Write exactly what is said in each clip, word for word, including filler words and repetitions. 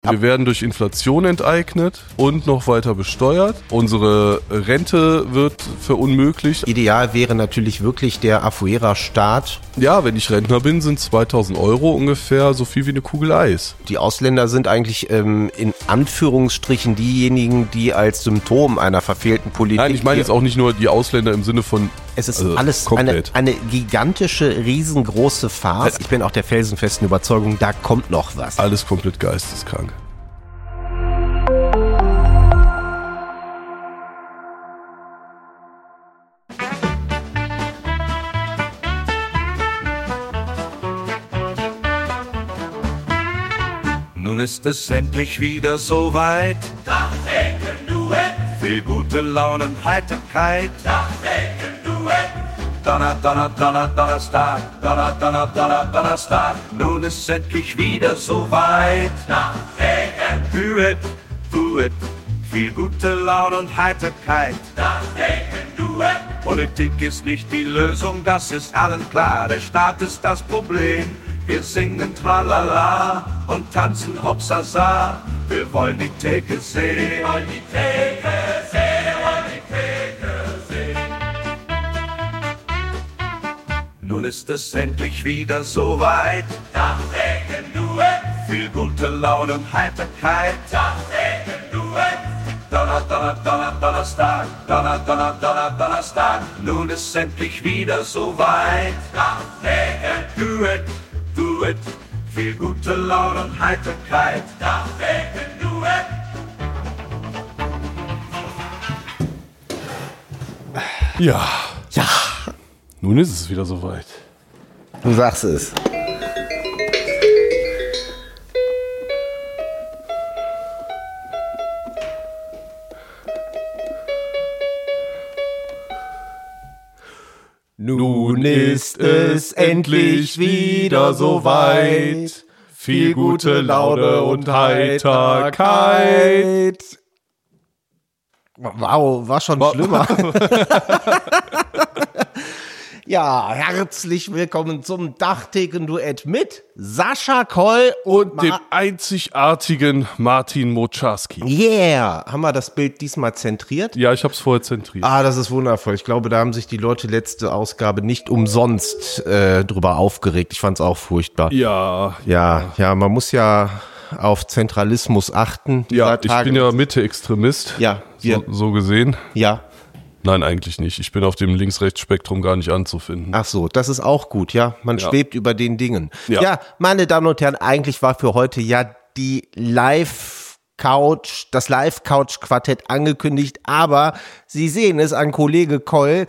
Wir werden durch Inflation enteignet und noch weiter besteuert. Unsere Rente wird verunmöglicht. Ideal wäre natürlich wirklich der Afuera-Staat. Ja, wenn ich Rentner bin, sind zweitausend Euro ungefähr so viel wie eine Kugel Eis. Die Ausländer sind eigentlich ähm, in Anführungsstrichen diejenigen, die als Symptom einer verfehlten Politik... Nein, ich meine jetzt auch nicht nur die Ausländer im Sinne von... Es ist also alles eine, eine gigantische, riesengroße Farce. Ich bin auch der felsenfesten Überzeugung, da kommt noch was. Alles komplett geisteskrank. Nun ist es endlich wieder soweit. Dachdecken Duett, Viel gute Laune und Heiterkeit. Dachdecken Duett, Donner, Donner, Donner, Donnerstag. Donner, Donner, Donner, Donnerstag. Nun ist es endlich wieder soweit. Dachdecken, Duett, Duett. Viel gute Laune und Heiterkeit. Dachdecken Duett, Politik ist nicht die Lösung, das ist allen klar. Der Staat ist das Problem. Wir singen Tralala und tanzen Hopsasa. Wir wollen die Theke sehen. wollen die Theke sehen, wollen die Theke sehen. Nun ist es endlich wieder soweit. Dachdecken Duett, Viel gute Laune und Heiterkeit. Dachdecken Duett, Donner, Donner, Donner, Donnerstag. Donner, Donner, Donner, Donnerstag. Nun ist endlich wieder soweit. Dachdecken, Duett, Duett. Viel gute Laune und Heiterkeit. Dachdecken Duett. Ja, Ja, nun ist es wieder soweit. du sagst es. Nun ist es endlich wieder soweit. Viel gute Laune und Heiterkeit. Wow, war schon schlimmer. Ja, herzlich willkommen zum Dachtheken-Duett mit Sascha Koll und, Und dem Ma- einzigartigen Martin Moczarski. Yeah, haben wir das Bild diesmal zentriert? Ja, ich hab's vorher zentriert. Ah, das ist wundervoll. Ich glaube, da haben sich die Leute letzte Ausgabe nicht umsonst äh, drüber aufgeregt. Ich fand's auch furchtbar. Ja, Ja, ja, man muss ja auf Zentralismus achten. ja, dieser ich Tage. bin ja Mitte-Extremist. Ja, wir, So, so gesehen. ja. Nein, eigentlich nicht. Ich bin auf dem Links-Rechts-Spektrum gar nicht anzufinden. Ach so, das ist auch gut, ja. Man Ja. schwebt über den Dingen. Ja. Ja. meine Damen und Herren, eigentlich war für heute ja die Live-Couch, das Live-Couch-Quartett angekündigt, aber Sie sehen es an Kollege Koll,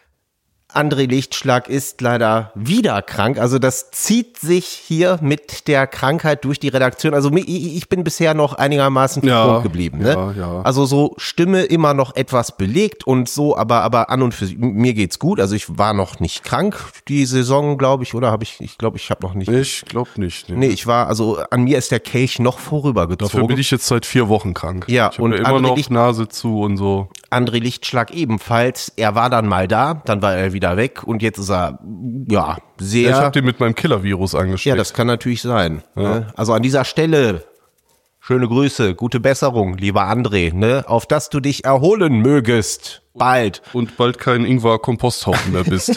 André Lichtschlag ist leider wieder krank. Also das zieht sich hier mit der Krankheit durch die Redaktion. Also ich ich bin bisher noch einigermaßen Ja, froh geblieben. Ne? ja, ja. Also so Stimme immer noch etwas belegt und so, aber aber an und für sich, mir geht's gut. Also ich war noch nicht krank die Saison, glaube ich, oder habe ich? Ich glaube, ich habe noch nicht. Ich glaube nicht. Nee. Nee, ich war, also an mir ist der Kelch noch vorübergezogen. Dafür bin ich jetzt seit vier Wochen krank. Ja, ich habe und ja immer André noch Licht- Nase zu und so. André Lichtschlag ebenfalls. Er war dann mal da, dann war er wieder weg und jetzt ist er, ja, sehr... Ja, ich habe den mit meinem Killer-Virus angesteckt. Ja, das kann natürlich sein. Ne? Also an dieser Stelle, schöne Grüße, gute Besserung, lieber André, ne? Auf dass du dich erholen mögest. Bald. Und bald kein Ingwer-Komposthaufen mehr bist.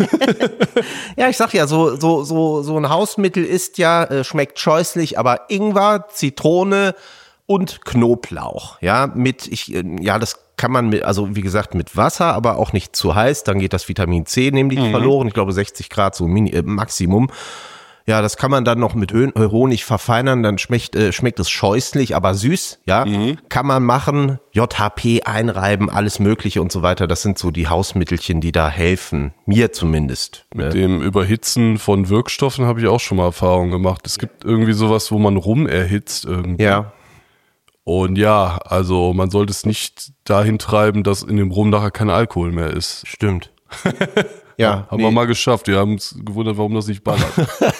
Ja, ich sag ja, so, so, so, so ein Hausmittel ist ja, äh, schmeckt scheußlich, aber Ingwer, Zitrone und Knoblauch. Ja, mit, ich, äh, ja, das kann man mit, also wie gesagt, mit Wasser, aber auch nicht zu heiß, dann geht das Vitamin C nämlich verloren. Ich glaube sechzig Grad so Mini, äh, Maximum. Ja, das kann man dann noch mit Hö- Honig verfeinern, dann schmeckt, äh, schmeckt es scheußlich, aber süß, ja. Kann man machen, J H P einreiben, alles mögliche und so weiter. Das sind so die Hausmittelchen, die da helfen. Mir zumindest. Mit dem Überhitzen von Wirkstoffen habe ich auch schon mal Erfahrung gemacht. Es gibt irgendwie sowas, wo man rum erhitzt irgendwie. Ja. Und ja, also man sollte es nicht dahin treiben, dass in dem Rum nachher kein Alkohol mehr ist. Stimmt. Ja, Haben wir mal geschafft. Wir haben uns gewundert, warum das nicht ballert.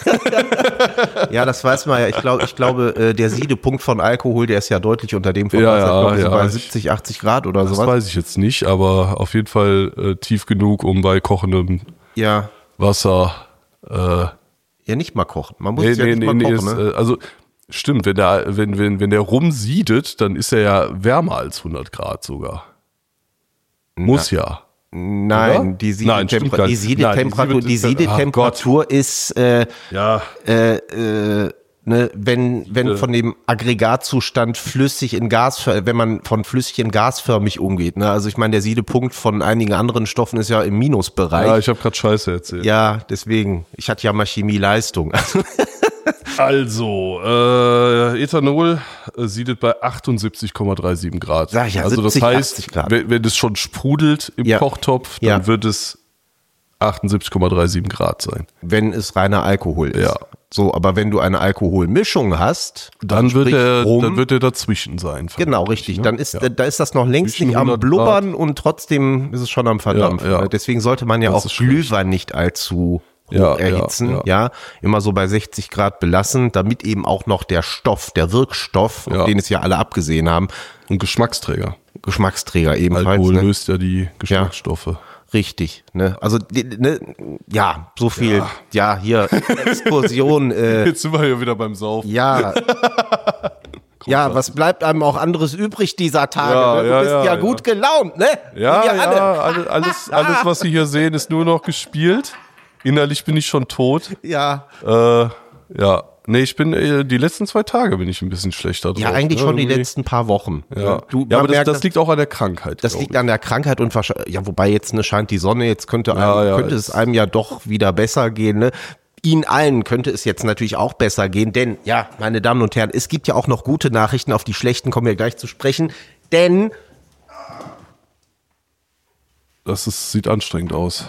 ja, das weiß man ja. Ich glaube, ich glaube, äh, der Siedepunkt von Alkohol, der ist ja deutlich unter dem von Ja, Wasser. ja, Ich glaube, so ja. bei siebzig, achtzig Grad oder Das sowas. weiß ich jetzt nicht, aber auf jeden Fall äh, tief genug, um bei kochendem Ja, Wasser. Äh, ja, nicht mal kochen. Man muss nee, es ja nee, nicht nee, mal nee. kochen. Es, Ne? äh, also Stimmt, wenn der, wenn, wenn, wenn der rumsiedet, dann ist er ja wärmer als hundert Grad sogar. Muss Na, ja. Nein, Oder? die Nein, stimmt gar Siedetemperatur, nicht. die Nein, die Siedetemperatur, Siedetemperatur- die Siedetemperatur ist, äh, Ja. äh, äh, ne, wenn, wenn von dem Aggregatzustand flüssig in Gas, wenn man von flüssig in gasförmig umgeht. Ne? Also ich meine, der Siedepunkt von einigen anderen Stoffen ist ja im Minusbereich. Ja, ich habe gerade Scheiße erzählt. Ja, deswegen. Ich hatte ja mal Chemieleistung. Also, äh, Ethanol äh, siedet bei achtundsiebzig Komma siebenunddreißig Grad. Sag ich ja, also das siebzig, heißt, achtzig Grad. wenn, wenn es schon sprudelt im Ja. Kochtopf, dann Ja. wird es achtundsiebzig Komma siebenunddreißig Grad sein. Wenn es reiner Alkohol ist. Ja. So, aber wenn du eine Alkoholmischung hast, Dann also wird sprich er, Rum, dann wird er dazwischen sein. genau, vermutlich, richtig. ne? Dann ist, Ja. da ist das noch längst Zwischen nicht am hundert Blubbern und trotzdem ist es schon am Verdampfen. Ja, ja. Deswegen sollte man ja Das auch ist schlecht. Glühwein nicht allzu hoch Ja, erhitzen. ja, Ja, ja. immer so bei sechzig Grad belassen, damit eben auch noch der Stoff, der Wirkstoff, Ja. auf den es ja alle abgesehen haben, Und Geschmacksträger. Geschmacksträger ebenfalls. Alkohol Ne? löst ja die Geschmacksstoffe. Richtig, ne? Also die- ne, ja, so viel, ja, hier Exkursion, äh, Jetzt sind wir hier wieder beim Saufen. ja. Ja, was bleibt einem auch anderes übrig dieser Tage? Ja, ne? Du ja, bist ja, ja, gut ja. gelaunt, ne? Ja, Wir ja, alle. alle, alles, alles, was Sie hier sehen, ist nur noch gespielt. Innerlich bin ich schon tot. Ja. Äh, ja, nee, ich bin, äh, die letzten zwei Tage bin ich ein bisschen schlechter drauf. Ja, eigentlich ne? schon die Irgendwie. letzten paar Wochen. Ja, Du, ja man aber das, merkt, das liegt auch an der Krankheit. das glaub liegt ich. an der Krankheit und wahrscheinlich, ja, wobei jetzt ne, scheint die Sonne, jetzt könnte, einem, Ja, ja, könnte es es- einem ja doch wieder besser gehen, ne? Ihnen allen könnte es jetzt natürlich auch besser gehen, denn, ja, meine Damen und Herren, es gibt ja auch noch gute Nachrichten, auf die schlechten kommen wir gleich zu sprechen, denn Das ist, sieht anstrengend aus.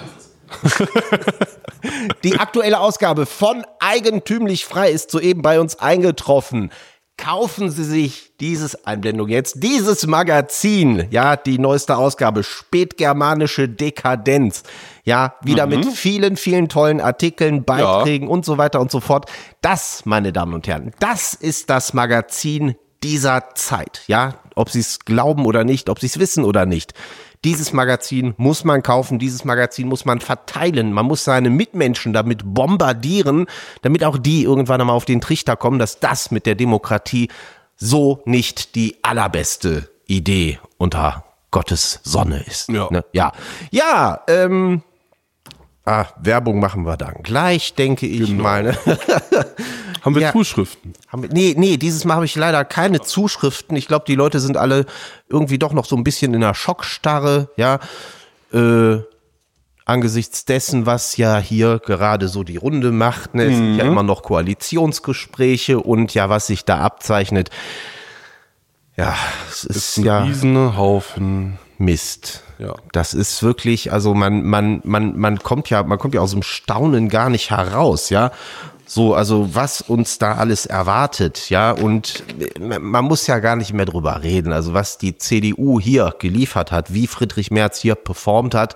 die aktuelle Ausgabe von Eigentümlich Frei ist soeben bei uns eingetroffen. Kaufen Sie sich dieses, Einblendung jetzt, dieses Magazin, ja, die neueste Ausgabe, Spätgermanische Dekadenz, ja, wieder mit vielen, vielen tollen Artikeln, Beiträgen und so weiter und so fort. Das, meine Damen und Herren, das ist das Magazin dieser Zeit, ja, ob Sie es glauben oder nicht, ob Sie es wissen oder nicht. Dieses Magazin muss man kaufen, dieses Magazin muss man verteilen, man muss seine Mitmenschen damit bombardieren, damit auch die irgendwann einmal auf den Trichter kommen, dass das mit der Demokratie so nicht die allerbeste Idee unter Gottes Sonne ist. Ja. Ne? Ja, ja ähm, ah, Werbung machen wir dann gleich, denke ich mal. Ne? Haben wir Ja. Zuschriften? Haben wir- Nee, nee, dieses Mal habe ich leider keine Zuschriften. Ich glaube, die Leute sind alle irgendwie doch noch so ein bisschen in einer Schockstarre, ja, äh, angesichts dessen, was ja hier gerade so die Runde macht. Ne? Es sind ja immer noch Koalitionsgespräche und ja, was sich da abzeichnet, ja, es ist ja Riesenhaufen. Mist. Ja. Das ist wirklich, also man, man, man, man kommt ja, man kommt ja aus dem Staunen gar nicht heraus, ja. So, also was uns da alles erwartet, ja, und man muss ja gar nicht mehr drüber reden, also was die C D U hier geliefert hat, wie Friedrich Merz hier performt hat,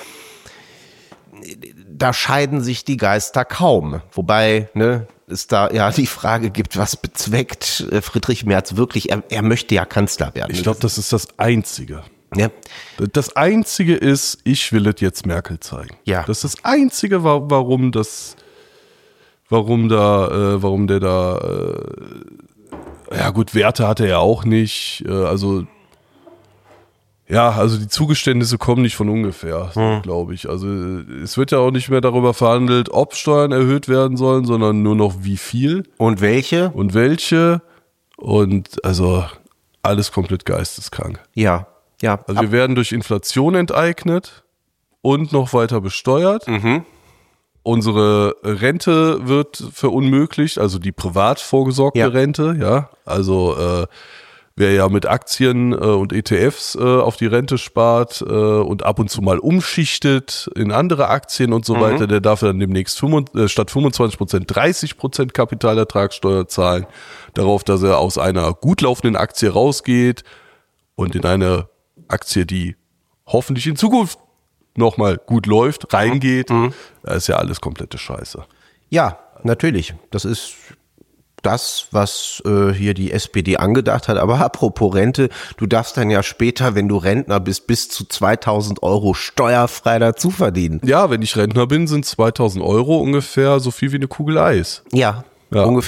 da scheiden sich die Geister kaum, wobei, ne, es da ja die Frage gibt, was bezweckt äh, Friedrich Merz wirklich, er, er möchte ja Kanzler werden. Ich glaube, das ist das Einzige. ja. Das Einzige ist, ich will es jetzt Merkel zeigen. Ja. Das ist das Einzige, wa- warum das, warum da, äh, warum der da, äh, ja gut, Werte hat er ja auch nicht, äh, also, ja, also die Zugeständnisse kommen nicht von ungefähr, so, glaube ich. Also es wird ja auch nicht mehr darüber verhandelt, ob Steuern erhöht werden sollen, sondern nur noch wie viel Und welche? und welche und also alles komplett geisteskrank. Ja, ja. Also wir werden durch Inflation enteignet und noch weiter besteuert. Unsere Rente wird verunmöglicht, also die privat vorgesorgte Ja. Rente, ja. Also äh, wer ja mit Aktien äh, und E T Fs äh, auf die Rente spart äh, und ab und zu mal umschichtet in andere Aktien und so weiter, der darf dann demnächst fünfundzwanzig, äh, statt fünfundzwanzig Prozent dreißig Prozent Kapitalertragssteuer zahlen, darauf, dass er aus einer gut laufenden Aktie rausgeht und in eine Aktie, die hoffentlich in Zukunft nochmal gut läuft, reingeht. Das ist ja alles komplette Scheiße. Ja, natürlich. Das ist das, was äh, hier die S P D angedacht hat. Aber apropos Rente, du darfst dann ja später, wenn du Rentner bist, bis zu zweitausend Euro steuerfrei dazu verdienen. Ja, wenn ich Rentner bin, sind zweitausend Euro ungefähr so viel wie eine Kugel Eis. Ja, Ja. ungefähr.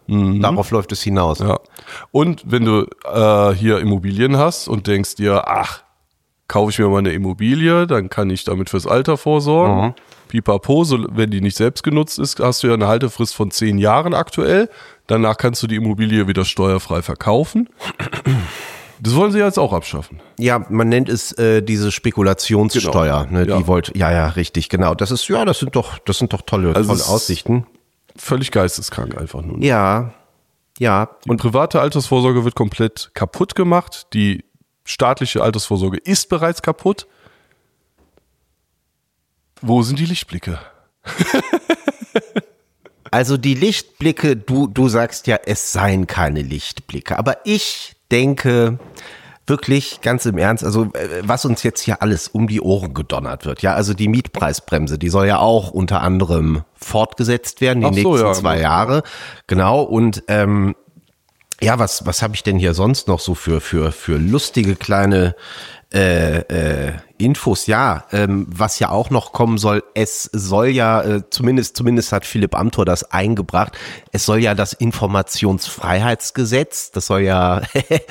Mhm. Darauf läuft es hinaus. Ja. Und wenn du äh, hier Immobilien hast und denkst dir, ach, kaufe ich mir mal eine Immobilie, dann kann ich damit fürs Alter vorsorgen. Mhm. Pipapo, so, wenn die nicht selbst genutzt ist, hast du ja eine Haltefrist von zehn Jahren aktuell. Danach kannst du die Immobilie wieder steuerfrei verkaufen. Das wollen sie jetzt auch abschaffen. Ja, man nennt es äh, diese Spekulationssteuer. Genau. Ne, die ja. wollte, ja, ja, richtig, genau. Das ist, ja, das sind doch, das sind doch tolle, also tolle Aussichten. Völlig geisteskrank einfach nur. Ja, ja. Die und private Altersvorsorge wird komplett kaputt gemacht. Die staatliche Altersvorsorge ist bereits kaputt. Wo sind die Lichtblicke? Also die Lichtblicke, du, du sagst ja, es seien keine Lichtblicke. Aber ich denke wirklich ganz im Ernst, also was uns jetzt hier alles um die Ohren gedonnert wird. Ja, also die Mietpreisbremse, die soll ja auch unter anderem fortgesetzt werden, die Ach so, nächsten ja, zwei genau. Jahre. Genau, und ähm, ja, was, was habe ich denn hier sonst noch so für, für, für lustige kleine äh, äh, Infos? Ja, ähm, was ja auch noch kommen soll, es soll ja, äh, zumindest, zumindest hat Philipp Amthor das eingebracht, es soll ja das Informationsfreiheitsgesetz, das soll ja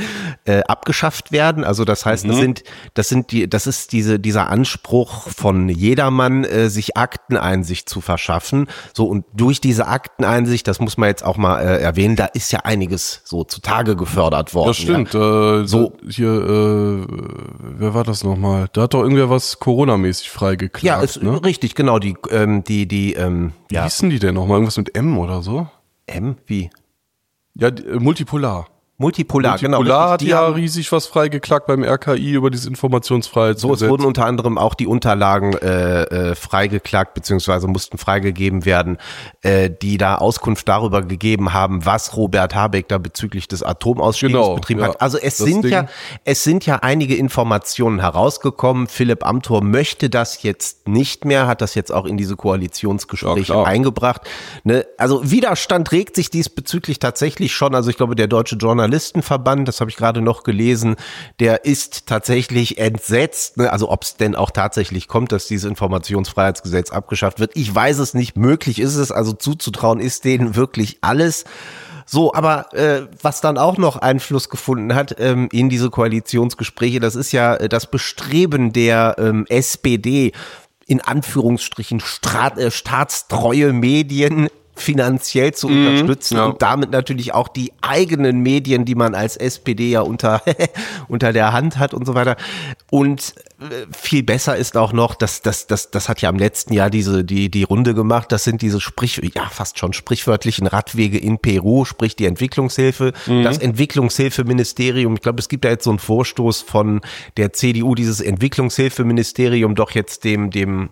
äh, abgeschafft werden. Also das heißt, mhm. das sind, das sind die, das ist diese, dieser Anspruch von jedermann, äh, sich Akteneinsicht zu verschaffen. So, und durch diese Akteneinsicht, das muss man jetzt auch mal äh, erwähnen, da ist ja einiges so zutage gefördert worden. Das stimmt. Ja. Äh, so hier, äh, wer war das nochmal? Da hat doch irgendwer was Corona-mäßig freigeklagt. Ja, ist ne? richtig, genau. Die, ähm, die, die, ähm, Wie ja. hießen die denn nochmal? Irgendwas mit M oder so? M? Wie? Ja, die, äh, Multipolar. Multipolar, genau. Multipolar hat Die ja haben, riesig was freigeklagt beim R K I über dieses Informationsfreiheitsgesetz. So, es wurden unter anderem auch die Unterlagen äh, äh, freigeklagt, beziehungsweise mussten freigegeben werden, äh, die da Auskunft darüber gegeben haben, was Robert Habeck da bezüglich des Atomausstiegs genau, betrieben ja, hat. Also es das sind Ding. ja, es sind ja einige Informationen herausgekommen. Philipp Amthor möchte das jetzt nicht mehr, hat das jetzt auch in diese Koalitionsgespräche ja, eingebracht. Ne? Also Widerstand regt sich diesbezüglich tatsächlich schon. Also ich glaube, der Deutsche Journalistenverband, das habe ich gerade noch gelesen, der ist tatsächlich entsetzt. Ne? Also ob es denn auch tatsächlich kommt, dass dieses Informationsfreiheitsgesetz abgeschafft wird. Ich weiß es nicht. Möglich ist es. Also zuzutrauen ist denen wirklich alles. So, aber äh, was dann auch noch Einfluss gefunden hat ähm, in diese Koalitionsgespräche, das ist ja äh, das Bestreben der ähm, S P D, in Anführungsstrichen Staat, äh, staatstreue Medien finanziell zu mhm, unterstützen ja. und damit natürlich auch die eigenen Medien, die man als S P D ja unter unter der Hand hat und so weiter. Und äh, viel besser ist auch noch, dass das das das hat ja im letzten Jahr diese die die Runde gemacht. Das sind diese Sprich ja fast schon sprichwörtlichen Radwege in Peru, sprich die Entwicklungshilfe, mhm. das Entwicklungshilfeministerium. Ich glaube, es gibt da jetzt so einen Vorstoß von der C D U, dieses Entwicklungshilfeministerium doch jetzt dem dem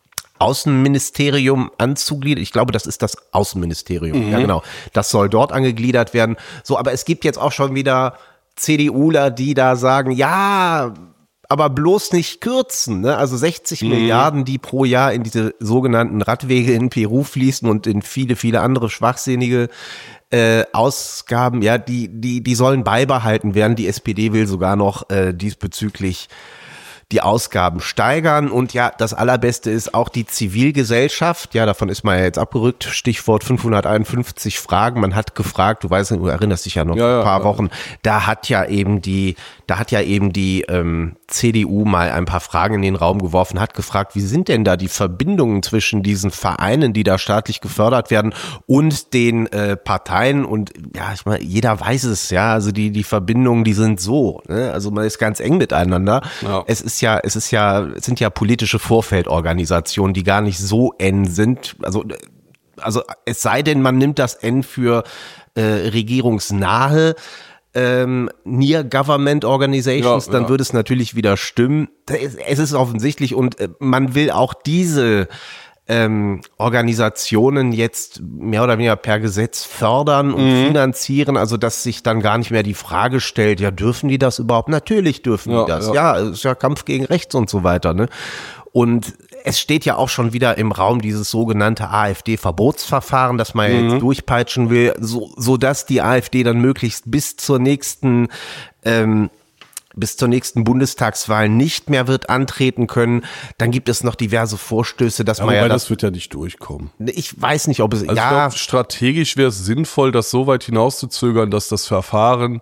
Außenministerium anzugliedern. Ich glaube, das ist das Außenministerium. Mhm. Ja, genau. Das soll dort angegliedert werden. So, aber es gibt jetzt auch schon wieder CDUler, die da sagen, ja, aber bloß nicht kürzen. Ne? Also sechzig mhm. Milliarden, die pro Jahr in diese sogenannten Radwege in Peru fließen und in viele, viele andere schwachsinnige äh, Ausgaben, ja, die, die, die sollen beibehalten werden. Die S P D will sogar noch äh, diesbezüglich die Ausgaben steigern. Und ja, das Allerbeste ist auch die Zivilgesellschaft. Ja, davon ist man ja jetzt abgerückt. Stichwort fünfhunderteinundfünfzig Fragen. Man hat gefragt, du weißt, du erinnerst dich ja noch ja, ein paar ja, Wochen. Da hat ja eben die, da hat ja eben die ähm, C D U mal ein paar Fragen in den Raum geworfen, hat gefragt, wie sind denn da die Verbindungen zwischen diesen Vereinen, die da staatlich gefördert werden, und den äh, Parteien? Und ja, ich meine, jeder weiß es, ja. Also die die Verbindungen, die sind so. Ne? Also man ist ganz eng miteinander. Ja. Es ist ja, es ist ja, es sind ja politische Vorfeldorganisationen, die gar nicht so eng sind. Also, also es sei denn, man nimmt das N für äh, regierungsnahe ähm, Near Government Organizations, ja, dann ja. würde es natürlich wieder stimmen. Es ist offensichtlich und äh, man will auch diese ähm, Organisationen jetzt mehr oder weniger per Gesetz fördern und mhm. finanzieren, also dass sich dann gar nicht mehr die Frage stellt, ja, dürfen die das überhaupt? Natürlich dürfen ja, die das. Ja. ja, es ist ja Kampf gegen rechts und so weiter, ne? Und es steht ja auch schon wieder im Raum dieses sogenannte AfD-Verbotsverfahren, das man mhm. jetzt durchpeitschen will, so, so dass die AfD dann möglichst bis zur nächsten ähm, bis zur nächsten Bundestagswahl nicht mehr wird antreten können. Dann gibt es noch diverse Vorstöße, dass ja, man ja das, das wird ja nicht durchkommen. Ich weiß nicht, ob es also ja ich glaub, strategisch wäre es sinnvoll, das so weit hinauszuzögern, dass das Verfahren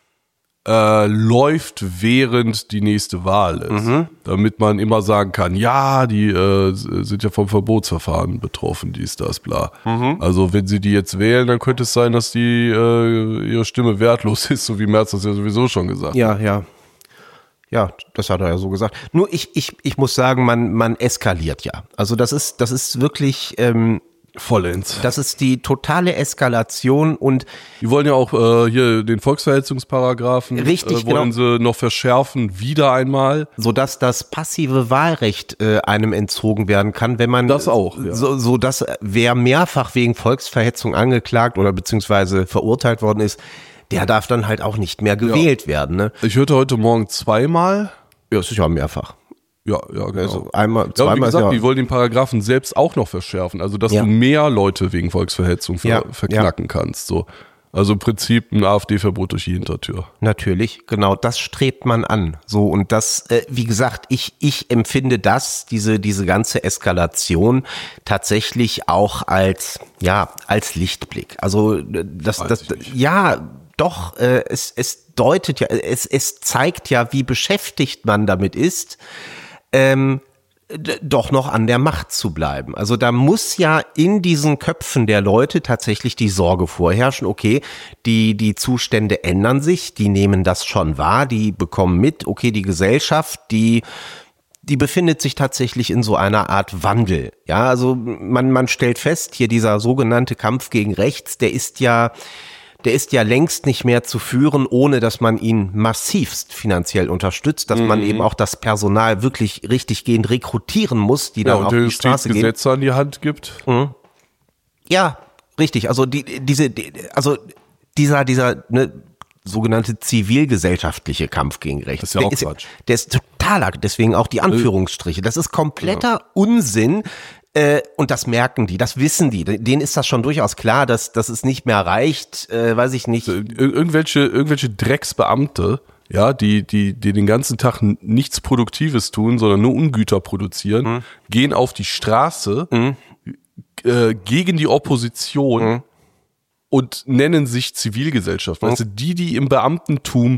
äh, läuft, während die nächste Wahl ist, mhm. damit man immer sagen kann, ja, die äh, sind ja vom Verbotsverfahren betroffen, dies, das, bla. Mhm. Also wenn sie die jetzt wählen, dann könnte es sein, dass die äh, ihre Stimme wertlos ist, so wie Merz das ja sowieso schon gesagt ja, hat. Ja, ja. Ja, das hat er ja so gesagt. Nur ich, ich, ich muss sagen, man, man eskaliert ja. Also das ist, das ist wirklich ähm, vollends. Das ist die totale Eskalation und die wollen ja auch äh, hier den Volksverhetzungsparagraphen richtig, äh, wollen genau. sie noch verschärfen, wieder einmal. Sodass das passive Wahlrecht äh, einem entzogen werden kann, wenn man das auch, ja. so, so dass wer mehrfach wegen Volksverhetzung angeklagt oder beziehungsweise verurteilt worden ist, der darf dann halt auch nicht mehr gewählt ja. werden. Ne? Ich hörte heute Morgen zweimal. Ja, es ist ja mehrfach. Ja, ja, genau. Also einmal, ja, zweimal. Wie gesagt, ja. die wollen den Paragraphen selbst auch noch verschärfen, also dass ja. du mehr Leute wegen Volksverhetzung ver- ja. verknacken ja. kannst. So. Also im Prinzip ein AfD-Verbot durch die Hintertür. Natürlich, genau, das strebt man an. So, und das, äh, wie gesagt, ich, ich empfinde das, diese, diese ganze Eskalation tatsächlich auch als, ja, als Lichtblick. Also, das, Weiß das, ja, doch, äh, es, es deutet ja, es, es zeigt ja, wie beschäftigt man damit ist, ähm, d- doch noch an der Macht zu bleiben. Also da muss ja in diesen Köpfen der Leute tatsächlich die Sorge vorherrschen, okay, die, die Zustände ändern sich, die nehmen das schon wahr, die bekommen mit, okay, die Gesellschaft, die die befindet sich tatsächlich in so einer Art Wandel. Ja, also man, man stellt fest, hier dieser sogenannte Kampf gegen rechts, der ist ja Der ist ja längst nicht mehr zu führen, ohne dass man ihn massivst finanziell unterstützt, dass mhm. man eben auch das Personal wirklich richtiggehend rekrutieren muss, die ja, dann auf die Straße gehen. Gesetze an die Hand gibt. Mhm. Ja, richtig. Also die, diese, die, also dieser, dieser ne, sogenannte zivilgesellschaftliche Kampf gegen rechts. Das ist ja auch der Quatsch. Ist, der ist totaler, deswegen auch die Anführungsstriche. Das ist kompletter ja. Unsinn. Äh, und das merken die, das wissen die. Denen ist das schon durchaus klar, dass, dass es nicht mehr reicht, äh, weiß ich nicht. Ir- irgendwelche, irgendwelche Drecksbeamte, ja, die, die, die den ganzen Tag nichts Produktives tun, sondern nur Ungüter produzieren, mhm. gehen auf die Straße mhm. äh, gegen die Opposition mhm. und nennen sich Zivilgesellschaft. Mhm. Weißt du, die, die im Beamtentum,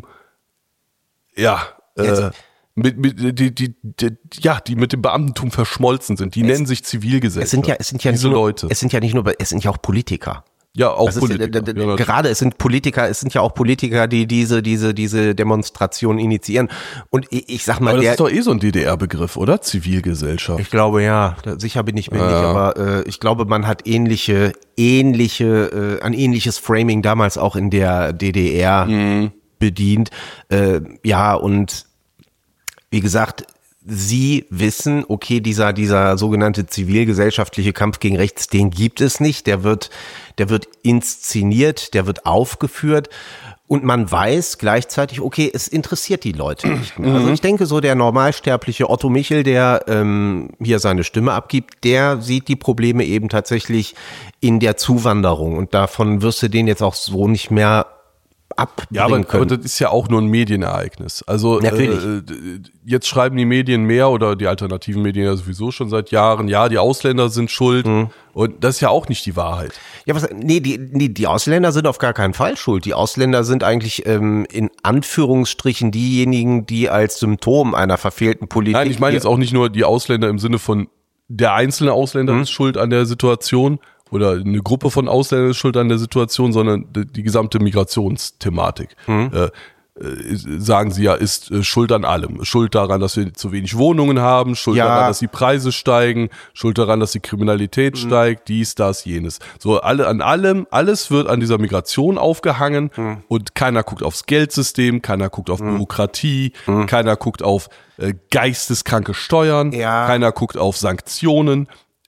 ja, äh, Mit, mit, die, die, die, ja, die mit dem Beamtentum verschmolzen sind, die es, nennen sich Zivilgesellschaft. Es sind ja, es sind ja diese nicht nur, Leute. Es sind ja nicht nur, es sind ja auch Politiker. Ja, auch das Politiker. Ist, d- d- ja, gerade es sind Politiker, es sind ja auch Politiker, die diese, diese, diese Demonstration initiieren. Und ich, ich sag mal, aber das der, ist doch eh so ein D D R-Begriff, oder? Zivilgesellschaft. Ich glaube ja, da, sicher bin ich mir ja. nicht, aber äh, ich glaube, man hat ähnliche, ähnliche, äh, ein ähnliches Framing damals auch in der D D R mhm. bedient. Äh, ja, und wie gesagt, sie wissen, okay, dieser, dieser sogenannte zivilgesellschaftliche Kampf gegen rechts, den gibt es nicht. Der wird, der wird inszeniert, der wird aufgeführt. Und man weiß gleichzeitig, okay, es interessiert die Leute nicht mehr. Also ich denke so, der normalsterbliche Otto Michel, der ähm, hier seine Stimme abgibt, der sieht die Probleme eben tatsächlich in der Zuwanderung. Und davon wirst du den jetzt auch so nicht mehr abbringen ja, aber, können. aber das ist ja auch nur ein Medienereignis. Also Natürlich. äh, jetzt schreiben die Medien mehr oder die alternativen Medien ja sowieso schon seit Jahren, ja, die Ausländer sind schuld. Mhm. Und das ist ja auch nicht die Wahrheit. Ja, was, nee, die, nee, die Ausländer sind auf gar keinen Fall schuld. Die Ausländer sind eigentlich ähm, in Anführungsstrichen diejenigen, die als Symptom einer verfehlten Politik... Nein, ich meine jetzt auch nicht nur die Ausländer im Sinne von der einzelne Ausländer mhm. ist schuld an der Situation oder eine Gruppe von Ausländern ist schuld an der Situation, sondern die, die gesamte Migrationsthematik. Mhm. Äh, äh, sagen sie ja, ist äh, schuld an allem. Schuld daran, dass wir zu wenig Wohnungen haben, schuld ja. daran, dass die Preise steigen, schuld daran, dass die Kriminalität mhm. steigt, dies, das, jenes. So, alle, an allem, alles wird an dieser Migration aufgehangen mhm. und keiner guckt aufs Geldsystem, keiner guckt auf mhm. Bürokratie, mhm. keiner guckt auf äh, geisteskranke Steuern, ja. keiner guckt auf Sanktionen.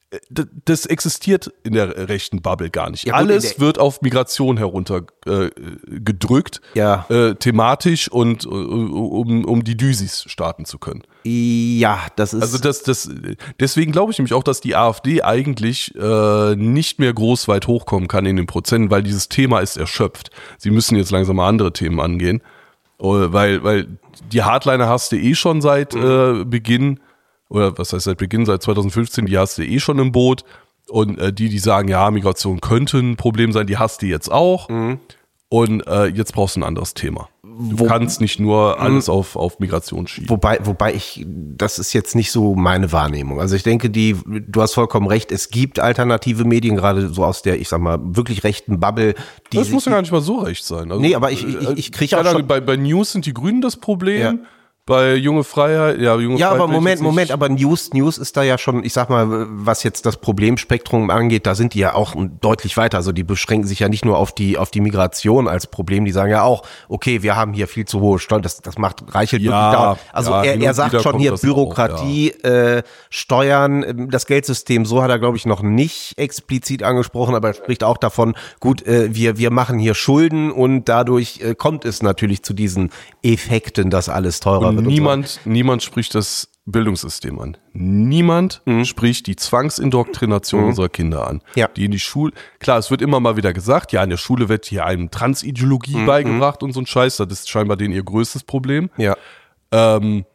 Das existiert in der rechten Bubble gar nicht. Ja, gut, alles wird auf Migration herunter äh, gedrückt, ja. äh, thematisch und uh, um, um die Düsis starten zu können. Ja, das ist... Also das, das, deswegen glaube ich nämlich auch, dass die AfD eigentlich äh, nicht mehr groß weit hochkommen kann in den Prozenten, weil dieses Thema ist erschöpft. Sie müssen jetzt langsam mal andere Themen angehen. Weil, weil die Hardliner hast du eh schon seit äh, Beginn, oder was heißt seit Beginn, seit zwanzig fünfzehn, die hast du eh schon im Boot. Und äh, die, die sagen, ja, Migration könnte ein Problem sein, die hast du jetzt auch. Mhm. Und äh, jetzt brauchst du ein anderes Thema. Du Wo, kannst nicht nur alles auf, auf Migration schieben. Wobei, wobei ich, das ist jetzt nicht so meine Wahrnehmung. Also ich denke, die, du hast vollkommen recht, es gibt alternative Medien, gerade so aus der, ich sag mal, wirklich rechten Bubble. Die das muss ja gar nicht mal so recht sein. Also, nee, aber ich, ich, ich kriege auch schon... schon, bei, bei News sind die Grünen das Problem. Ja. Bei Junge Freiheit, ja, Junge ja, Freiheit. aber Moment, Moment, aber News, News ist da ja schon, ich sag mal, was jetzt das Problemspektrum angeht, da sind die ja auch deutlich weiter. Also die beschränken sich ja nicht nur auf die, auf die Migration als Problem. Die sagen ja auch, okay, wir haben hier viel zu hohe Steuern. Das, das macht Reichelt ja, wirklich dauernd. Also ja, er, er sagt schon hier Bürokratie, auch, ja. äh, Steuern, das Geldsystem. So hat er, glaube ich, noch nicht explizit angesprochen, aber er spricht auch davon, gut, äh, wir, wir machen hier Schulden und dadurch äh, kommt es natürlich zu diesen Effekten, dass alles teurer wird. Niemand, so. niemand spricht das Bildungssystem an. Niemand mhm. spricht die Zwangsindoktrination mhm. unserer Kinder an. Ja. Die in die Schule, klar, es wird immer mal wieder gesagt, ja, in der Schule wird hier einem Transideologie mhm. beigebracht und so ein Scheiß, das ist scheinbar denen ihr größtes Problem. Ja. Ähm,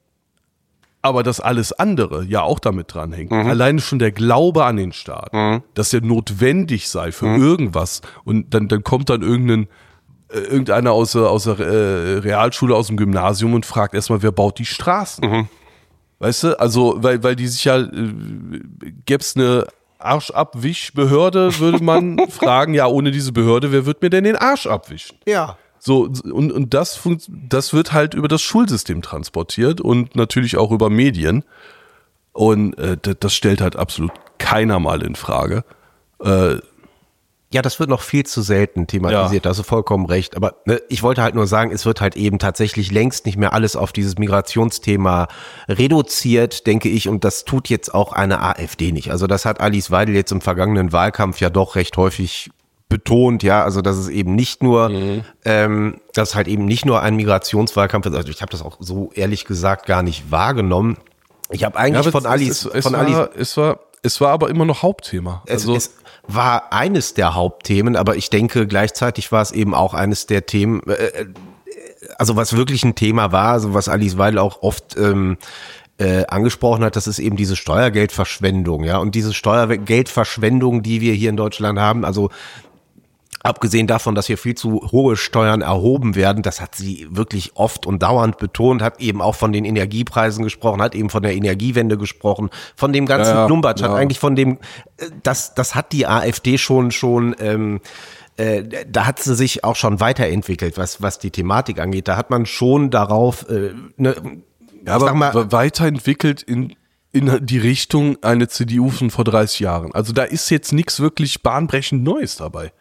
aber dass alles andere ja auch damit dranhängt. Mhm. Alleine schon der Glaube an den Staat, mhm. dass er notwendig sei für mhm. irgendwas und dann, dann kommt dann irgendein irgendeiner aus der, aus der äh, Realschule, aus dem Gymnasium und fragt erstmal, wer baut die Straßen? Mhm. Weißt du? Also, weil, weil die sich ja, äh, gäb's eine Arschabwischbehörde, würde man fragen, ja, ohne diese Behörde, wer wird mir denn den Arsch abwischen? Ja. So, und, und das, funkt, das wird halt über das Schulsystem transportiert und natürlich auch über Medien. Und äh, das, das stellt halt absolut keiner mal in Frage. Äh, Ja, das wird noch viel zu selten thematisiert, ja. Da hast du vollkommen recht. Aber ne, ich wollte halt nur sagen, es wird halt eben tatsächlich längst nicht mehr alles auf dieses Migrationsthema reduziert, denke ich. Und das tut jetzt auch eine AfD nicht. Also das hat Alice Weidel jetzt im vergangenen Wahlkampf ja doch recht häufig betont, ja, also dass es eben nicht nur, mhm. ähm, dass halt eben nicht nur ein Migrationswahlkampf ist. Also ich habe das auch so ehrlich gesagt gar nicht wahrgenommen. Ich habe eigentlich ja, von es, Alice, es, es von war, Alice, es war, es war aber immer noch Hauptthema. Also es, es war eines der Hauptthemen, aber ich denke gleichzeitig war es eben auch eines der Themen, äh, also was wirklich ein Thema war, also was Alice Weidel auch oft ähm, äh, angesprochen hat, das ist eben diese Steuergeldverschwendung, ja, und diese Steuergeldverschwendung, die wir hier in Deutschland haben, also abgesehen davon, dass hier viel zu hohe Steuern erhoben werden, das hat sie wirklich oft und dauernd betont, hat eben auch von den Energiepreisen gesprochen, hat eben von der Energiewende gesprochen, von dem ganzen ja, Klumbatsch, ja. hat eigentlich von dem, das, das hat die AfD schon, schon, ähm, äh, da hat sie sich auch schon weiterentwickelt, was, was die Thematik angeht. Da hat man schon darauf, äh, ne, ja, aber mal, weiterentwickelt in in die Richtung eine C D U von vor dreißig Jahren. Also da ist jetzt nichts wirklich bahnbrechend Neues dabei.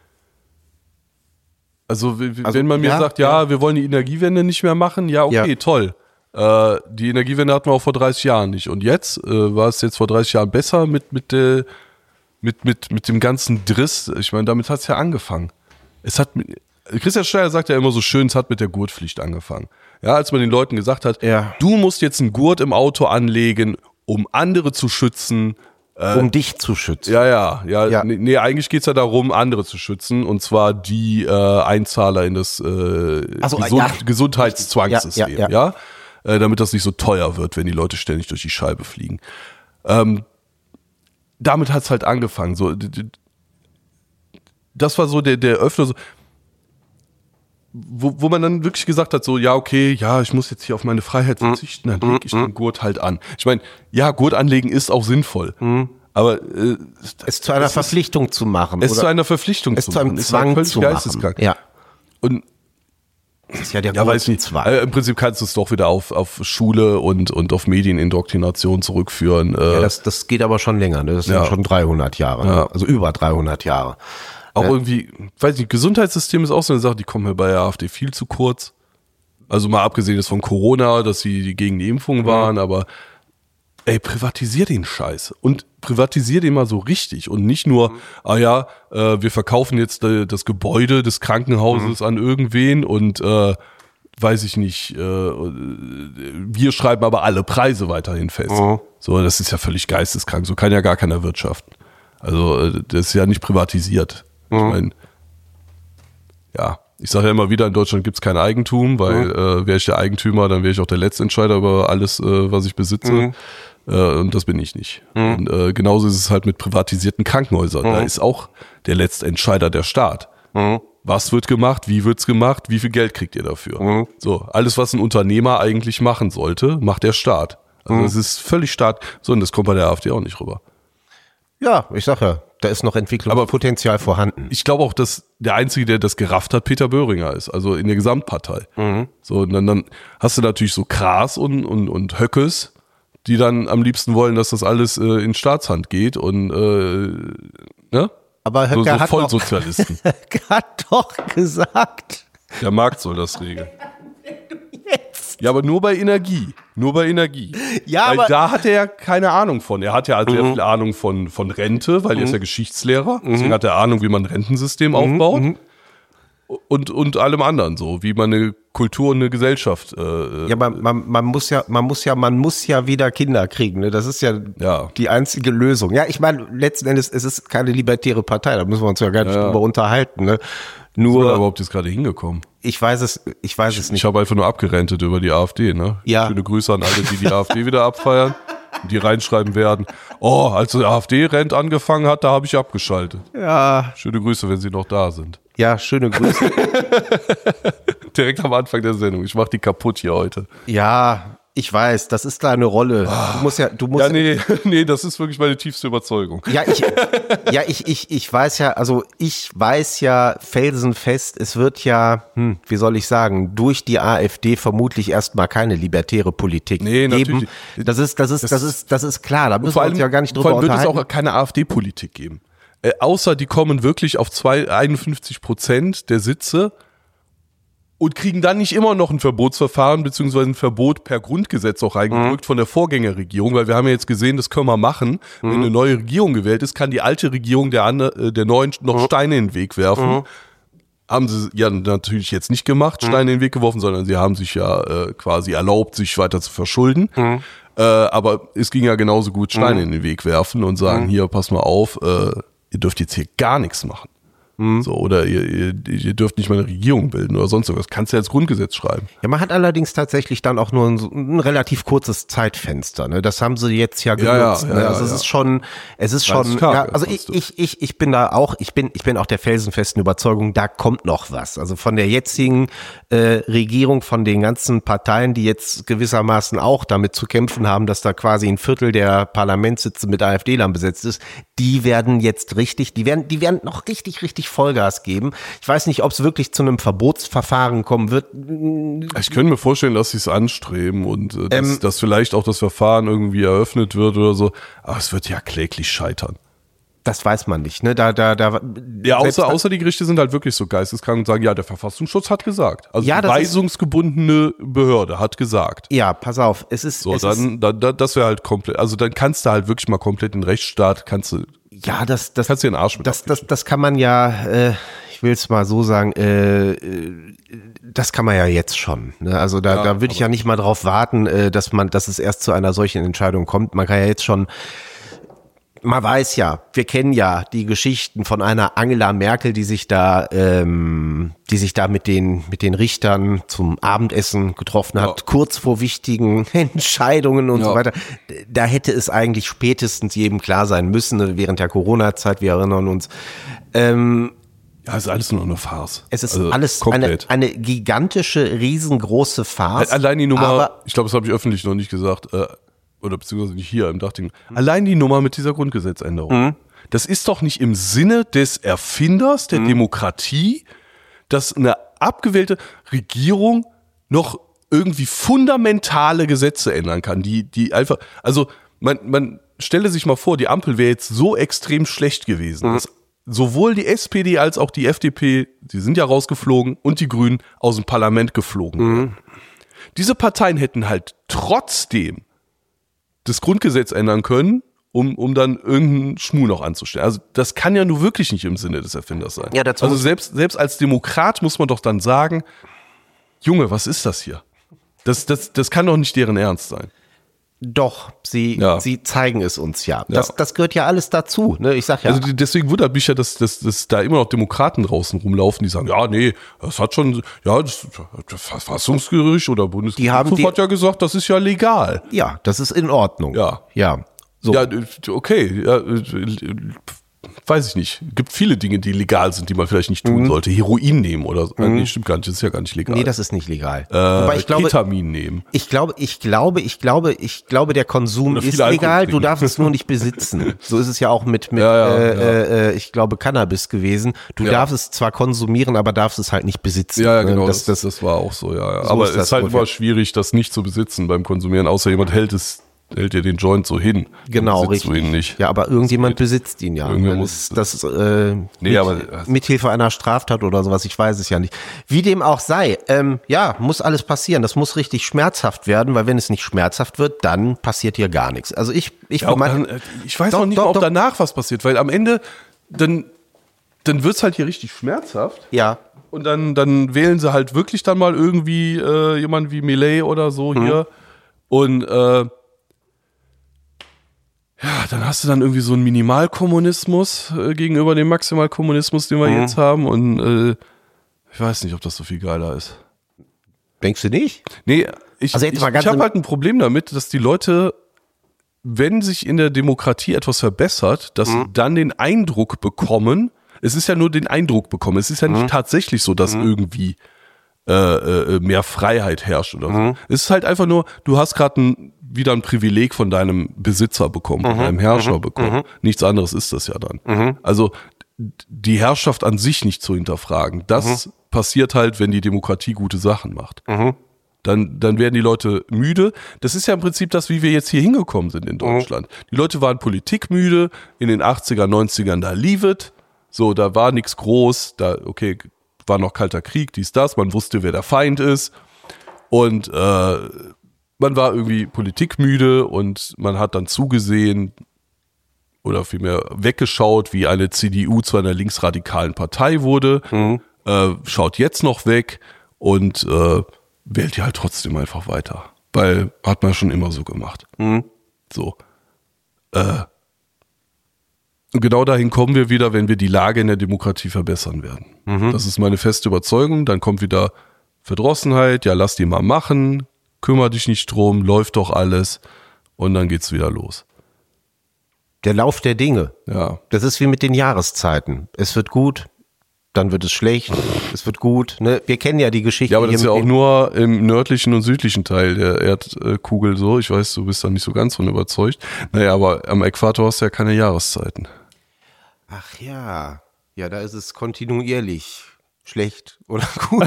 Also, w- also wenn man mir ja, sagt, ja, ja, wir wollen die Energiewende nicht mehr machen, ja, okay, ja. toll. Äh, die Energiewende hatten wir auch vor dreißig Jahren nicht. Und jetzt, äh, war es jetzt vor dreißig Jahren besser mit, mit, äh, mit, mit, mit dem ganzen Driss? Ich meine, damit hat es ja angefangen. Es hat, Christian Steyer sagt ja immer so schön, es hat mit der Gurtpflicht angefangen. Ja, als man den Leuten gesagt hat, ja. du musst jetzt einen Gurt im Auto anlegen, um andere zu schützen, um dich zu schützen. Ja, ja, ja. ja. Nee, nee, eigentlich geht's ja darum, andere zu schützen. Und zwar die äh, Einzahler in das äh, also, Gesund- ja. Gesundheitszwangssystem. Ja, ja, ja. ja? Äh, damit das nicht so teuer wird, wenn die Leute ständig durch die Scheibe fliegen. Ähm, damit hat's halt angefangen. So, das war so der, der Öffner, so, wo, wo man dann wirklich gesagt hat, so, ja, okay, ja, ich muss jetzt hier auf meine Freiheit verzichten, dann lege ich den Gurt halt an. Ich meine, ja, Gurt anlegen ist auch sinnvoll. Mhm. Aber äh, es zu einer es Verpflichtung ist, zu machen. Es zu einer Verpflichtung es zu machen. Es zu einem Zwang zu machen. Ja. Und das ist ja der ja, weiß nicht. Zwang. Äh, Im Prinzip kannst du es doch wieder auf, auf Schule und, und auf Medienindoktrination zurückführen. Äh, ja, das, das geht aber schon länger. Ne? Das sind ja. schon dreihundert Jahre. Ja. Ne? Also über dreihundert Jahre. Auch ja. irgendwie, weiß nicht, Gesundheitssystem ist auch so eine Sache, die kommen mir bei der AfD viel zu kurz. Also mal abgesehen jetzt von Corona, dass sie gegen die Impfung waren, mhm. aber ey, privatisier den Scheiß und privatisier den mal so richtig und nicht nur, mhm. ah ja, äh, wir verkaufen jetzt äh, das Gebäude des Krankenhauses mhm. an irgendwen und äh, weiß ich nicht, äh, wir schreiben aber alle Preise weiterhin fest. Mhm. So, das ist ja völlig geisteskrank, so kann ja gar keiner wirtschaften. Also das ist ja nicht privatisiert. Ich meine, ja, Ich sage ja immer wieder, in Deutschland gibt es kein Eigentum, weil mhm. äh, wäre ich der Eigentümer, dann wäre ich auch der Letztentscheider über alles, äh, was ich besitze. Mhm. Äh, und das bin ich nicht. Mhm. Und äh, genauso ist es halt mit privatisierten Krankenhäusern. Mhm. Da ist auch der Letztentscheider der Staat. Mhm. Was wird gemacht, wie wird's gemacht, wie viel Geld kriegt ihr dafür? Mhm. So, alles, was ein Unternehmer eigentlich machen sollte, macht der Staat. Also es mhm. ist völlig Staat. So, und das kommt bei der AfD auch nicht rüber. Ja, ich sag ja, da ist noch Entwicklungspotenzial Aber vorhanden. Ich glaube auch, dass der Einzige, der das gerafft hat, Peter Böhringer ist, also in der Gesamtpartei. Mhm. So, und dann, dann hast du natürlich so Kraas und, und, und Höckes, die dann am liebsten wollen, dass das alles äh, in Staatshand geht und äh, ne? Aber Höcke so, so hat, Vollsozialisten. Doch, hat doch gesagt. Der Markt soll das regeln. Ja, aber nur bei Energie. Nur bei Energie. Ja, weil aber da hat er ja keine Ahnung von. Er hat ja also mhm. sehr viel Ahnung von, von Rente, weil mhm. er ist ja Geschichtslehrer. Mhm. Deswegen hat er Ahnung, wie man ein Rentensystem mhm. aufbaut. Mhm. Und, und allem anderen so, wie man eine Kultur und eine Gesellschaft. Äh, ja, man, man, man muss ja, man muss ja, man muss ja wieder Kinder kriegen. Ne? Das ist ja, ja die einzige Lösung. Ja, ich meine, letzten Endes, es ist keine libertäre Partei. Da müssen wir uns ja gar nicht ja. drüber unterhalten. Ne? Nur. Ist man da überhaupt jetzt gerade hingekommen? Ich weiß es, ich weiß es nicht. Ich habe einfach nur abgerentet über die AfD. Ne? Ja. Schöne Grüße an alle, die die AfD wieder abfeiern. Die reinschreiben werden, oh, als die AfD-Rent angefangen hat, da habe ich abgeschaltet. Ja. Schöne Grüße, wenn sie noch da sind. Ja, schöne Grüße. Direkt am Anfang der Sendung. Ich mache die kaputt hier heute. Ja, ich weiß, das ist deine Rolle. Du musst ja, du musst. Ja, nee, nee, das ist wirklich meine tiefste Überzeugung. Ja, ich, ja, ich, ich, ich weiß ja, also ich weiß ja felsenfest, es wird ja, hm, wie soll ich sagen, durch die AfD vermutlich erstmal keine libertäre Politik nee, geben. Natürlich. Das ist, das ist, das, das ist, das ist klar. Da müssen wir uns ja gar nicht drüber vor allem unterhalten. Wird es auch keine AfD-Politik geben. Äh, außer die kommen wirklich auf zwei, einundfünfzig Prozent der Sitze und kriegen dann nicht immer noch ein Verbotsverfahren beziehungsweise ein Verbot per Grundgesetz auch reingedrückt mhm. von der Vorgängerregierung, weil wir haben ja jetzt gesehen, das können wir machen. Mhm. Wenn eine neue Regierung gewählt ist, kann die alte Regierung der, andere, der neuen noch mhm. Steine in den Weg werfen. Mhm. Haben sie ja natürlich jetzt nicht gemacht, Steine mhm. in den Weg geworfen, sondern sie haben sich ja äh, quasi erlaubt, sich weiter zu verschulden. Mhm. Äh, aber es ging ja genauso gut, Steine mhm. in den Weg werfen und sagen, mhm. hier, pass mal auf, äh, ihr dürft jetzt hier gar nichts machen. Mhm. So, oder ihr, ihr, ihr dürft nicht mal eine Regierung bilden oder sonst irgendwas. Kannst du ja als Grundgesetz schreiben. Ja, man hat allerdings tatsächlich dann auch nur ein, ein relativ kurzes Zeitfenster. Ne? Das haben sie jetzt ja genutzt. Ja, ja, ne? ja, also ja, es ja. ist schon, es ist schon, klar, ja, also ich, ich, ich, ich bin da auch, ich bin, ich bin auch der felsenfesten Überzeugung, da kommt noch was. Also von der jetzigen äh, Regierung, von den ganzen Parteien, die jetzt gewissermaßen auch damit zu kämpfen haben, dass da quasi ein Viertel der Parlamentssitze mit AfD-Lern besetzt ist, die werden jetzt richtig, die werden, die werden noch richtig, richtig Vollgas geben. Ich weiß nicht, ob es wirklich zu einem Verbotsverfahren kommen wird. Ich könnte mir vorstellen, dass sie es anstreben und äh, dass, Ähm, dass vielleicht auch das Verfahren irgendwie eröffnet wird oder so. Aber es wird ja kläglich scheitern. Das weiß man nicht, ne? Da, da, da. Ja, außer, außer die Gerichte sind halt wirklich so geisteskrank und sagen, ja, der Verfassungsschutz hat gesagt. Also Ja, die das ist- weisungsgebundene Behörde hat gesagt. Ja, pass auf. Es ist, So, es ist dann, dann, dann das wäre halt komplett, also dann kannst du halt wirklich mal komplett den Rechtsstaat, kannst du, ja, das, das, kannst du den Arsch mit das, das, das kann man ja. Äh, ich will es mal so sagen. Äh, äh, das kann man ja jetzt schon. Ne? Also da, Ja, da würde ich aber- ja nicht mal drauf warten, äh, dass man, dass es erst zu einer solchen Entscheidung kommt. Man kann ja jetzt schon. Man weiß ja, wir kennen ja die Geschichten von einer Angela Merkel, die sich da, ähm, die sich da mit den mit den Richtern zum Abendessen getroffen hat, Ja. kurz vor wichtigen Entscheidungen und Ja. so weiter. Da hätte es eigentlich spätestens jedem klar sein müssen, während der Corona-Zeit, wir erinnern uns. Ähm, ja, ist alles nur eine Farce. es ist Also alles eine, komplett. eine gigantische, riesengroße Farce. Allein die Nummer, Aber ich glaube, das habe ich öffentlich noch nicht gesagt, äh, oder beziehungsweise nicht hier im Dachting. Allein die Nummer mit dieser Grundgesetzänderung. Mhm. Das ist doch nicht im Sinne des Erfinders der Mhm. Demokratie, dass eine abgewählte Regierung noch irgendwie fundamentale Gesetze ändern kann, die, die einfach, also man, man stelle sich mal vor, die Ampel wäre jetzt so extrem schlecht gewesen, Mhm. dass sowohl die S P D als auch die F D P, die sind ja rausgeflogen, und die Grünen aus dem Parlament geflogen Mhm. wären. Diese Parteien hätten halt trotzdem das Grundgesetz ändern können, um, um dann irgendeinen Schmuh noch anzustellen. Also das kann ja nur wirklich nicht im Sinne des Erfinders sein. Ja, dazu also muss- selbst, selbst als Demokrat muss man doch dann sagen, Junge, was ist das hier? Das, das, das kann doch nicht deren Ernst sein. Doch, sie, Ja. sie zeigen es uns ja. Ja. Das, das gehört ja alles dazu. Ne? Ich sag ja, Also die- deswegen wundert mich ja, dass, dass, dass da immer noch Demokraten draußen rumlaufen, die sagen, ja, nee, das hat schon, ja, das, das Verfassungsgericht oder Die haben Bundesgerichtshof die- hat ja gesagt, das ist ja legal. ja, das ist in Ordnung. Ja. Ja. So. Ja, okay, ja, äh, weiß ich nicht. Gibt viele Dinge, die legal sind, die man vielleicht nicht tun sollte. Heroin nehmen oder so. Nee, stimmt gar nicht, das ist ja gar nicht legal. Nee, das ist nicht legal. äh, Wobei ich glaube, Ketamin nehmen. ich glaube, ich glaube, ich glaube, ich glaube, der Konsum Oder viel ist Alkohol legal, du trinken. darfst es nur nicht besitzen. So ist es ja auch mit, mit Ja, ja, äh, ja. Äh, äh, ich glaube, Cannabis gewesen. Du Ja. darfst es zwar konsumieren, aber darfst es halt nicht besitzen. Ja, ja, Ne? genau, Das, das, das, das war auch so, ja. ja. So Aber ist es das ist halt ungefähr. immer schwierig, das nicht zu besitzen beim Konsumieren, außer jemand hält es, hält dir den Joint so hin. genau, Dann besitzt richtig. du ihn nicht. Ja, aber irgendjemand besitzt ihn ja. Irgendwer Dann muss- ist das äh, Nee, mit, aber- mithilfe einer Straftat oder sowas, ich weiß es ja nicht. Wie dem auch sei, ähm, ja, muss alles passieren. Das muss richtig schmerzhaft werden, weil wenn es nicht schmerzhaft wird, dann passiert hier gar nichts. Also ich, ich Ja, auch mein- dann, äh, ich weiß Doch, noch nicht doch, mal, ob doch. danach was passiert, weil am Ende, dann, dann wird's halt hier richtig schmerzhaft. ja. Und dann, dann wählen sie halt wirklich dann mal irgendwie äh, jemanden wie Milei oder so Mhm. hier. Und äh, ja, dann hast du dann irgendwie so einen Minimalkommunismus äh, gegenüber dem Maximalkommunismus, den wir Mhm. jetzt haben. Und äh, ich weiß nicht, ob das so viel geiler ist. Denkst du nicht? Nee, ich, Also jetzt ich, mal ganz ich habe im- halt ein Problem damit, dass die Leute, wenn sich in der Demokratie etwas verbessert, dass Mhm. sie dann den Eindruck bekommen, es ist ja nur den Eindruck bekommen, es ist ja Mhm. nicht tatsächlich so, dass irgendwie äh, äh, mehr Freiheit herrscht oder so. Mhm. Es ist halt einfach nur, du hast gerade ein, wieder ein Privileg von deinem Besitzer bekommen, Mhm. von deinem Herrscher bekommen. Nichts anderes ist das ja dann. Also die Herrschaft an sich nicht zu hinterfragen, das Mhm. passiert halt, wenn die Demokratie gute Sachen macht. Dann, dann werden die Leute müde. Das ist ja im Prinzip das, wie wir jetzt hier hingekommen sind in Deutschland. Die Leute waren politikmüde, in den achtziger, neunzigern, da lief es. So, da war nichts groß, da, okay, war noch kalter Krieg, dies, das, man wusste, wer der Feind ist. Und äh, man war irgendwie politikmüde und man hat dann zugesehen oder vielmehr weggeschaut, wie eine C D U zu einer linksradikalen Partei wurde, äh, schaut jetzt noch weg und äh, wählt die halt trotzdem einfach weiter. Weil hat man schon immer so gemacht. So. Äh, und genau dahin kommen wir wieder, wenn wir die Lage in der Demokratie verbessern werden. Das ist meine feste Überzeugung. Dann kommt wieder Verdrossenheit, ja, lass die mal machen, kümmere dich nicht drum, läuft doch alles und dann geht's wieder los. Der Lauf der Dinge. Ja. Das ist wie mit den Jahreszeiten. Es wird gut, dann wird es schlecht, es wird gut. Ne? Wir kennen ja die Geschichte. Ja, aber das ist hier ja mit auch den- nur im nördlichen und südlichen Teil der Erdkugel so. Ich weiß, du bist da nicht so ganz von überzeugt. Naja, aber am Äquator hast du ja keine Jahreszeiten. Ach ja, ja, da ist es kontinuierlich schlecht oder gut.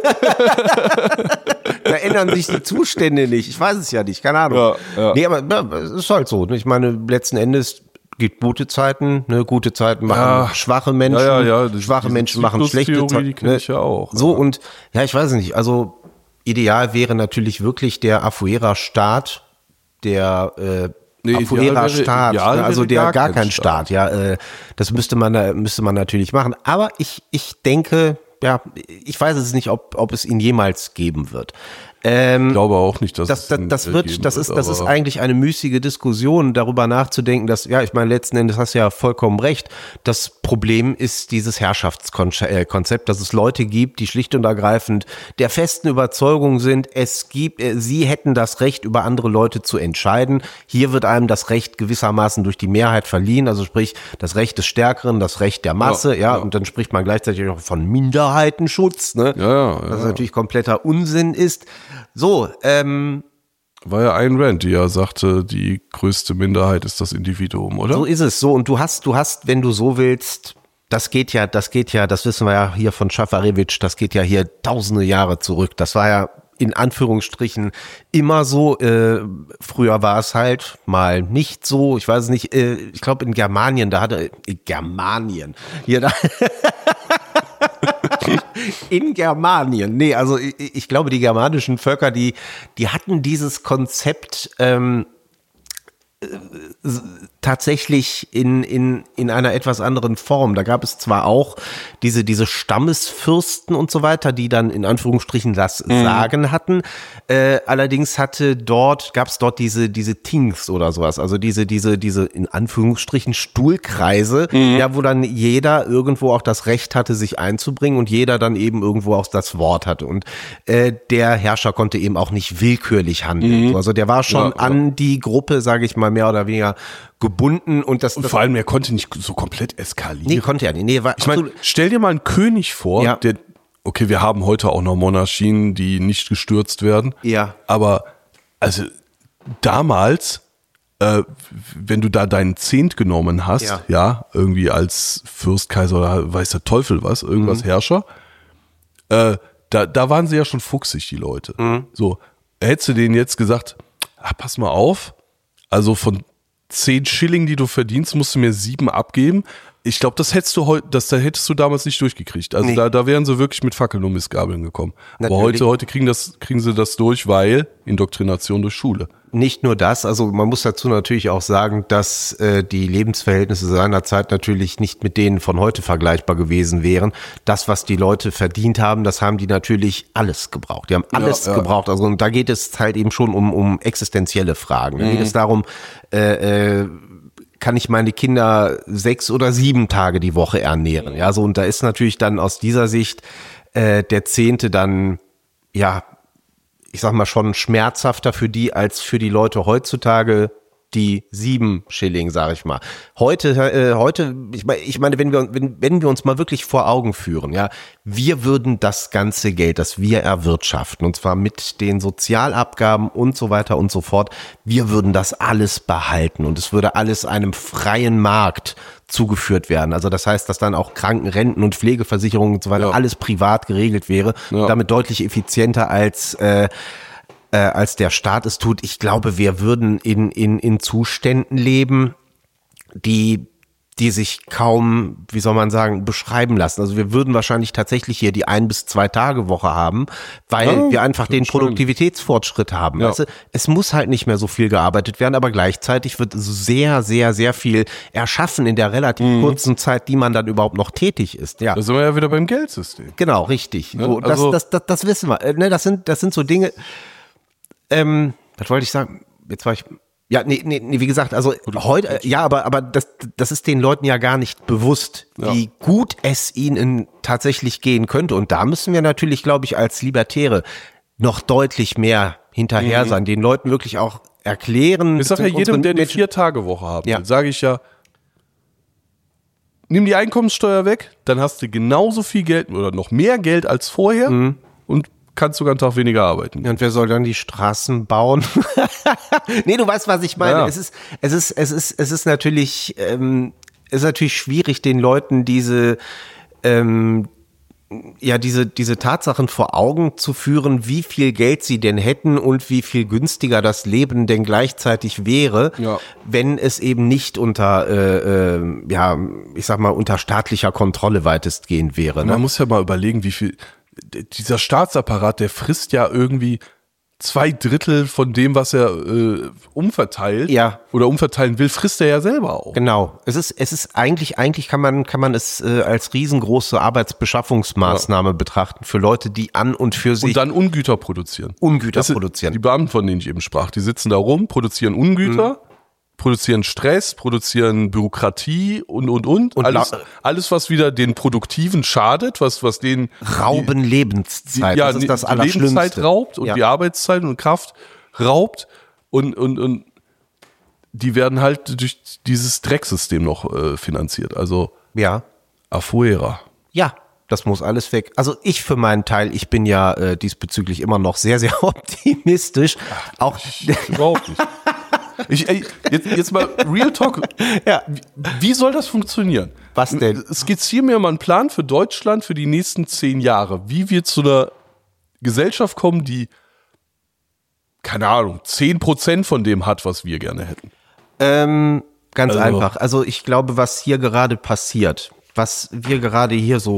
Da ändern sich die Zustände nicht. Ich weiß es ja nicht, keine Ahnung. Ja, ja. Nee, aber ja, es ist halt so. Ne? Ich meine, letzten Endes gibt gute Zeiten, ne? Gute Zeiten machen Ja. schwache Menschen, Ja, ja, ja, das- schwache diese Menschen machen schlechte Zyklustheorie, die Zeiten. kenn ich ja auch. So und, ja, ich weiß es nicht, also ideal wäre natürlich wirklich der Afuera-Staat, der äh, Nee, ideal Afuera-Staat, wäre- ideal ne? also wäre der gar gar kein kein Staat, ja, äh, das müsste man, da- müsste man natürlich machen. Aber ich, ich denke, ja, ich weiß es nicht, ob, ob es ihn jemals geben wird. Ähm, Ich glaube auch nicht, dass das, es das, ihn, das äh, wird, geben das ist, das ist aber- eigentlich eine müßige Diskussion, darüber nachzudenken, dass, ja, ich meine, letzten Endes hast du ja vollkommen recht. Das Problem ist dieses Herrschaftskonzept, dass es Leute gibt, die schlicht und ergreifend der festen Überzeugung sind, es gibt, äh, sie hätten das Recht, über andere Leute zu entscheiden. Hier wird einem das Recht gewissermaßen durch die Mehrheit verliehen, also sprich, das Recht des Stärkeren, das Recht der Masse, ja, Ja, ja. und dann spricht man gleichzeitig auch von Minderheitenschutz, ne? Ja, ja, ja. Was natürlich kompletter Unsinn ist. So, ähm, War ja Ayn Rand, die ja sagte, die größte Minderheit ist das Individuum, oder? so ist es. So, und du hast, du hast, wenn du so willst, das geht ja, das geht ja, das wissen wir ja hier von Schafarewitsch, das geht ja hier tausende Jahre zurück. Das war ja in Anführungsstrichen immer so. Äh, früher war es halt mal nicht so. Ich weiß es nicht. Äh, ich glaube in Germanien, da hatte äh, Germanien hier da. In Germanien, nee, also ich, ich glaube, die germanischen Völker, die, die hatten dieses Konzept, ähm, tatsächlich in, in, in einer etwas anderen Form. Da gab es zwar auch diese, diese Stammesfürsten und so weiter, die dann in Anführungsstrichen das mhm. Sagen hatten. Äh, allerdings hatte dort, gab es dort diese, diese Tings oder sowas, also diese, diese, diese in Anführungsstrichen Stuhlkreise, mhm. ja, wo dann jeder irgendwo auch das Recht hatte, sich einzubringen und jeder dann eben irgendwo auch das Wort hatte. Und äh, der Herrscher konnte eben auch nicht willkürlich handeln. Mhm. Also der war schon ja, an ja. die Gruppe, sage ich mal, mehr oder weniger gebunden und das, und das vor allem er konnte nicht so komplett eskalieren. Nee, konnte er nicht. Nee, war ich meine, stell dir mal einen König vor, ja. der okay, wir haben heute auch noch Monarchien, die nicht gestürzt werden. Ja. Aber also damals, äh, wenn du da deinen Zehnt genommen hast, ja, ja irgendwie als Fürst, Kaiser oder weiß der Teufel was, irgendwas mhm. Herrscher, äh, da, da waren sie ja schon fuchsig, die Leute. Mhm. So, hättest du denen jetzt gesagt, ah, pass mal auf, also von zehn Schilling, die du verdienst, musst du mir sieben abgeben. Ich glaube, das hättest du heute, das, das hättest du damals nicht durchgekriegt. Also nee. da, da wären sie wirklich mit Fackeln und Mistgabeln gekommen. Natürlich. Aber heute, heute kriegen das, kriegen sie das durch, weil Indoktrination durch Schule. Nicht nur das, also man muss dazu natürlich auch sagen, dass äh, die Lebensverhältnisse seiner Zeit natürlich nicht mit denen von heute vergleichbar gewesen wären. Das, was die Leute verdient haben, das haben die natürlich alles gebraucht. Die haben alles ja, ja. gebraucht. Also und da geht es halt eben schon um, um existenzielle Fragen. Da mhm. geht es darum, äh, äh, kann ich meine Kinder sechs oder sieben Tage die Woche ernähren? Ja, so und da ist natürlich dann aus dieser Sicht äh, der Zehnte dann, ja, ich sag mal schon schmerzhafter für die als für die Leute heutzutage die sieben Schilling, sage ich mal. Heute, äh, heute, ich meine, ich meine, wenn wir, wenn, wenn wir uns mal wirklich vor Augen führen, ja, wir würden das ganze Geld, das wir erwirtschaften, und zwar mit den Sozialabgaben und so weiter und so fort, wir würden das alles behalten und es würde alles einem freien Markt zugeführt werden. Also das heißt, dass dann auch Kranken-, Renten- und Pflegeversicherungen und so weiter ja. alles privat geregelt wäre, ja. und damit deutlich effizienter als äh, Äh, als der Staat es tut. Ich glaube, wir würden in, in, in Zuständen leben, die, die sich kaum, wie soll man sagen, beschreiben lassen. Also wir würden wahrscheinlich tatsächlich hier die ein- bis zwei Tage Woche haben, weil ja, wir einfach den Produktivitätsfortschritt haben. Ja. Weißt du, es muss halt nicht mehr so viel gearbeitet werden, aber gleichzeitig wird sehr, sehr, sehr viel erschaffen in der relativ mhm. kurzen Zeit, die man dann überhaupt noch tätig ist. Ja. Da sind wir ja wieder beim Geldsystem. Genau, richtig. Ja, so, also das, das, das, das wissen wir. Ne, das sind, das sind so Dinge. Ähm, was wollte ich sagen? Jetzt war ich, ja, nee, nee, nee wie gesagt, also heute, ja, aber, aber das, das ist den Leuten ja gar nicht bewusst, ja. wie gut es ihnen tatsächlich gehen könnte. Und da müssen wir natürlich, glaube ich, als Libertäre noch deutlich mehr hinterher mhm. sein, den Leuten wirklich auch erklären. Ich sage ja jedem, der die Vier-Tage-Woche haben will, ja. sage ich ja, nimm die Einkommenssteuer weg, dann hast du genauso viel Geld oder noch mehr Geld als vorher mhm. und kannst sogar einen Tag weniger arbeiten. Und wer soll dann die Straßen bauen? Nee, du weißt, was ich meine. Ja. Es ist, es ist, es ist, es ist natürlich, ähm, es ist natürlich schwierig, den Leuten diese, ähm, ja, diese, diese Tatsachen vor Augen zu führen, wie viel Geld sie denn hätten und wie viel günstiger das Leben denn gleichzeitig wäre, ja. wenn es eben nicht unter, äh, äh, ja, ich sag mal, unter staatlicher Kontrolle weitestgehend wäre. Ne? Man muss ja mal überlegen, wie viel dieser Staatsapparat, der frisst ja irgendwie zwei Drittel von dem, was er äh, umverteilt ja. oder umverteilen will, frisst er ja selber auch. Genau. Es ist, es ist eigentlich, eigentlich kann man, kann man es äh, als riesengroße Arbeitsbeschaffungsmaßnahme ja. betrachten für Leute, die an und für sich. Und dann Ungüter produzieren. Ungüter produzieren. Die Beamten, von denen ich eben sprach, die sitzen da rum, produzieren Ungüter. Mhm. produzieren Stress, produzieren Bürokratie und, und, und. und alles, alles, was wieder den Produktiven schadet, was, was denen Rauben die, Lebenszeit, die, ja, das ist das die Allerschlimmste. Lebenszeit raubt und ja. die Arbeitszeit und Kraft raubt und, und, und die werden halt durch dieses Drecksystem noch äh, finanziert. Also ja. afuera. Ja. Das muss alles weg. Also ich für meinen Teil, ich bin ja äh, diesbezüglich immer noch sehr, sehr optimistisch. Ach, auch ich, überhaupt nicht. Ich, ey, jetzt, jetzt mal Real Talk. Ja. Wie, wie soll das funktionieren? Was denn? Skizziere mir mal einen Plan für Deutschland für die nächsten zehn Jahre. Wie wir zu einer Gesellschaft kommen, die, keine Ahnung, zehn Prozent von dem hat, was wir gerne hätten. Ähm, ganz also. einfach. Also ich glaube, was hier gerade passiert, was wir gerade hier so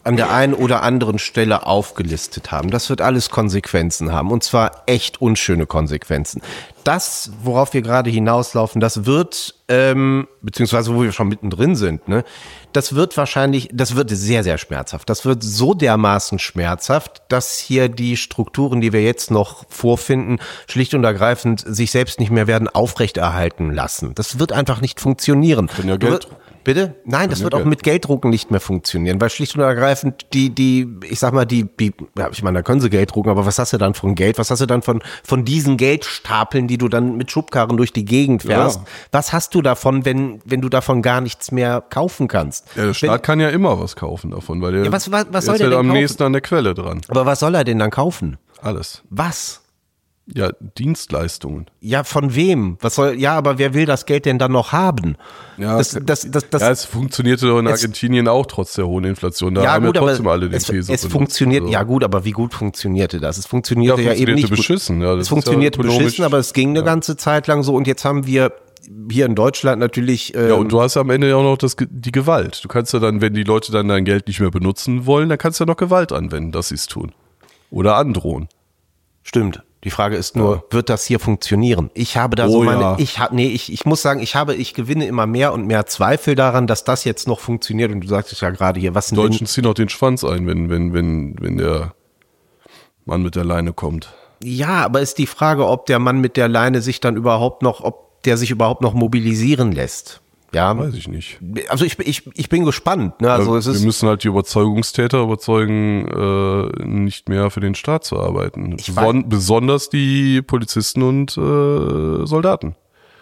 an der einen oder anderen Stelle aufgelistet haben, das wird alles Konsequenzen haben. Und zwar echt unschöne Konsequenzen. Das, worauf wir gerade hinauslaufen, das wird, ähm, beziehungsweise wo wir schon mittendrin sind, ne, das wird wahrscheinlich, das wird sehr, sehr schmerzhaft. Das wird so dermaßen schmerzhaft, dass hier die Strukturen, die wir jetzt noch vorfinden, schlicht und ergreifend sich selbst nicht mehr werden aufrechterhalten lassen. Das wird einfach nicht funktionieren. Wenn ja Geld Bitte? Nein, das ja wird auch Geld. mit Gelddrucken nicht mehr funktionieren, weil schlicht und ergreifend die, die, ich sag mal, die, die ja, ich meine, da können sie Geld drucken, aber was hast du dann von Geld? Was hast du dann von, von diesen Geldstapeln, die du dann mit Schubkarren durch die Gegend fährst? Ja. Was hast du davon, wenn, wenn du davon gar nichts mehr kaufen kannst? Ja, der Staat wenn, kann ja immer was kaufen davon, weil der, Ja, was- was- was der soll ist der ja denn am kaufen? nächsten an der Quelle dran. aber was soll er denn dann kaufen? Alles. Was? Ja, Dienstleistungen. Ja, von wem? Was soll, ja, aber wer will das Geld denn dann noch haben? Ja, das, das, das, das, ja, es funktionierte doch in es- Argentinien auch trotz der hohen Inflation. Da ja, haben gut, ja trotzdem aber alle den es, Peso es benutzt. funktioniert, Also. ja gut, aber wie gut funktionierte das? Es funktionierte ja, Ja, eben nicht funktionierte gut. beschissen, ja, das es ist funktionierte ja ökonomisch- beschissen, aber es ging eine ganze Zeit lang so und jetzt haben wir hier in Deutschland natürlich ähm, Ja, und du hast am Ende ja auch noch das, die Gewalt. Du kannst ja dann, wenn die Leute dann dein Geld nicht mehr benutzen wollen, dann kannst du ja noch Gewalt anwenden, dass sie es tun. Oder androhen. stimmt. Die Frage ist nur, Ja. wird das hier funktionieren? Ich habe da Oh so meine, ja. ich habe, nee, ich, ich muss sagen, ich habe, ich gewinne immer mehr und mehr Zweifel daran, dass das jetzt noch funktioniert. Und du sagst es ja gerade hier, was Die denn? Deutschen ziehen auch den Schwanz ein, wenn, wenn, wenn, wenn der Mann mit der Leine kommt. Ja, aber ist die Frage, ob der Mann mit der Leine sich dann überhaupt noch, ob der sich überhaupt noch mobilisieren lässt. Ja, Weiß ich nicht. also ich, ich, ich bin gespannt. Ne? Also es wir ist, müssen halt die Überzeugungstäter überzeugen, äh, nicht mehr für den Staat zu arbeiten. Ich Beson besonders die Polizisten und äh, Soldaten.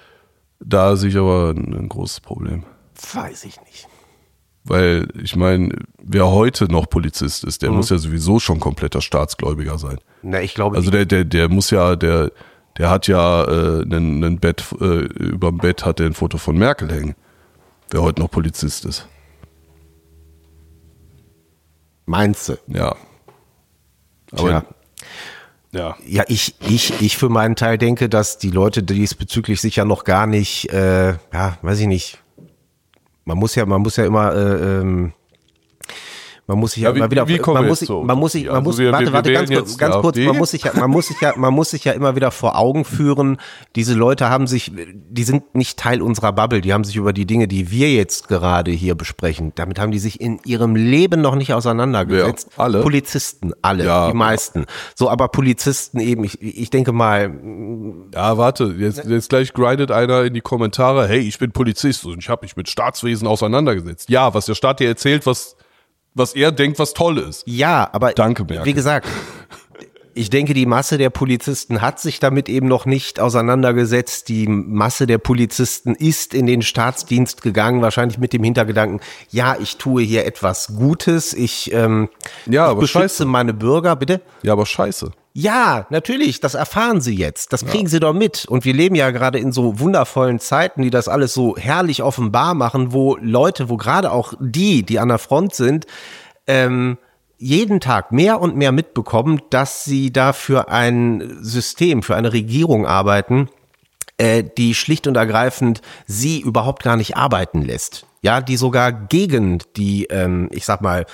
Da sehe ich aber ein, ein großes Problem. weiß ich nicht. Weil, ich meine, wer heute noch Polizist ist, der Mhm. muss ja sowieso schon kompletter Staatsgläubiger sein. Na, ich glaube, Also der, der, der muss ja, der, der hat ja äh, einen, einen Bett, äh, über dem Bett hat er ein Foto von Merkel hängen. Wer heute noch Polizist ist. meinst du? Ja. Aber Tja. ja. Ja, ich, ich, ich für meinen Teil denke, dass die Leute diesbezüglich sich ja noch gar nicht, äh, ja, weiß ich nicht. Man muss ja, man muss ja immer, äh, ähm, man muss sich ja, Ja, wie- immer wieder, wie kommen man wir muss jetzt sich, zur man muss sich, Utopie? man Also muss, wir- warte, wir warte, ganz wählen kurz, jetzt ganz die kurz, man AfD. muss sich ja, man muss sich ja, man muss sich ja immer wieder vor Augen führen, diese Leute haben sich, die sind nicht Teil unserer Bubble, die haben sich über die Dinge, die wir jetzt gerade hier besprechen, damit haben die sich in ihrem Leben noch nicht auseinandergesetzt. Wer? Alle? Polizisten, alle, Ja. die meisten. So, aber Polizisten eben, ich, ich denke mal, Ja, warte, jetzt, jetzt gleich grindet einer in die Kommentare, hey, ich bin Polizist und ich habe mich mit Staatswesen auseinandergesetzt. Ja, was der Staat dir erzählt, was, was er denkt, was toll ist. ja, aber Danke, Merkel. wie gesagt, ich denke, die Masse der Polizisten hat sich damit eben noch nicht auseinandergesetzt. Die Masse der Polizisten ist in den Staatsdienst gegangen, wahrscheinlich mit dem Hintergedanken, ja, ich tue hier etwas Gutes, ich, ähm, Ja, ich aber beschütze scheiße. meine Bürger, bitte. Ja, aber scheiße. Ja, natürlich, das erfahren sie jetzt. Das kriegen sie doch mit. Und wir leben ja gerade in so wundervollen Zeiten, die das alles so herrlich offenbar machen, wo Leute, wo gerade auch die, die an der Front sind, ähm, jeden Tag mehr und mehr mitbekommen, dass sie da für ein System, für eine Regierung arbeiten, äh, die schlicht und ergreifend sie überhaupt gar nicht arbeiten lässt. Ja, die sogar gegen die, ähm, ich sag mal,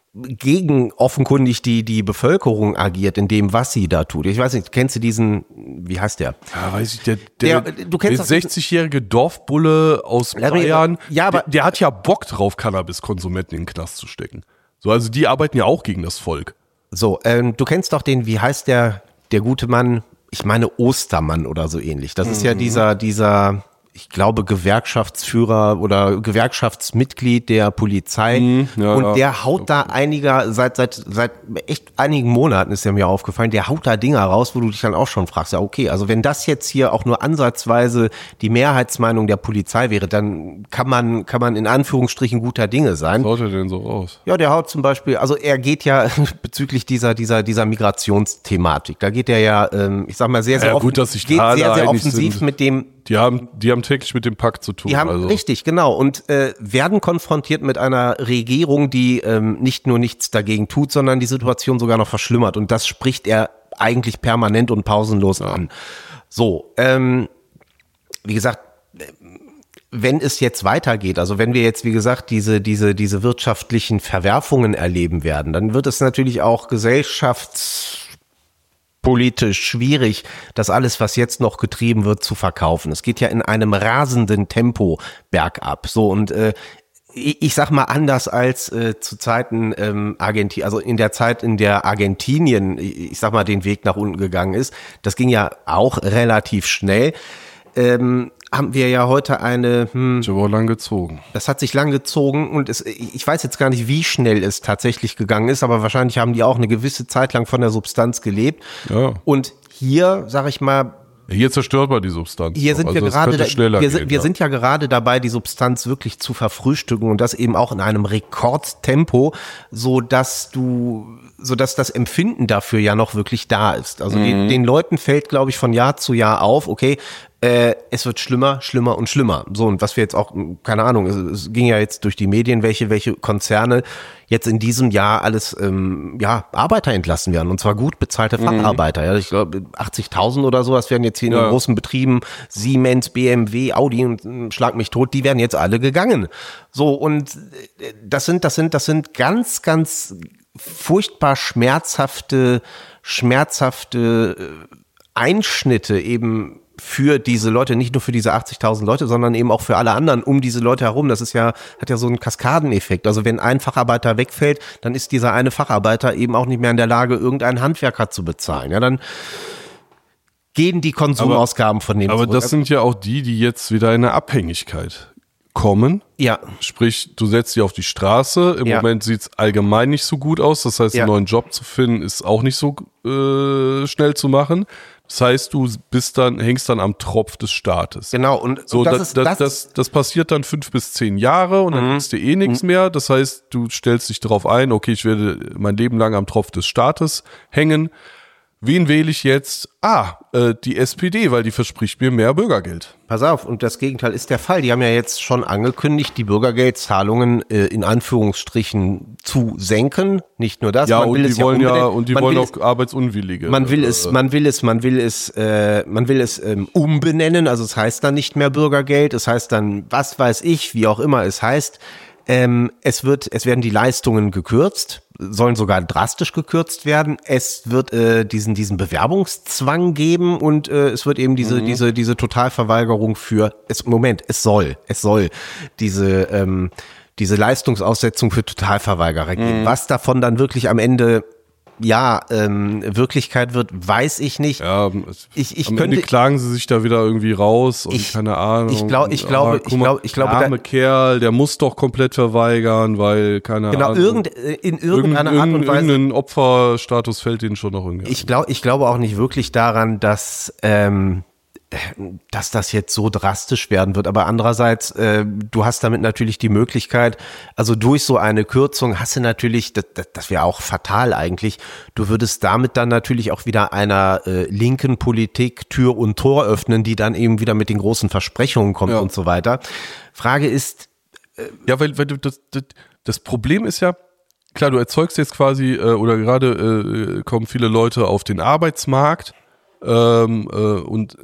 gegen offenkundig die, die Bevölkerung agiert in dem, was sie da tut. Ich weiß nicht, kennst du diesen, wie heißt der? Ja, weiß ich, der, der, Der- du kennst der doch- sechzigjährige Dorfbulle aus Ja, Bayern, ja, aber- der, der hat ja Bock drauf, Cannabiskonsumenten in den Knast zu stecken. So, also die arbeiten ja auch gegen das Volk. So, ähm, du kennst doch den, wie heißt der, der gute Mann? Ich meine Ostermann oder so ähnlich. Das ist Mhm. ja dieser, dieser, ich glaube, Gewerkschaftsführer oder Gewerkschaftsmitglied der Polizei. Mhm, ja, und ja. der haut da einiger, seit, seit, seit echt einigen Monaten ist er mir aufgefallen, der haut da Dinger raus, wo du dich dann auch schon fragst, ja, okay, also wenn das jetzt hier auch nur ansatzweise die Mehrheitsmeinung der Polizei wäre, dann kann man, kann man in Anführungsstrichen guter Dinge sein. Was haut er denn so raus? Ja, der haut zum Beispiel, also er geht ja bezüglich dieser dieser dieser Migrationsthematik, da geht er ja, ähm, ich sag mal sehr sehr Ja, offen, gut, dass sich geht da sehr alle sehr einig offensiv sind. mit dem, Die haben, die haben täglich mit dem Pakt zu tun. die haben also. richtig genau und äh, werden konfrontiert mit einer Regierung, die ähm, nicht nur nichts dagegen tut, sondern die Situation sogar noch verschlimmert und das spricht er eigentlich permanent und pausenlos an. So, ähm, wie gesagt. wenn es jetzt weitergeht, also wenn wir jetzt, wie gesagt, diese, diese, diese wirtschaftlichen Verwerfungen erleben werden, dann wird es natürlich auch gesellschaftspolitisch schwierig, das alles, was jetzt noch getrieben wird, zu verkaufen. Es geht ja in einem rasenden Tempo bergab. So, und äh, ich, ich sag mal anders als äh, zu Zeiten ähm, Argentinien, also in der Zeit, in der Argentinien, ich sag mal, den Weg nach unten gegangen ist, das ging ja auch relativ schnell. Ähm, haben wir ja heute eine, hm, das war lang gezogen. Das hat sich lang gezogen und es, ich weiß jetzt gar nicht, wie schnell es tatsächlich gegangen ist, aber wahrscheinlich haben die auch eine gewisse Zeit lang von der Substanz gelebt. Ja. Und hier, sag ich mal, hier zerstört man die Substanz. Hier sind also wir gerade, da, wir, gehen, sind, wir ja. sind ja gerade dabei, die Substanz wirklich zu verfrühstücken und das eben auch in einem Rekordtempo, so dass du, so dass das Empfinden dafür ja noch wirklich da ist. Also mhm. den, den Leuten fällt, glaube ich, von Jahr zu Jahr auf, okay, äh, es wird schlimmer, schlimmer und schlimmer. So, und was wir jetzt auch, keine Ahnung, es, es ging ja jetzt durch die Medien, welche, welche Konzerne jetzt in diesem Jahr alles, ähm, ja, Arbeiter entlassen werden. Und zwar gut bezahlte Facharbeiter. Mhm. Ja, ich glaube, achtzigtausend oder sowas werden jetzt hier in ja. den großen Betrieben, Siemens, B M W, Audi und äh, schlag mich tot, die werden jetzt alle gegangen. So, und äh, das sind, das sind, das sind ganz, ganz furchtbar schmerzhafte, schmerzhafte äh, Einschnitte eben für diese Leute, nicht nur für diese achtzigtausend Leute, sondern eben auch für alle anderen um diese Leute herum. Das ist ja, hat ja so einen Kaskadeneffekt. Also wenn ein Facharbeiter wegfällt, dann ist dieser eine Facharbeiter eben auch nicht mehr in der Lage, irgendeinen Handwerker zu bezahlen. Ja, dann gehen die Konsumausgaben aber, von denen Aber zurück. das sind ja auch die, die jetzt wieder in eine Abhängigkeit kommen. Ja. Sprich, du setzt sie auf die Straße. Im ja. Moment sieht es allgemein nicht so gut aus. Das heißt, ja. einen neuen Job zu finden, ist auch nicht so äh, schnell zu machen. Das heißt, du bist dann, hängst dann am Tropf des Staates. Genau. Und, so, und das, das, ist, das, das, das, das passiert dann fünf bis zehn Jahre und dann mhm. kriegst du eh nichts mhm. mehr. Das heißt, du stellst dich darauf ein, okay, ich werde mein Leben lang am Tropf des Staates hängen. Wen wähle ich jetzt? Ah, äh, die S P D, weil die verspricht mir mehr Bürgergeld. Pass auf, und das Gegenteil ist der Fall. Die haben ja jetzt schon angekündigt, die Bürgergeldzahlungen äh, in Anführungsstrichen zu senken. Nicht nur das. Ja, man und will die es wollen ja, ja, und die wollen auch es, Arbeitsunwillige. Man will es, man will es, man will es, äh, man will es ähm, umbenennen. Also es heißt dann nicht mehr Bürgergeld. Es heißt dann, was weiß ich, wie auch immer es heißt. Ähm, es wird, es werden die Leistungen gekürzt, sollen sogar drastisch gekürzt werden. Es wird äh, diesen diesen Bewerbungszwang geben und äh, es wird eben diese mhm. diese diese Totalverweigerung für es Moment, es soll, es soll diese ähm, diese Leistungsaussetzung für Totalverweigerer geben. Mhm. Was davon dann wirklich am Ende ja, ähm, Wirklichkeit wird, weiß ich nicht. Ja, ich, ich am könnte, Ende klagen sie sich da wieder irgendwie raus und ich, keine Ahnung. Ich glaube, ich glaube, ah, ich glaube, ich glaube, der arme Kerl, der muss doch komplett verweigern, weil keine genau, Ahnung. Genau, irgend, in irgendeiner irgendein, Art und Weise. Irgendein Opferstatus fällt ihnen schon noch irgendwie. Ich glaube, ich glaube auch nicht wirklich daran, dass ähm, dass das jetzt so drastisch werden wird. Aber andererseits, äh, du hast damit natürlich die Möglichkeit, also durch so eine Kürzung hast du natürlich, das, das, das wäre auch fatal eigentlich, du würdest damit dann natürlich auch wieder einer äh, linken Politik Tür und Tor öffnen, die dann eben wieder mit den großen Versprechungen kommt ja. und so weiter. Frage ist... Äh, ja, weil, weil du das, das, das Problem ist ja, klar, du erzeugst jetzt quasi, äh, oder gerade äh, kommen viele Leute auf den Arbeitsmarkt ähm, äh, und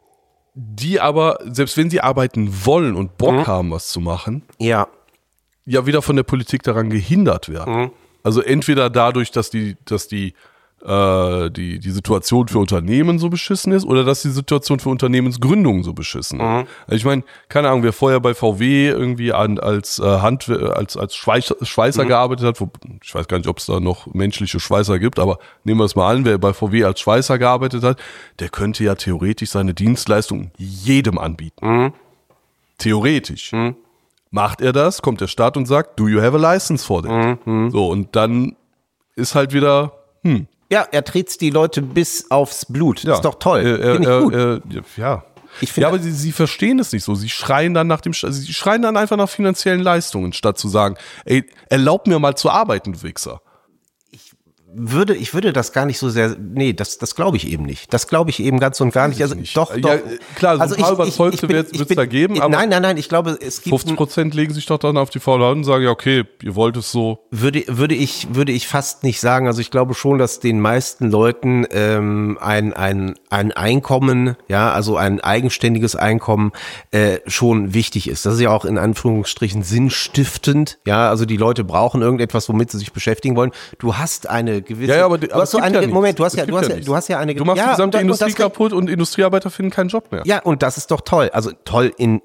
die aber, selbst wenn sie arbeiten wollen und Bock mhm. haben, was zu machen, ja. ja wieder von der Politik daran gehindert werden. Mhm. Also entweder dadurch, dass die, dass die, äh, die, die Situation für Unternehmen so beschissen ist oder dass die Situation für Unternehmensgründungen so beschissen ist. Mhm. Also ich meine, keine Ahnung, wer vorher bei V W irgendwie an, als äh, Hand, als, als Schweiß, Schweißer mhm. gearbeitet hat, wo, ich weiß gar nicht, ob es da noch menschliche Schweißer gibt, aber nehmen wir es mal an, wer bei V W als Schweißer gearbeitet hat, der könnte ja theoretisch seine Dienstleistung jedem anbieten. Mhm. Theoretisch. Mhm. Macht er das, kommt der Staat und sagt, do you have a license for that? Mhm. So, und dann ist halt wieder, hm. Ja, er tritt die Leute bis aufs Blut. Ja. Ist doch toll. Äh, Finde ich äh, gut. Äh, ja. Ich ja, aber sie, sie verstehen es nicht so. Sie schreien dann nach dem, sie schreien dann einfach nach finanziellen Leistungen, statt zu sagen, ey, erlaub mir mal zu arbeiten, du Wichser. Ich würde, ich würde das gar nicht so sehr, nee, das, das glaube ich eben nicht. Das glaube ich eben ganz und gar nicht. Also, nicht. doch, Ja, doch. klar, so also ein paar ich, Überzeugte ich, ich bin, wird ich es bin, da geben, aber nein, nein, nein, ich glaube, es gibt fünfzig Prozent legen sich doch dann auf die faule Hand und sagen, ja, okay, ihr wollt es so. Würde, würde ich, würde ich fast nicht sagen. Also ich glaube schon, dass den meisten Leuten ähm, ein, ein, ein Einkommen, ja, also ein eigenständiges Einkommen äh, schon wichtig ist. Das ist ja auch in Anführungsstrichen sinnstiftend. Ja, also die Leute brauchen irgendetwas, womit sie sich beschäftigen wollen. Du hast eine gewisse. Ja, ja, aber, du aber hast so es gibt eine, ja Moment, du hast es ja, gibt du hast ja, nichts. du hast ja eine. Du machst ja, die gesamte und, Industrie und das, kaputt und Industriearbeiter finden keinen Job mehr. Ja, und das ist doch toll. Also toll in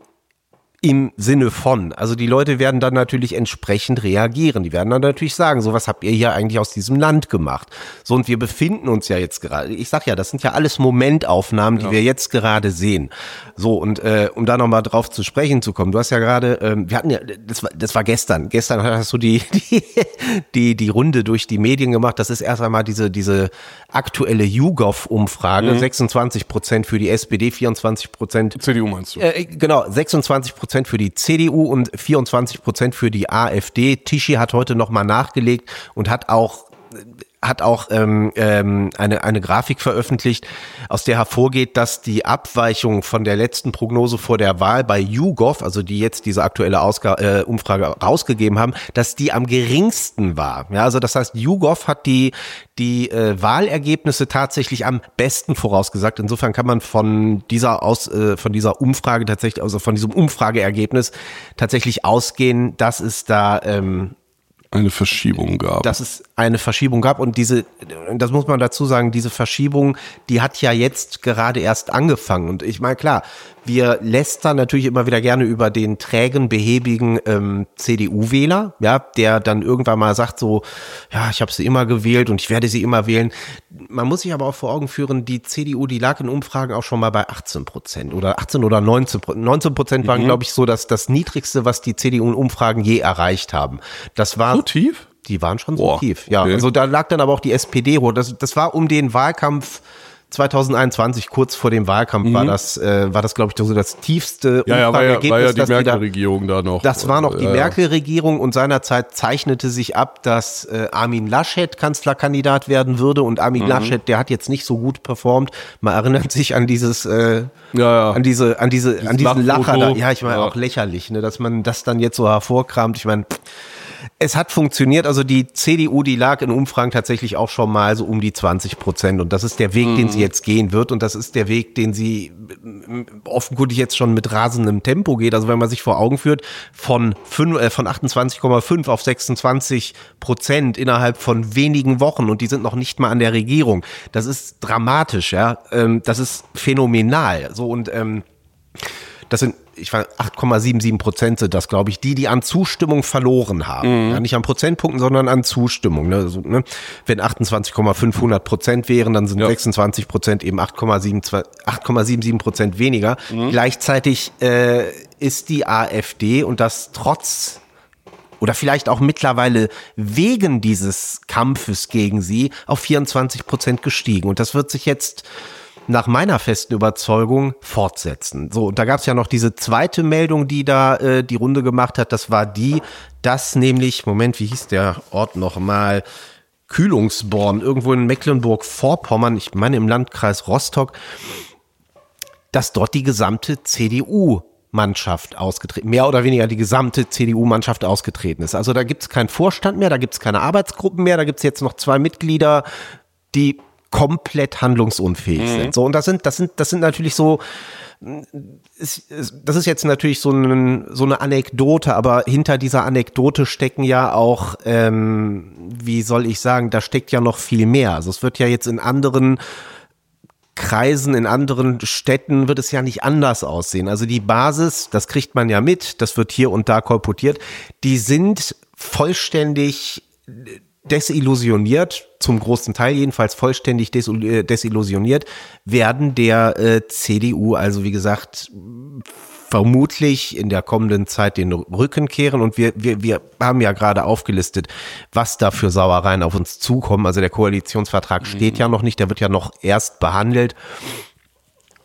im Sinne von, also die Leute werden dann natürlich entsprechend reagieren. Die werden dann natürlich sagen, so, was habt ihr hier eigentlich aus diesem Land gemacht? So, und wir befinden uns ja jetzt gerade, ich sag ja, das sind ja alles Momentaufnahmen, die ja. wir jetzt gerade sehen. So, und äh, um da nochmal drauf zu sprechen zu kommen, du hast ja gerade, ähm, wir hatten ja, das war, das war gestern, gestern hast du die, die, die, die Runde durch die Medien gemacht, das ist erst einmal diese, diese aktuelle YouGov-Umfrage, mhm. sechsundzwanzig Prozent für die S P D, vierundzwanzig Prozent C D U meinst du? Äh, genau, sechsundzwanzig Prozent für die C D U und vierundzwanzig Prozent für die AfD. Tischi hat heute nochmal nachgelegt und hat auch hat auch ähm, ähm, eine eine Grafik veröffentlicht, aus der hervorgeht, dass die Abweichung von der letzten Prognose vor der Wahl bei YouGov, also die jetzt diese aktuelle Ausga- äh, Umfrage rausgegeben haben, dass die am geringsten war. Ja, also das heißt, YouGov hat die die äh, Wahlergebnisse tatsächlich am besten vorausgesagt. Insofern kann man von dieser aus äh, von dieser Umfrage tatsächlich, also von diesem Umfrageergebnis tatsächlich ausgehen, dass es da ähm, eine Verschiebung gab. Dass es eine Verschiebung gab und diese, das muss man dazu sagen, diese Verschiebung, die hat ja jetzt gerade erst angefangen und ich meine, klar, wir lästern natürlich immer wieder gerne über den trägen, behäbigen ähm, C D U-Wähler, ja, der dann irgendwann mal sagt so, ja, ich habe sie immer gewählt und ich werde sie immer wählen. Man muss sich aber auch vor Augen führen, die C D U, die lag in Umfragen auch schon mal bei achtzehn Prozent oder achtzehn oder neunzehn Prozent. neunzehn Prozent waren, mhm. glaube ich, so das, das niedrigste, was die C D U in Umfragen je erreicht haben. Das war so tief? Die waren schon so Boah, tief. Ja, okay. Also da lag dann aber auch die S P D hoch. Das, das war um den Wahlkampf zwanzig einundzwanzig, kurz vor dem Wahlkampf, mhm. war das, äh, war das, glaube ich, so das tiefste ja, ja, war ja, war ja die das Merkel-Regierung da noch. Das war noch die ja, Merkel-Regierung und seinerzeit zeichnete sich ab, dass äh, Armin Laschet Kanzlerkandidat werden würde und Armin mhm. Laschet, der hat jetzt nicht so gut performt. Man erinnert sich an dieses, äh, ja, ja. an diese, an diese, Dieses an diesen Lacher da. Ja, ich meine ja. auch lächerlich, ne, dass man das dann jetzt so hervorkramt. Ich meine, es hat funktioniert, also die C D U, die lag in Umfragen tatsächlich auch schon mal so um die zwanzig Prozent und das ist der Weg, mhm. den sie jetzt gehen wird und das ist der Weg, den sie offenkundig jetzt schon mit rasendem Tempo geht. Also wenn man sich vor Augen führt, von, fünf, äh, von achtundzwanzig Komma fünf auf sechsundzwanzig Prozent innerhalb von wenigen Wochen und die sind noch nicht mal an der Regierung. Das ist dramatisch, ja, ähm, das ist phänomenal. So und ähm, das sind, ich war acht Komma siebenundsiebzig Prozent sind das, glaube ich, die, die an Zustimmung verloren haben. Mhm. Ja, nicht an Prozentpunkten, sondern an Zustimmung. Ne? Also, ne? Wenn achtundzwanzig Komma fünf hundert Prozent wären, dann sind ja. sechsundzwanzig Prozent eben acht Komma siebenundsiebzig Prozent weniger. Mhm. Gleichzeitig äh, ist die AfD und das trotz oder vielleicht auch mittlerweile wegen dieses Kampfes gegen sie auf vierundzwanzig Prozent gestiegen. Und das wird sich jetzt nach meiner festen Überzeugung fortsetzen. So, und da gab es ja noch diese zweite Meldung, die da äh, die Runde gemacht hat. Das war die, dass nämlich, Moment, wie hieß der Ort nochmal? Kühlungsborn, irgendwo in Mecklenburg-Vorpommern, ich meine im Landkreis Rostock, dass dort die gesamte C D U Mannschaft ausgetreten, mehr oder weniger die gesamte C D U-Mannschaft ausgetreten ist. Also da gibt es keinen Vorstand mehr, da gibt es keine Arbeitsgruppen mehr, da gibt es jetzt noch zwei Mitglieder, die komplett handlungsunfähig mhm. sind. So, und das sind, das sind, das sind natürlich so, ist, das ist jetzt natürlich so, ein, so eine Anekdote, aber hinter dieser Anekdote stecken ja auch, ähm, wie soll ich sagen, da steckt ja noch viel mehr. Also es wird ja jetzt in anderen Kreisen, in anderen Städten wird es ja nicht anders aussehen. Also die Basis, das kriegt man ja mit, das wird hier und da kolportiert, die sind vollständig desillusioniert, zum großen Teil jedenfalls vollständig desillusioniert, werden der äh, C D U also wie gesagt vermutlich in der kommenden Zeit den Rücken kehren und wir, wir, wir haben ja gerade aufgelistet, was da für Sauereien auf uns zukommen. Also der Koalitionsvertrag steht mhm. ja noch nicht, der wird ja noch erst behandelt.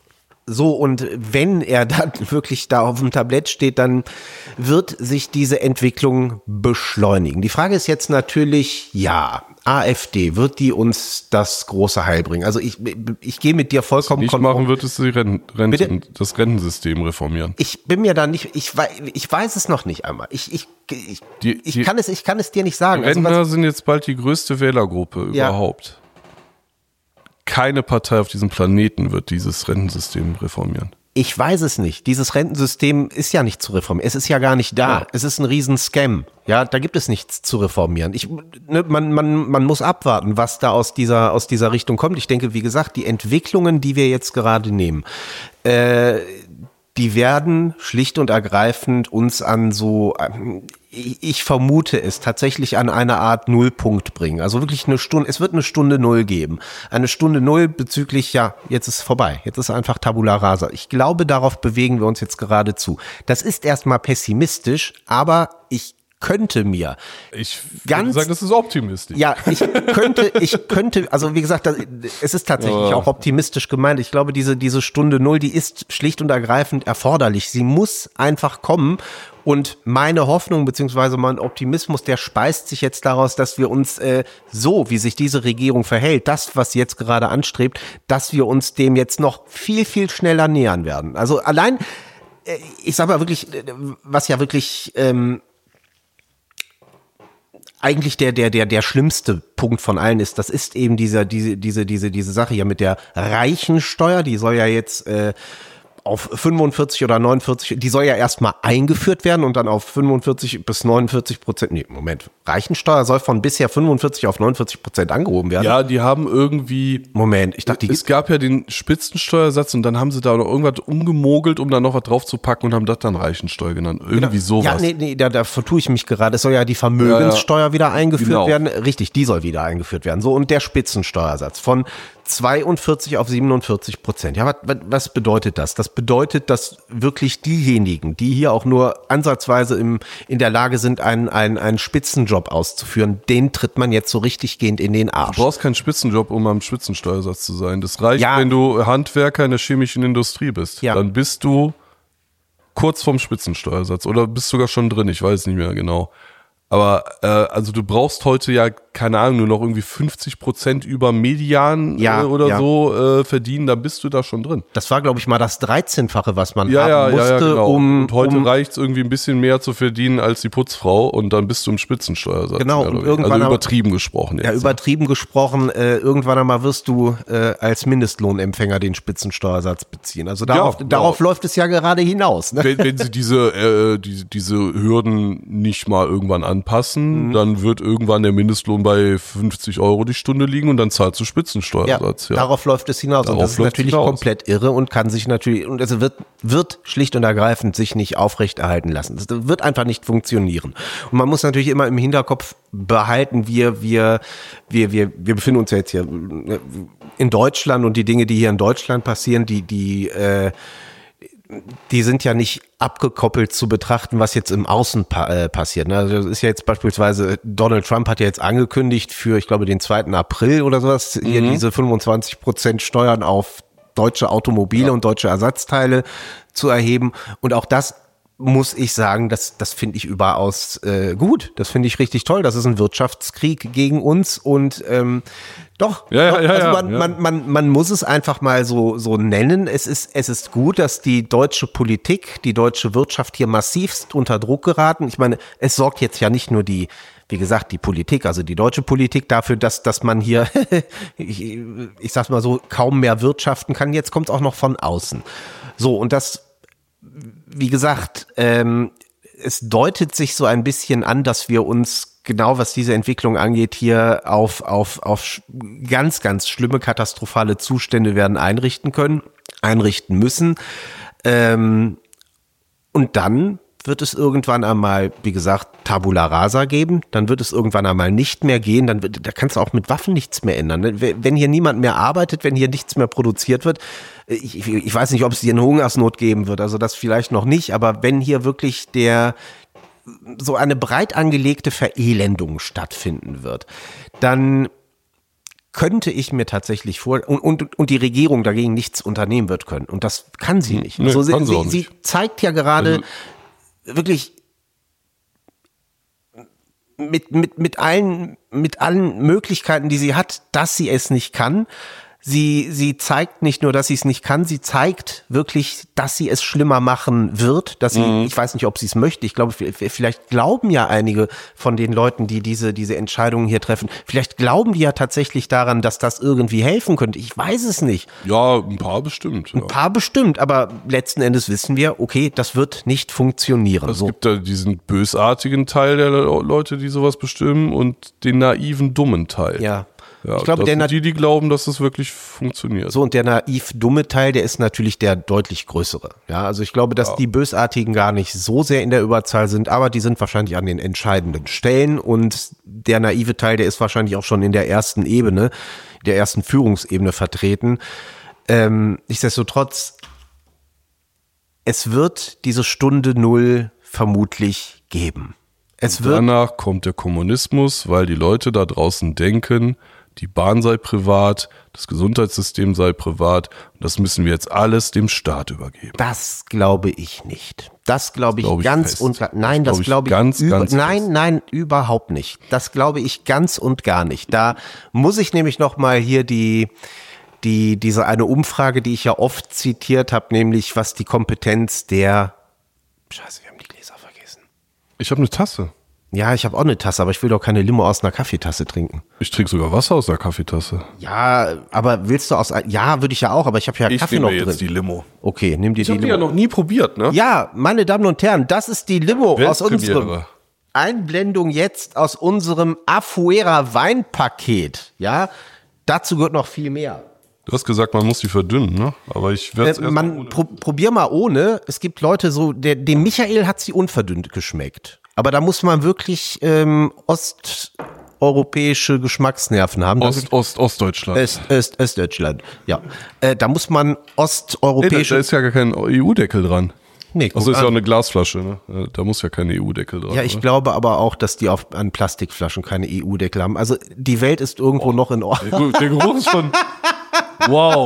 So, und wenn er dann wirklich da auf dem Tablett steht, dann wird sich diese Entwicklung beschleunigen. Die Frage ist jetzt natürlich, ja, AfD, wird die uns das große Heil bringen? Also ich, ich gehe mit dir vollkommen nicht konform. machen, wird es die Renten, Renten, das Rentensystem reformieren. Ich bin mir da nicht, ich weiß, ich weiß es noch nicht einmal. Ich, ich, ich, die, ich die, kann es, ich kann es dir nicht sagen. Rentner also was, sind jetzt bald die größte Wählergruppe Ja. überhaupt. Keine Partei auf diesem Planeten wird dieses Rentensystem reformieren. Ich weiß es nicht. Dieses Rentensystem ist ja nicht zu reformieren. Es ist ja gar nicht da. Ja. Es ist ein Riesen-Scam. Ja, da gibt es nichts zu reformieren. Ich, ne, man, man, man muss abwarten, was da aus dieser, aus dieser Richtung kommt. Ich denke, wie gesagt, die Entwicklungen, die wir jetzt gerade nehmen, äh, die werden schlicht und ergreifend uns an so, ich vermute es, tatsächlich an eine Art Nullpunkt bringen. Also wirklich eine Stunde, es wird eine Stunde Null geben. Eine Stunde Null bezüglich, ja, jetzt ist vorbei. Jetzt ist einfach Tabula Rasa. Ich glaube, darauf bewegen wir uns jetzt geradezu. Das ist erstmal pessimistisch, aber ich könnte mir Ich ganz würde sagen, das ist optimistisch. Ja, ich könnte, ich könnte, also wie gesagt, das, es ist tatsächlich Ja. auch optimistisch gemeint. Ich glaube, diese, diese Stunde Null, die ist schlicht und ergreifend erforderlich. Sie muss einfach kommen. Und meine Hoffnung beziehungsweise mein Optimismus, der speist sich jetzt daraus, dass wir uns äh, so, wie sich diese Regierung verhält, das, was sie jetzt gerade anstrebt, dass wir uns dem jetzt noch viel, viel schneller nähern werden. Also allein, äh, ich sag mal wirklich, äh, was ja wirklich ähm, eigentlich der, der, der, der schlimmste Punkt von allen ist, das ist eben dieser, diese, diese, diese, diese Sache hier mit der Reichensteuer, die soll ja jetzt äh, auf fünfundvierzig oder neunundvierzig, die soll ja erstmal eingeführt werden und dann auf fünfundvierzig bis neunundvierzig Prozent, nee, Moment, Reichensteuer soll von bisher fünfundvierzig auf neunundvierzig Prozent angehoben werden. Ja, die haben irgendwie, Moment, ich dachte, die es gab ja den Spitzensteuersatz und dann haben sie da noch irgendwas umgemogelt, um da noch was drauf zu packen und haben das dann Reichensteuer genannt. Irgendwie sowas. Ja, nee, nee, da, da vertue ich mich gerade. Es soll ja die Vermögenssteuer Ja, ja. wieder eingeführt Genau. werden. Richtig, die soll wieder eingeführt werden. So, und der Spitzensteuersatz von zweiundvierzig auf siebenundvierzig Prozent. Ja, was, was, was bedeutet das? Das bedeutet, dass wirklich diejenigen, die hier auch nur ansatzweise im, in der Lage sind, einen, einen, einen Spitzenjob auszuführen, den tritt man jetzt so richtig gehend in den Arsch. Du brauchst keinen Spitzenjob, um am Spitzensteuersatz zu sein. Das reicht, Ja. wenn du Handwerker in der chemischen Industrie bist. Ja. Dann bist du kurz vorm Spitzensteuersatz oder bist sogar schon drin, ich weiß nicht mehr genau. Aber äh, also du brauchst heute ja, keine Ahnung, nur noch irgendwie fünfzig Prozent über Median Ja, äh, oder ja. so äh, verdienen, dann bist du da schon drin. Das war, glaube ich, mal das dreizehnfache, was man Ja, ja, haben musste, ja, ja, genau. um, und heute um reicht's irgendwie ein bisschen mehr zu verdienen als die Putzfrau und dann bist du im Spitzensteuersatz. Genau, mehr oder und weniger. irgendwann also aber- übertrieben gesprochen jetzt. Ja, übertrieben gesprochen, äh, irgendwann einmal wirst du äh, als Mindestlohnempfänger den Spitzensteuersatz beziehen. Also darauf, Ja, darauf ja. läuft es ja gerade hinaus. Ne? wenn, wenn sie diese, äh, diese, diese Hürden nicht mal irgendwann anpassen, Mhm. dann wird irgendwann der Mindestlohn bei fünfzig Euro die Stunde liegen und dann zahlst du Ja, Spitzensteuersatz. Ja, darauf läuft es hinaus. und Darauf das ist läuft es natürlich hinaus. komplett irre und kann sich natürlich, und es wird, wird schlicht und ergreifend sich nicht aufrechterhalten lassen. Das wird einfach nicht funktionieren. Und man muss natürlich immer im Hinterkopf behalten, wir, wir, wir, wir, wir befinden uns ja jetzt hier in Deutschland und die Dinge, die hier in Deutschland passieren, die, die, äh, die sind ja nicht abgekoppelt zu betrachten, was jetzt im Außen pa äh, passiert. Ne? Also das ist ja jetzt beispielsweise, Donald Trump hat ja jetzt angekündigt für, ich glaube, den zweiten April oder sowas, hier diese fünfundzwanzig Prozent Steuern auf deutsche Automobile und deutsche Ersatzteile zu erheben. Und auch das muss ich sagen, das, das finde ich überaus äh, gut. Das finde ich richtig toll. Das ist ein Wirtschaftskrieg gegen uns und ähm, doch, Ja, ja, doch ja, also ja, man, ja. man, man, man muss es einfach mal so, so nennen. Es ist, es ist gut, dass die deutsche Politik, die deutsche Wirtschaft hier massivst unter Druck geraten. Ich meine, es sorgt jetzt ja nicht nur die, wie gesagt, die Politik, also die deutsche Politik dafür, dass, dass man hier, ich, ich sag's mal so, kaum mehr wirtschaften kann. Jetzt kommt es auch noch von außen. So, und das, wie gesagt, ähm, es deutet sich so ein bisschen an, dass wir uns genau, was diese Entwicklung angeht, hier auf, auf, auf sch- ganz, ganz schlimme, katastrophale Zustände werden einrichten können, einrichten müssen. Ähm, und dann wird es irgendwann einmal, wie gesagt, Tabula Rasa geben, dann wird es irgendwann einmal nicht mehr gehen, dann wird, da kannst du auch mit Waffen nichts mehr ändern. Ne? Wenn hier niemand mehr arbeitet, wenn hier nichts mehr produziert wird, ich, ich, ich weiß nicht, ob es hier eine Hungersnot geben wird, also das vielleicht noch nicht, aber wenn hier wirklich der so eine breit angelegte Verelendung stattfinden wird, dann könnte ich mir tatsächlich vor und, und, und die Regierung dagegen nichts unternehmen wird können. Und das kann sie nicht. Nee, also sie, kann sie auch sie, nicht. sie zeigt ja gerade also, wirklich mit, mit, mit allen, mit allen Möglichkeiten, die sie hat, dass sie es nicht kann. Sie, sie zeigt nicht nur, dass sie es nicht kann, sie zeigt wirklich, dass sie es schlimmer machen wird, dass sie, mhm. ich weiß nicht, ob sie es möchte, ich glaube, vielleicht glauben ja einige von den Leuten, die diese, diese Entscheidungen hier treffen, vielleicht glauben die ja tatsächlich daran, dass das irgendwie helfen könnte, ich weiß es nicht. Ja, ein paar bestimmt. Ja. Ein paar bestimmt, aber letzten Endes wissen wir, okay, das wird nicht funktionieren. Es so. gibt da diesen bösartigen Teil der Leute, die sowas bestimmen und den naiven, dummen Teil. Ja. Ja, ich glaube, das der sind die, die glauben, dass es wirklich funktioniert. So, und der naiv dumme Teil, der ist natürlich der deutlich größere. Ja, also ich glaube, dass ja. die Bösartigen gar nicht so sehr in der Überzahl sind, aber die sind wahrscheinlich an den entscheidenden Stellen und der naive Teil, der ist wahrscheinlich auch schon in der ersten Ebene, der ersten Führungsebene vertreten. Ähm, nichtsdestotrotz, es wird diese Stunde Null vermutlich geben. Es und wird danach kommt der Kommunismus, weil die Leute da draußen denken, die Bahn sei privat, das Gesundheitssystem sei privat und das müssen wir jetzt alles dem Staat übergeben. Das glaube ich nicht. Das glaube ich, glaub ich ganz fest. und nein, das, das glaube ich, glaub ich ganz, über, ganz nein, fest. nein, überhaupt nicht. Das glaube ich ganz und gar nicht. Da muss ich nämlich noch mal hier die die diese eine Umfrage, die ich ja oft zitiert habe, nämlich was die Kompetenz der Scheiße, wir haben die Gläser vergessen. Ich habe eine Tasse. Ja, ich habe auch eine Tasse, aber ich will doch keine Limo aus einer Kaffeetasse trinken. Ich trinke sogar Wasser aus der Kaffeetasse. Ja, aber willst du aus... Ja, würde ich ja auch, aber ich habe ja ich Kaffee noch drin. Ich nehme jetzt die Limo. Okay, nimm dir ich die Limo. Limo. Ich habe die ja noch nie probiert, ne? Ja, meine Damen und Herren, das ist die Limo aus unserem... Einblendung jetzt aus unserem Afuera Weinpaket. Ja, dazu gehört noch viel mehr. Du hast gesagt, man muss die verdünnen, ne? Aber ich werde es äh, man pro, Probier mal ohne. Es gibt Leute so, der, dem Michael hat sie unverdünnt geschmeckt. Aber da muss man wirklich ähm, osteuropäische Geschmacksnerven haben. Ost, Ost, Ostdeutschland. Öst, Öst, Östdeutschland, ja. Äh, da muss man osteuropäische... Nee, da, da ist ja gar kein E U-Deckel dran. Nee, also ist ja auch eine Glasflasche, ne? Da muss ja kein E U-Deckel dran. Ja, ich oder? glaube aber auch, dass die auf, an Plastikflaschen keine E U-Deckel haben. Also die Welt ist irgendwo oh, noch in Ordnung. Der Geruch ist schon... Wow.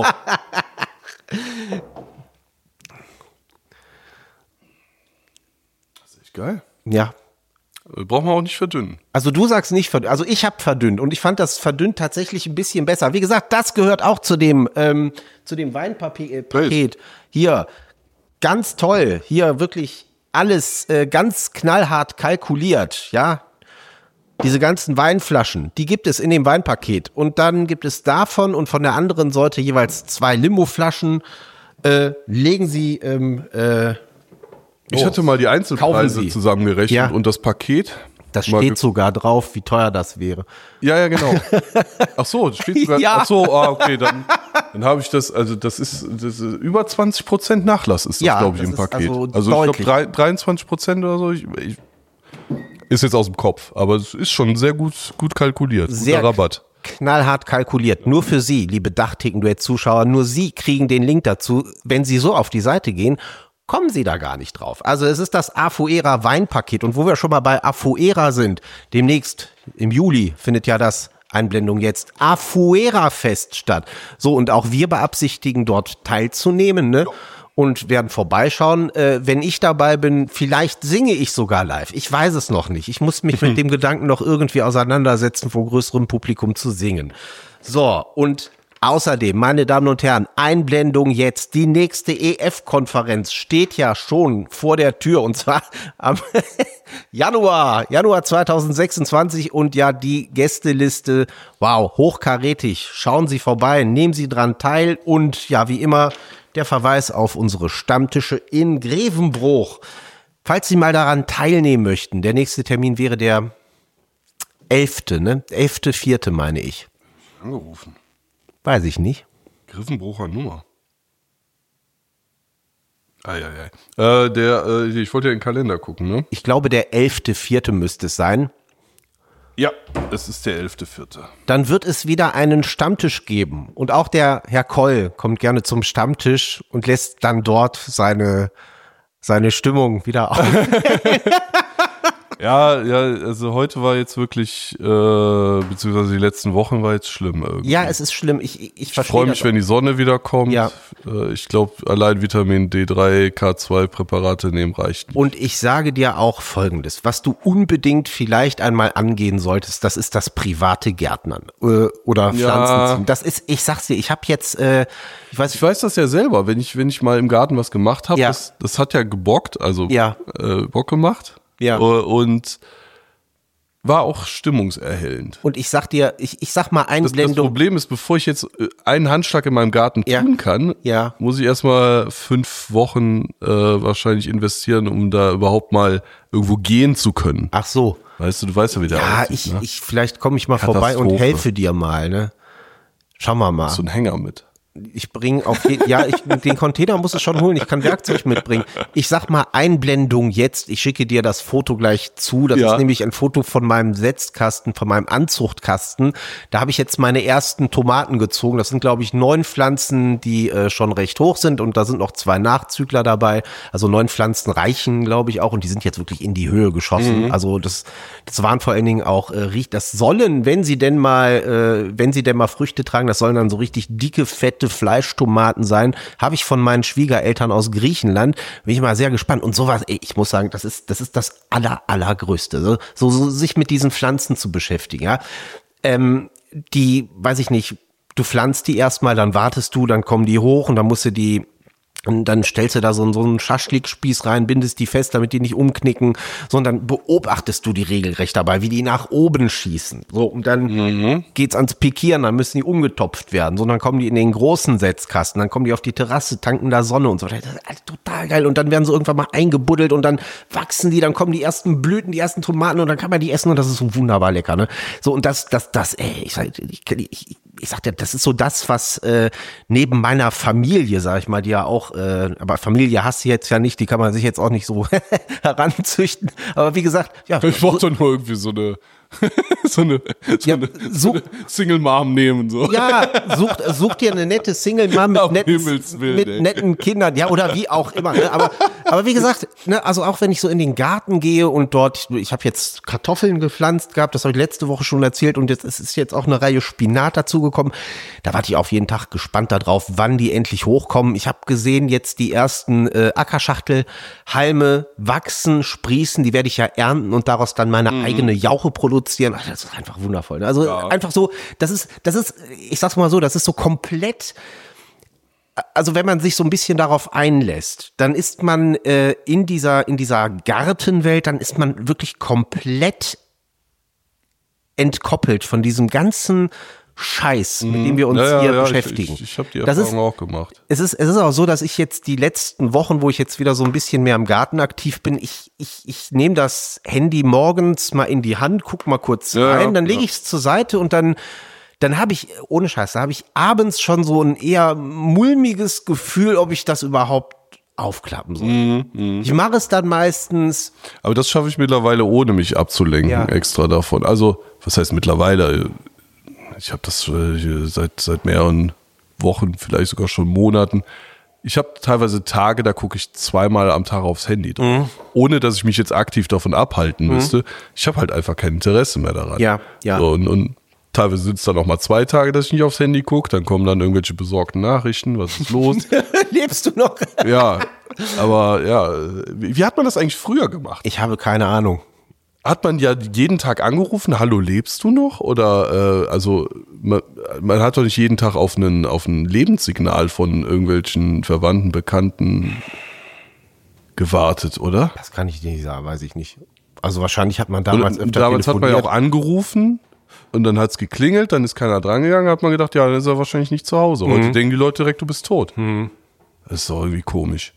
Das ist echt geil. Ja. Braucht man auch nicht verdünnen. Also du sagst nicht verdünnt. Also ich habe verdünnt und ich fand das verdünnt tatsächlich ein bisschen besser. Wie gesagt, das gehört auch zu dem ähm, zu dem Weinpaket. Äh, Hier, ganz toll. Hier wirklich alles äh, ganz knallhart kalkuliert. Ja, diese ganzen Weinflaschen, die gibt es in dem Weinpaket. Und dann gibt es davon und von der anderen Seite jeweils zwei Limo-Flaschen. Äh, legen Sie ähm, äh, Ich hatte mal die Einzelpreise zusammengerechnet ja. und das Paket. Das steht sogar drauf, wie teuer das wäre. Ja, ja, genau. Ach so, das steht sogar. Ja. Ach so, ah, okay, dann, dann habe ich das. Also das ist, das ist über zwanzig Prozent Nachlass ist das, ja, glaube ich, das im Paket. Also, also ich glaube dreiundzwanzig Prozent oder so. Ich, ich, ist jetzt aus dem Kopf, aber es ist schon sehr gut, gut kalkuliert. Sehr guter Rabatt. Knallhart kalkuliert. Nur für Sie, liebe Dachtheken-Duett-Zuschauer, nur Sie kriegen den Link dazu. Wenn Sie so auf die Seite gehen, kommen Sie da gar nicht drauf. Also es ist das Afuera Weinpaket. Und wo wir schon mal bei Afuera sind, demnächst im Juli findet ja das Einblendung jetzt Afuera Fest statt. So, und auch wir beabsichtigen dort teilzunehmen, ne? Ja. Und werden vorbeischauen. Äh, wenn ich dabei bin, vielleicht singe ich sogar live. Ich weiß es noch nicht. Ich muss mich mit dem Gedanken noch irgendwie auseinandersetzen, vor größerem Publikum zu singen. So, und außerdem, meine Damen und Herren, Einblendung jetzt. Die nächste E F-Konferenz steht ja schon vor der Tür und zwar am Januar, Januar zweitausendsechsundzwanzig und ja, die Gästeliste, wow, hochkarätig. Schauen Sie vorbei, nehmen Sie dran teil und ja, wie immer, der Verweis auf unsere Stammtische in Grevenbruch. Falls Sie mal daran teilnehmen möchten, der nächste Termin wäre der elfte, ne? elfte vierte meine ich. Angerufen. Weiß ich nicht. Grevenbrucher Nummer. Eieiei. Äh, der, äh, ich wollte ja in den Kalender gucken, ne? Ich glaube, der elfte vierte müsste es sein. Ja, es ist der elfte vierte Dann wird es wieder einen Stammtisch geben. Und auch der Herr Koll kommt gerne zum Stammtisch und lässt dann dort seine, seine Stimmung wieder auf. Ja, ja, also heute war jetzt wirklich, äh, beziehungsweise die letzten Wochen war jetzt schlimm irgendwie. Ja, es ist schlimm. Ich, ich, ich Ich freue mich, wenn die Sonne wieder kommt. Ja. Äh, ich glaube, allein Vitamin D drei, K zwei Präparate nehmen reicht nicht. Und ich sage dir auch Folgendes, was du unbedingt vielleicht einmal angehen solltest, das ist das private Gärtnern äh, oder Pflanzenziehen. Ja. Das ist, ich sag's dir, ich habe jetzt, äh, ich weiß Ich weiß das ja selber, wenn ich, wenn ich mal im Garten was gemacht habe, Ja. das, das hat ja gebockt, also Ja. äh, Bock gemacht. Ja. Äh, Und war auch stimmungserhellend. und ich sag dir, ich, ich sag mal Das, das Einblendung. Problem ist, bevor ich jetzt äh, einen Handschlag in meinem Garten Ja. tun kann, Ja. muss ich erstmal fünf Wochen äh, wahrscheinlich investieren, um da überhaupt mal irgendwo gehen zu können. Ach so. Weißt du, du weißt ja, wie der Ja, aussieht, ich, ne? ich, vielleicht komme ich mal vorbei und Katastrophe. helfe dir mal, ne? Schauen wir mal. So ein Hänger mit. Ich bringe auf jeden ja, ich, den Container muss ich schon holen. Ich kann Werkzeug mitbringen. Ich sag mal Einblendung jetzt. Ich schicke dir das Foto gleich zu. Das Ja. ist nämlich ein Foto von meinem Setzkasten, von meinem Anzuchtkasten. Da habe ich jetzt meine ersten Tomaten gezogen. Das sind, glaube ich, neun Pflanzen, die äh, schon recht hoch sind. Und da sind noch zwei Nachzügler dabei. Also neun Pflanzen reichen, glaube ich, auch. Und die sind jetzt wirklich in die Höhe geschossen. Mhm. Also das, das waren vor allen Dingen auch, äh, riecht, das sollen, wenn sie denn mal, äh, wenn sie denn mal Früchte tragen, das sollen dann so richtig dicke, fette Fleischtomaten sein. Habe ich von meinen Schwiegereltern aus Griechenland. Bin ich mal sehr gespannt. Und sowas, ey, ich muss sagen, das ist, das ist das aller, allergrößte. So, so, so sich mit diesen Pflanzen zu beschäftigen, ja. Ähm, die, weiß ich nicht, du pflanzt die erstmal, dann wartest du, dann kommen die hoch und dann musst du die, und dann stellst du da so, so einen Schaschlikspieß rein, bindest die fest, damit die nicht umknicken, sondern beobachtest du die regelrecht dabei, wie die nach oben schießen. So, und dann Mhm. geht's ans Pikieren, dann müssen die umgetopft werden. So, dann kommen die in den großen Setzkasten, dann kommen die auf die Terrasse, tanken da Sonne und so. Das ist alles total geil. Und dann werden sie irgendwann mal eingebuddelt und dann wachsen die, dann kommen die ersten Blüten, die ersten Tomaten und dann kann man die essen und das ist so wunderbar lecker, ne? So, und das, das, das, ey, ich sag, ich, ich, ich sag dir, das ist so das, was äh, neben meiner Familie, sag ich mal, die ja auch, äh, aber Familie hast du jetzt ja nicht, die kann man sich jetzt auch nicht so heranzüchten. Aber wie gesagt, ja. Ich wollte doch nur irgendwie so eine, so eine, so Ja, eine, so- so eine Single Mom nehmen, so. Ja, such, such dir eine nette Single Mom mit, Um netten, Himmels Willen, mit ey. netten Kindern, ja, oder wie auch immer. Ne? Aber, aber wie gesagt, ne, also auch wenn ich so in den Garten gehe und dort, ich habe jetzt Kartoffeln gepflanzt gehabt, das habe ich letzte Woche schon erzählt und jetzt es ist jetzt auch eine Reihe Spinat dazugekommen. Da warte ich auf jeden Tag gespannt darauf, wann die endlich hochkommen. Ich habe gesehen, jetzt die ersten äh, Ackerschachtelhalme wachsen, sprießen, die werde ich ja ernten und daraus dann meine Mhm. eigene Jauche produzieren. Ach, das ist einfach wundervoll. Ne? Also einfach so, das ist, das ist, ich sag's mal so, das ist so komplett. Also wenn man sich so ein bisschen darauf einlässt, dann ist man äh, in dieser in dieser Gartenwelt, dann ist man wirklich komplett entkoppelt von diesem ganzen Scheiß, mit dem wir uns Ja, ja, hier ja, beschäftigen. Ich, ich, ich habe die Das ist- Erfahrung auch gemacht. Es ist, es ist auch so, dass ich jetzt die letzten Wochen, wo ich jetzt wieder so ein bisschen mehr im Garten aktiv bin, ich, ich, ich nehme das Handy morgens mal in die Hand, guck mal kurz Ja, rein, dann ja. lege ich es zur Seite und dann, dann habe ich, ohne Scheiß, da habe ich abends schon so ein eher mulmiges Gefühl, ob ich das überhaupt aufklappen soll. Mhm, Ich mache es dann meistens, Aber das schaffe ich mittlerweile, ohne mich abzulenken, Ja. extra davon. Also, was heißt mittlerweile? Ich habe das äh, seit, seit mehreren Wochen, vielleicht sogar schon Monaten. Ich habe teilweise Tage, da gucke ich zweimal am Tag aufs Handy drauf. Mhm. Ohne, dass ich mich jetzt aktiv davon abhalten müsste. Ich habe halt einfach kein Interesse mehr daran. Ja, ja. So, und, und teilweise sind es dann auch mal zwei Tage, dass ich nicht aufs Handy gucke. Dann kommen dann irgendwelche besorgten Nachrichten. Was ist los? lebst du noch? Ja, aber ja, wie, wie hat man das eigentlich früher gemacht? Ich habe keine Ahnung. Hat man ja jeden Tag angerufen, hallo, lebst du noch? Oder, äh, also, man, man hat doch nicht jeden Tag auf einen, auf ein Lebenssignal von irgendwelchen Verwandten, Bekannten gewartet, oder? Das kann ich dir nicht sagen, weiß ich nicht. Also wahrscheinlich hat man damals Oder, öfter damals hat man ja telefoniert. auch angerufen und dann hat es geklingelt, dann ist keiner drangegangen, hat man gedacht, ja, dann ist er wahrscheinlich nicht zu Hause. Heute denken die Leute direkt, du bist tot. Das ist doch irgendwie komisch.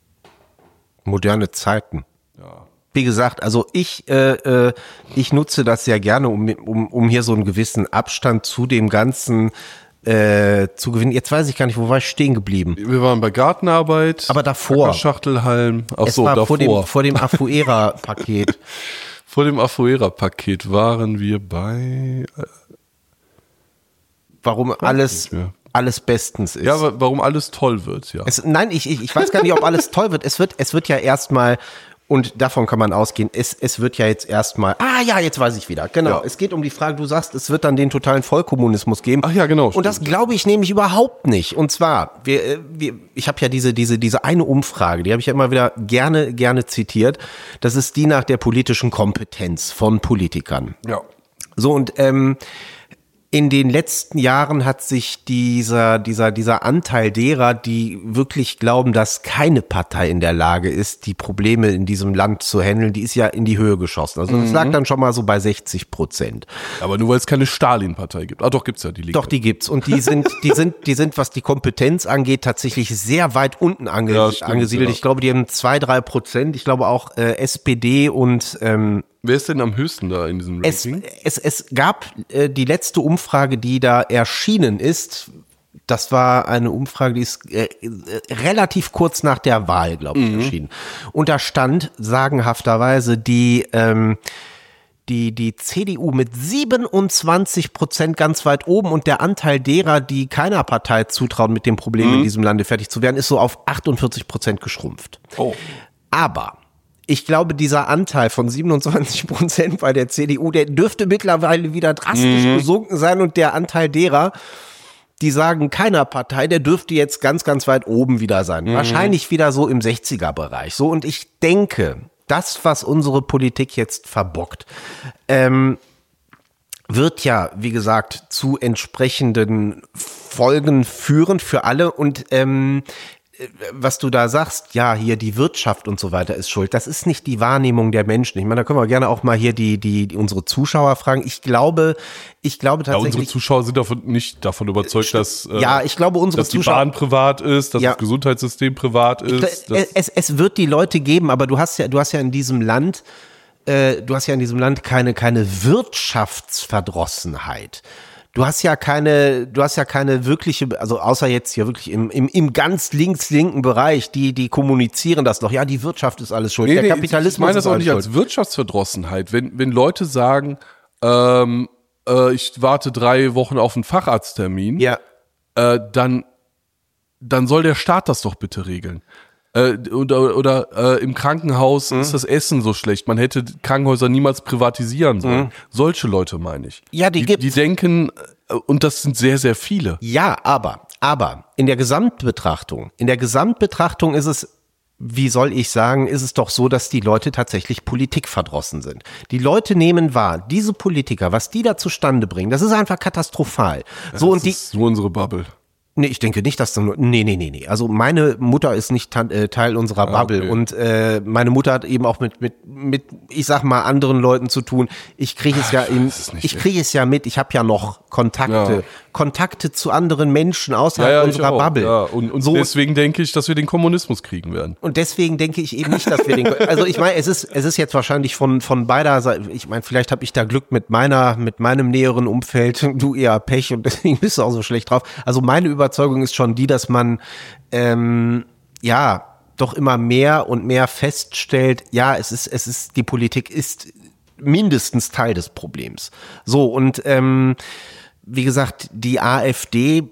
Moderne Zeiten. Wie gesagt, also ich, äh, äh, ich nutze das sehr gerne, um, um, um hier so einen gewissen Abstand zu dem Ganzen äh, zu gewinnen. Jetzt weiß ich gar nicht, wo war ich stehen geblieben? Wir waren bei Gartenarbeit. Aber davor. Schachtelhalm. Ach Es so, war davor. vor dem, vor dem Afuera-Paket. Vor dem Afuera-Paket waren wir bei. Warum alles, nicht mehr. alles bestens ist. Ja, wa- warum alles toll wird, ja. Es, nein, ich, ich, ich weiß gar nicht, ob alles toll wird. Es wird, es wird ja erstmal Und davon kann man ausgehen, es, es wird ja jetzt erstmal, ah ja, jetzt weiß ich wieder, genau, Ja. es geht um die Frage, du sagst, es wird dann den totalen Vollkommunismus geben. Ach ja, genau, Und das stimmt. glaube ich nämlich überhaupt nicht. Und zwar, wir, äh, wir, ich habe ja diese, diese, diese eine Umfrage, die habe ich ja immer wieder gerne, gerne zitiert, das ist die nach der politischen Kompetenz von Politikern. Ja. So, und ähm, in den letzten Jahren hat sich dieser, dieser, dieser Anteil derer, die wirklich glauben, dass keine Partei in der Lage ist, die Probleme in diesem Land zu handeln, die ist ja in die Höhe geschossen. Also das lag dann schon mal so bei sechzig Prozent. Aber nur weil es keine Stalin-Partei gibt. Ah, doch, gibt's ja, die liegt. Doch, die gibt's. Und die sind, die sind, die sind, was die Kompetenz angeht, tatsächlich sehr weit unten ange Ja, stimmt, angesiedelt. ja. Ich glaube, die haben zwei, drei Prozent. Ich glaube auch äh, S P D und ähm, Wer ist denn am höchsten da in diesem Es, Ranking? es, es gab äh, die letzte Umfrage, die da erschienen ist. Das war eine Umfrage, die ist äh, äh, relativ kurz nach der Wahl, glaube ich, erschienen. Und da stand sagenhafterweise die ähm, die die C D U mit siebenundzwanzig Prozent ganz weit oben und der Anteil derer, die keiner Partei zutrauen, mit dem Problem in diesem Lande fertig zu werden, ist so auf achtundvierzig Prozent geschrumpft. Oh. Aber ich glaube, dieser Anteil von siebenundzwanzig Prozent bei der C D U, der dürfte mittlerweile wieder drastisch Mhm. gesunken sein und der Anteil derer, die sagen keiner Partei, der dürfte jetzt ganz, ganz weit oben wieder sein. Mhm. Wahrscheinlich wieder so im sechziger-Bereich. So, und ich denke, das, was unsere Politik jetzt verbockt, ähm, wird ja, wie gesagt, zu entsprechenden Folgen führen für alle. Und ähm, was du da sagst, ja, hier die Wirtschaft und so weiter ist schuld. Das ist nicht die Wahrnehmung der Menschen. Ich meine, da können wir gerne auch mal hier die, die, die unsere Zuschauer fragen. Ich glaube, ich glaube Ja, unsere tatsächlich. Zuschauer sind davon nicht davon überzeugt, dass, äh, Ja, ich glaube, unsere dass die Zuschauer- Bahn privat ist, dass Ja. das Gesundheitssystem privat ist. dass- es, es wird die Leute geben, aber du hast ja, du hast ja in diesem Land, äh, du hast ja in diesem Land keine, keine Wirtschaftsverdrossenheit. Du hast ja keine, du hast ja keine wirkliche, also außer jetzt hier wirklich im, im, im ganz links-linken Bereich, die, die kommunizieren das noch. Ja, die Wirtschaft ist alles schuld. Nee, der nee, Kapitalismus ich meine das ist auch alles nicht schuld. als Wirtschaftsverdrossenheit. Wenn, wenn Leute sagen, ähm, äh, ich warte drei Wochen auf einen Facharzttermin, Ja. äh, dann, dann soll der Staat das doch bitte regeln. Äh, oder oder äh, im Krankenhaus Mhm. ist das Essen so schlecht. Man hätte Krankenhäuser niemals privatisieren sollen. Mhm. Solche Leute meine ich. Ja, die die, gibt's. die denken, äh, und das sind sehr, sehr viele. Ja, aber, aber in der Gesamtbetrachtung, in der Gesamtbetrachtung ist es, wie soll ich sagen, ist es doch so, dass die Leute tatsächlich politikverdrossen sind. Die Leute nehmen wahr, diese Politiker, was die da zustande bringen, das ist einfach katastrophal. So, das und die, ist nur unsere Bubble. nee, ich denke nicht, dass da nur, nee, nee, nee, nee. Also meine Mutter ist nicht tan- äh, Teil unserer Bubble okay. und äh, meine Mutter hat eben auch mit, mit, mit, ich sag mal, anderen Leuten zu tun. Ich kriege es ja im, weiß es nicht, ich ey. kriege es ja mit, ich habe ja noch Kontakte, Ja. Kontakte zu anderen Menschen außerhalb Ja, ja, ich unserer auch. Bubble. Ja, und und so, deswegen denke ich, dass wir den Kommunismus kriegen werden. und deswegen denke ich eben nicht, dass wir den, also ich meine, es ist, es ist jetzt wahrscheinlich von, von beider Seite, ich meine, vielleicht habe ich da Glück mit meiner, mit meinem näheren Umfeld, du eher Pech und deswegen bist du auch so schlecht drauf. Also meine Überzeugung ist schon die, dass man, ähm, ja, doch immer mehr und mehr feststellt, ja, es ist, es ist, die Politik ist mindestens Teil des Problems. So, und, ähm, wie gesagt, die AfD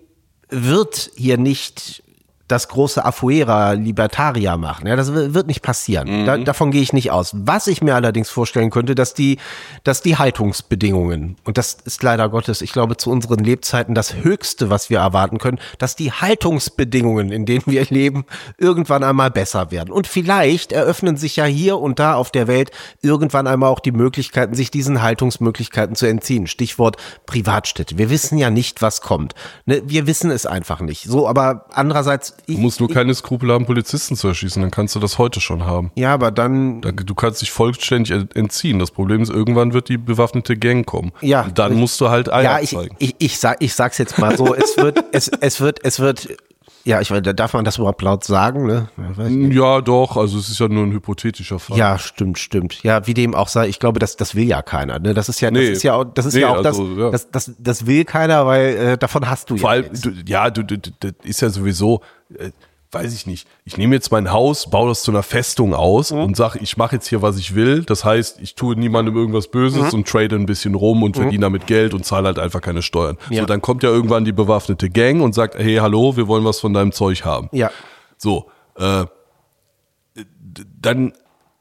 wird hier nicht das große Afuera Libertaria machen. Ja, das wird nicht passieren. Da, davon gehe ich nicht aus. Was ich mir allerdings vorstellen könnte, dass die, dass die Haltungsbedingungen, und das ist leider Gottes, ich glaube, zu unseren Lebzeiten das Höchste, was wir erwarten können, dass die Haltungsbedingungen, in denen wir leben, irgendwann einmal besser werden. Und vielleicht eröffnen sich ja hier und da auf der Welt irgendwann einmal auch die Möglichkeiten, sich diesen Haltungsmöglichkeiten zu entziehen. Stichwort Privatstädte. Wir wissen ja nicht, was kommt. Ne? Wir wissen es einfach nicht. So, aber andererseits, Du musst nur keine Skrupel haben, Polizisten zu erschießen, dann kannst du das heute schon haben. ja, aber dann, Da- Du kannst dich vollständig entziehen. Das Problem ist, irgendwann wird die bewaffnete Gang kommen. Ja. Und dann musst du halt Eier ja, ich, zeigen. ich, ich, sag, ich sag's jetzt mal so, es wird, es, es wird, es wird, ja, ich meine, darf man das überhaupt laut sagen, ne? Ja, weiß ich nicht. Ja, doch, also es ist ja nur ein hypothetischer Fall. Ja, stimmt, stimmt. Ja, wie dem auch sei, ich glaube, das, das will ja keiner. Ne? Das ist ja, das Nee. ist ja auch, das ist Nee, ja auch also, das, ja. das, das, das will keiner, weil äh, davon hast du Vor ja allem, jetzt. du, ja, du, du, du, das ist ja sowieso, äh, weiß ich nicht. Ich nehme jetzt mein Haus, baue das zu einer Festung aus Mhm. und sage, ich mache jetzt hier, was ich will. Das heißt, ich tue niemandem irgendwas Böses Mhm. und trade ein bisschen rum und verdiene damit Geld und zahle halt einfach keine Steuern. Ja. So, dann kommt ja irgendwann die bewaffnete Gang und sagt, hey, hallo, wir wollen was von deinem Zeug haben. Ja. So, äh, d- dann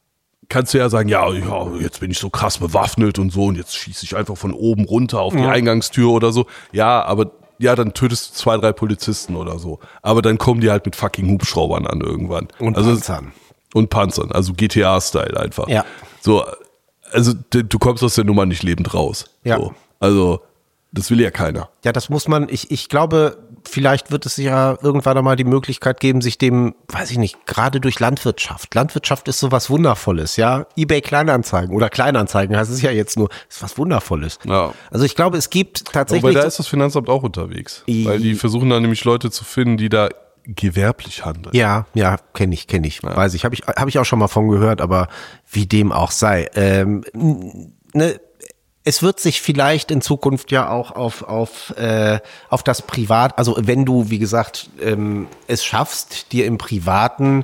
kannst du ja sagen, ja, ja, jetzt bin ich so krass bewaffnet und so und jetzt schieße ich einfach von oben runter auf die Ja. Eingangstür oder so. Ja, aber ja, dann tötest du zwei, drei Polizisten oder so. Aber dann kommen die halt mit fucking Hubschraubern an irgendwann. Und also, Panzern. Und Panzern, also G T A-Style einfach. Ja. So, also d- du kommst aus der Nummer nicht lebend raus. Ja. So. Also, das will ja keiner. Ja, das muss man, ich, ich glaube, vielleicht wird es ja irgendwann einmal die Möglichkeit geben, sich dem, weiß ich nicht, gerade durch Landwirtschaft. Landwirtschaft ist sowas Wundervolles, ja. eBay Kleinanzeigen oder Kleinanzeigen heißt es ja jetzt nur, ist was Wundervolles. Ja. Also ich glaube, es gibt tatsächlich. Wobei da so- ist das Finanzamt auch unterwegs. I- Weil die versuchen dann nämlich Leute zu finden, die da gewerblich handeln. Ja, ja, kenne ich, kenne ich, weiß ich, habe ich, habe ich auch schon mal von gehört, aber wie dem auch sei. Ähm, n- ne, es wird sich vielleicht in Zukunft ja auch auf auf äh, auf das Privat, also wenn du, wie gesagt, ähm, es schaffst, dir im Privaten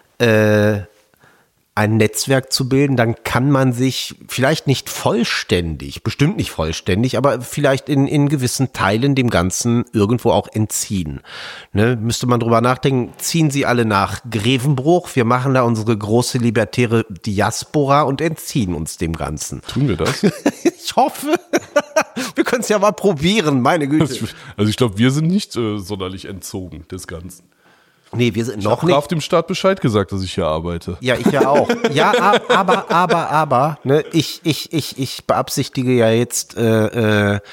äh, ein Netzwerk zu bilden, dann kann man sich vielleicht nicht vollständig, bestimmt nicht vollständig, aber vielleicht in, in gewissen Teilen dem Ganzen irgendwo auch entziehen. Ne, müsste man drüber nachdenken, ziehen sie alle nach Grevenbruch, wir machen da unsere große libertäre Diaspora und entziehen uns dem Ganzen. Tun wir das? Ich hoffe, wir können es ja mal probieren, meine Güte. Also ich glaube, wir sind nicht äh, sonderlich entzogen des Ganzen. Nee, wir sind Ich noch habe nicht. brav dem Staat Bescheid gesagt, dass ich hier arbeite. Ja, ich ja auch. Ja, a- aber, aber, aber, ne, ich, ich, ich, ich beabsichtige ja jetzt, äh, äh,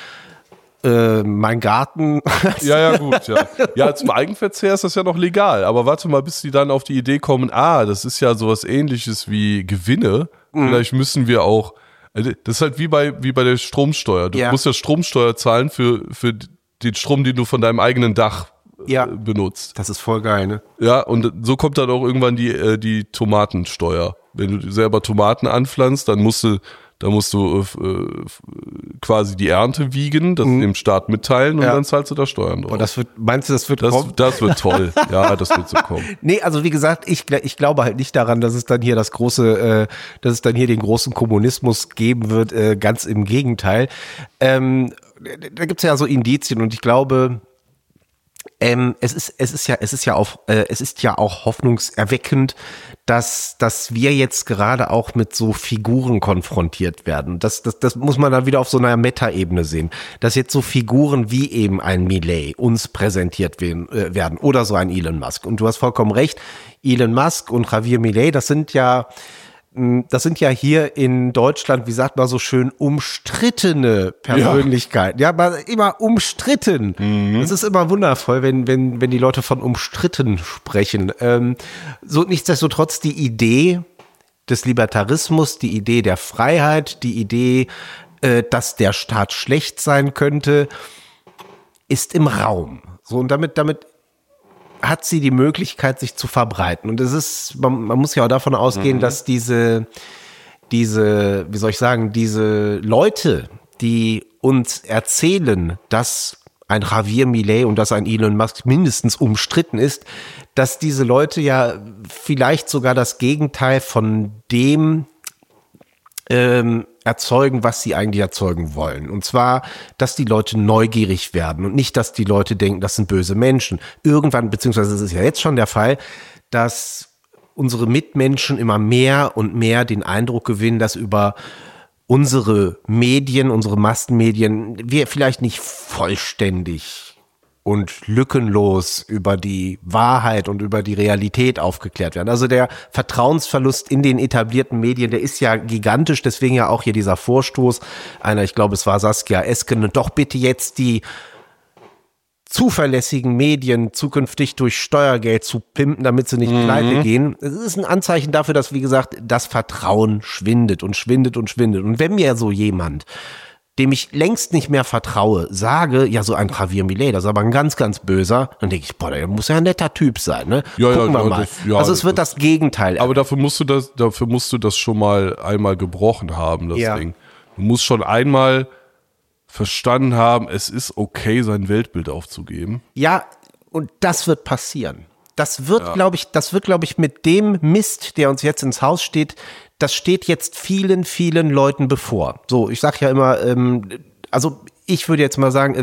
äh, mein Garten. Ja, ja, gut, ja. Ja, zum Eigenverzehr ist das ja noch legal. Aber warte mal, bis die dann auf die Idee kommen, ah, das ist ja sowas Ähnliches wie Gewinne. Mhm. Vielleicht müssen wir auch, also das ist halt wie bei, wie bei der Stromsteuer. Du Ja. musst ja Stromsteuer zahlen für, für den Strom, den du von deinem eigenen Dach Ja. äh, benutzt. Das ist voll geil, ne? Ja, und so kommt dann auch irgendwann die, äh, die Tomatensteuer. Wenn du selber Tomaten anpflanzt, dann musst du, dann musst du äh, quasi die Ernte wiegen, das dem Staat mitteilen und Ja. dann zahlst du da Steuern drauf. Und das wird, meinst du, das wird das, kommen? das wird toll. Ja, das wird so kommen. Nee, also wie gesagt, ich, gl- ich glaube halt nicht daran, dass es dann hier das große, äh, dass es dann hier den großen Kommunismus geben wird, äh, ganz im Gegenteil. Ähm, da gibt's ja so Indizien und ich glaube, Ähm, es ist, es ist ja, es ist ja auch, äh, es ist ja auch hoffnungserweckend, dass, dass wir jetzt gerade auch mit so Figuren konfrontiert werden. Das, das, das muss man dann wieder auf so einer Meta-Ebene sehen. Dass jetzt so Figuren wie eben ein Milei uns präsentiert werden, äh, werden oder so ein Elon Musk. Und du hast vollkommen recht. Elon Musk und Javier Milei, das sind ja, das sind ja hier in Deutschland, wie sagt man so schön, umstrittene Persönlichkeiten. Ja, aber immer umstritten. Es ist immer wundervoll, wenn, wenn, wenn die Leute von umstritten sprechen. Ähm, so nichtsdestotrotz die Idee des Libertarismus, die Idee der Freiheit, die Idee, äh, dass der Staat schlecht sein könnte, ist im Raum. So, und damit, damit hat sie die Möglichkeit, sich zu verbreiten. Und es ist, man, man muss ja auch davon ausgehen, mhm. dass diese, diese, wie soll ich sagen, diese Leute, die uns erzählen, dass ein Javier Milei und dass ein Elon Musk mindestens umstritten ist, dass diese Leute ja vielleicht sogar das Gegenteil von dem ähm, erzeugen, was sie eigentlich erzeugen wollen. Und zwar, dass die Leute neugierig werden und nicht, dass die Leute denken, das sind böse Menschen. Irgendwann, beziehungsweise es ist ja jetzt schon der Fall, dass unsere Mitmenschen immer mehr und mehr den Eindruck gewinnen, dass über unsere Medien, unsere Massenmedien, wir vielleicht nicht vollständig und lückenlos über die Wahrheit und über die Realität aufgeklärt werden. Also der Vertrauensverlust in den etablierten Medien, der ist ja gigantisch, deswegen ja auch hier dieser Vorstoß einer, ich glaube es war Saskia Esken, doch bitte jetzt die zuverlässigen Medien zukünftig durch Steuergeld zu pimpen, damit sie nicht mhm. pleite gehen. Es ist ein Anzeichen dafür, dass, wie gesagt, das Vertrauen schwindet und schwindet und schwindet. Und wenn mir so jemand, dem ich längst nicht mehr vertraue, sage, ja, so ein Javier Milei, das ist aber ein ganz, ganz böser, dann denke ich, boah, der muss ja ein netter Typ sein, ne? Ja, Gucken ja, wir ja, mal. das, ja, also es wird das, das Gegenteil. Aber dafür musst du das, dafür musst du das schon mal einmal gebrochen haben, das ja. Ding. Du musst schon einmal verstanden haben, es ist okay, sein Weltbild aufzugeben. Ja, und das wird passieren. Das wird, ja. glaube ich, das wird, glaube ich, mit dem Mist, der uns jetzt ins Haus steht, das steht jetzt vielen, vielen Leuten bevor. So, ich sag ja immer, ähm, also ich würde jetzt mal sagen, ähm,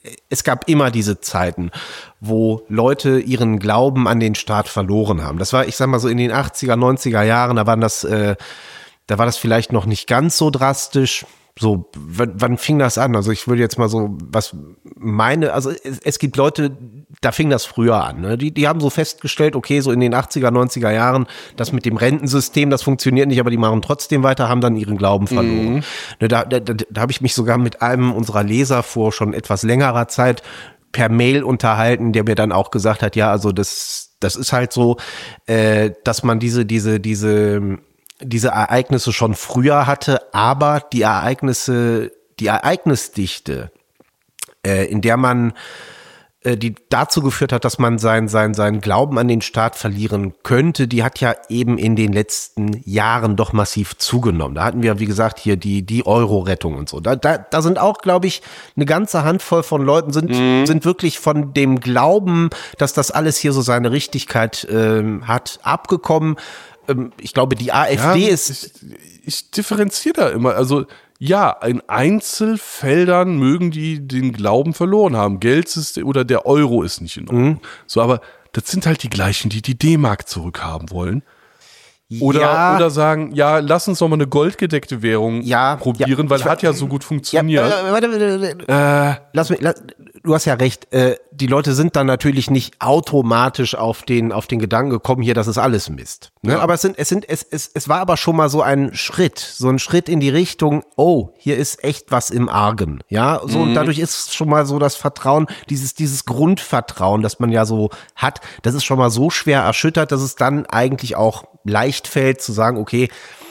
es gab immer diese Zeiten, wo Leute ihren Glauben an den Staat verloren haben. Das war, ich sag mal so in den achtziger, neunziger Jahren, da waren das, äh, da war das vielleicht noch nicht ganz so drastisch. So, wann, wann fing das an? Also ich würde jetzt mal so, was meine, also es, es gibt Leute, da fing das früher an. Ne? Die, die haben so festgestellt, okay, so in den achtziger, neunziger Jahren, das mit dem Rentensystem, das funktioniert nicht, aber die machen trotzdem weiter, haben dann ihren Glauben verloren. Mhm. Ne, da da, da, da habe ich mich sogar mit einem unserer Leser vor schon etwas längerer Zeit per Mail unterhalten, der mir dann auch gesagt hat, ja, also das, das ist halt so, äh, dass man diese, diese, diese diese Ereignisse schon früher hatte, aber die Ereignisse, die Ereignisdichte, äh, in der man, äh, die dazu geführt hat, dass man sein, sein, seinen Glauben an den Staat verlieren könnte, die hat ja eben in den letzten Jahren doch massiv zugenommen. Da hatten wir, wie gesagt, hier die, die Euro-Rettung und so. Da, da, da sind auch, glaube ich, eine ganze Handvoll von Leuten sind, mhm. sind wirklich von dem Glauben, dass das alles hier so seine Richtigkeit äh, hat, abgekommen. Ich glaube, die AfD ja, ist... Ich, ich differenziere da immer. Also ja, in Einzelfeldern mögen die den Glauben verloren haben. Geldsystem oder der Euro ist nicht in Ordnung. Mhm. So, aber das sind halt die gleichen, die die D-Mark zurückhaben wollen. Oder, ja. oder sagen, ja, lass uns doch mal eine goldgedeckte Währung ja, probieren, ja, weil hat ja so gut funktioniert. Ja, warte, warte, warte. Äh, lass mich, lass, du hast ja recht, äh, die Leute sind dann natürlich nicht automatisch auf den, auf den Gedanken gekommen, hier, das ist alles Mist. Ne? Ja. Aber es sind, es sind, es, es, es war aber schon mal so ein Schritt, so ein Schritt in die Richtung, oh, hier ist echt was im Argen. Ja, so, mhm. und dadurch ist schon mal so das Vertrauen, dieses, dieses Grundvertrauen, das man ja so hat, das ist schon mal so schwer erschüttert, dass es dann eigentlich auch leicht fällt zu sagen, okay,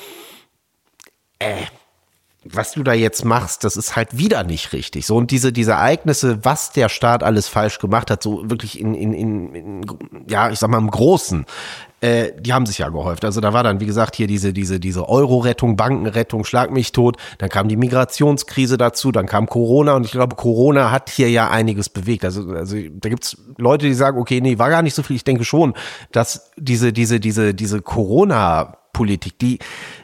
äh, was du da jetzt machst, das ist halt wieder nicht richtig. So, und diese, diese Ereignisse, was der Staat alles falsch gemacht hat, so wirklich in, in, in, in ja, ich sag mal im Großen, äh, die haben sich ja gehäuft. Also da war dann, wie gesagt, hier diese, diese, diese Euro-Rettung, Bankenrettung, Schlag mich tot, dann kam die Migrationskrise dazu, dann kam Corona und ich glaube, Corona hat hier ja einiges bewegt. Also, also da gibt's Leute, die sagen, okay, nee, war gar nicht so viel. Ich denke schon, dass diese, diese, diese, diese Corona-Politik, die,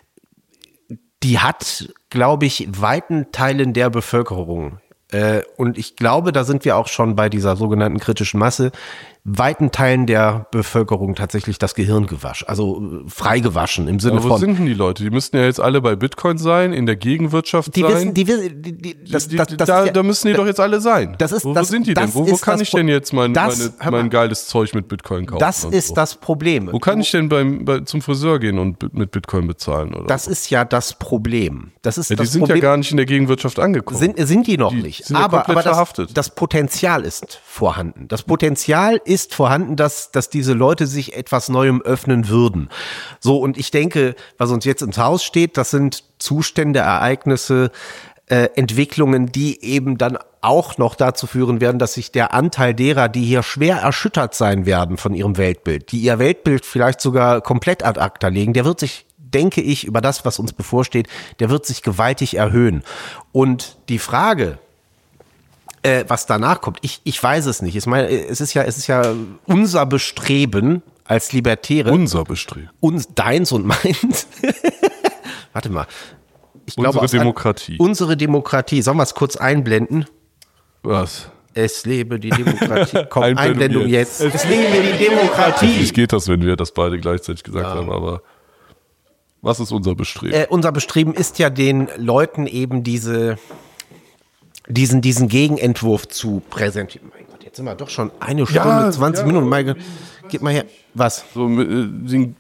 die hat, glaube ich, weiten Teilen der Bevölkerung, äh, und ich glaube, da sind wir auch schon bei dieser sogenannten kritischen Masse, weiten Teilen der Bevölkerung tatsächlich das Gehirn gewaschen, also freigewaschen im Sinne ja, wo von. Wo sind denn die Leute? Die müssten ja jetzt alle bei Bitcoin sein, in der Gegenwirtschaft die sein. Wissen, die wissen, die, die, das, die, das, das da, ja, da müssen die doch jetzt alle sein. Das ist, wo, wo das, sind die denn? Wo, wo kann ich denn jetzt mein, das, meine, mein geiles Zeug mit Bitcoin kaufen? Das ist so. Das Problem. Wo kann ich denn beim, bei, zum Friseur gehen und mit Bitcoin bezahlen? Oder das so? ist ja das Problem. Das ist ja, die das sind Problem. ja gar nicht in der Gegenwirtschaft angekommen. Sind, sind die noch die nicht. Sind aber ja aber das, verhaftet. das Potenzial ist vorhanden. Das Potenzial ist vorhanden, dass, dass diese Leute sich etwas Neuem öffnen würden. So, und ich denke, was uns jetzt ins Haus steht, das sind Zustände, Ereignisse, äh, Entwicklungen, die eben dann auch noch dazu führen werden, dass sich der Anteil derer, die hier schwer erschüttert sein werden von ihrem Weltbild, die ihr Weltbild vielleicht sogar komplett ad acta legen, der wird sich, denke ich, über das, was uns bevorsteht, der wird sich gewaltig erhöhen. Und die Frage, Äh, was danach kommt, ich, ich weiß es nicht. Ich meine, es ist ja, es ist ja unser Bestreben als Libertäre. Unser Bestreben. Uns, deins und meins. Warte mal. Ich unsere glaube, Demokratie. An, unsere Demokratie. Sollen wir es kurz einblenden? Was? Es lebe die Demokratie. Komm, Einblendung, Einblendung jetzt. jetzt. Es lebe die Demokratie. Wie geht das, wenn wir das beide gleichzeitig gesagt ja. haben, aber was ist unser Bestreben? Äh, unser Bestreben ist ja den Leuten eben diese diesen, diesen Gegenentwurf zu präsentieren. Mein Gott, jetzt sind wir doch schon eine Stunde, ja, zwanzig ja, Minuten. Mein Gott, gib mal her. Was? So, äh,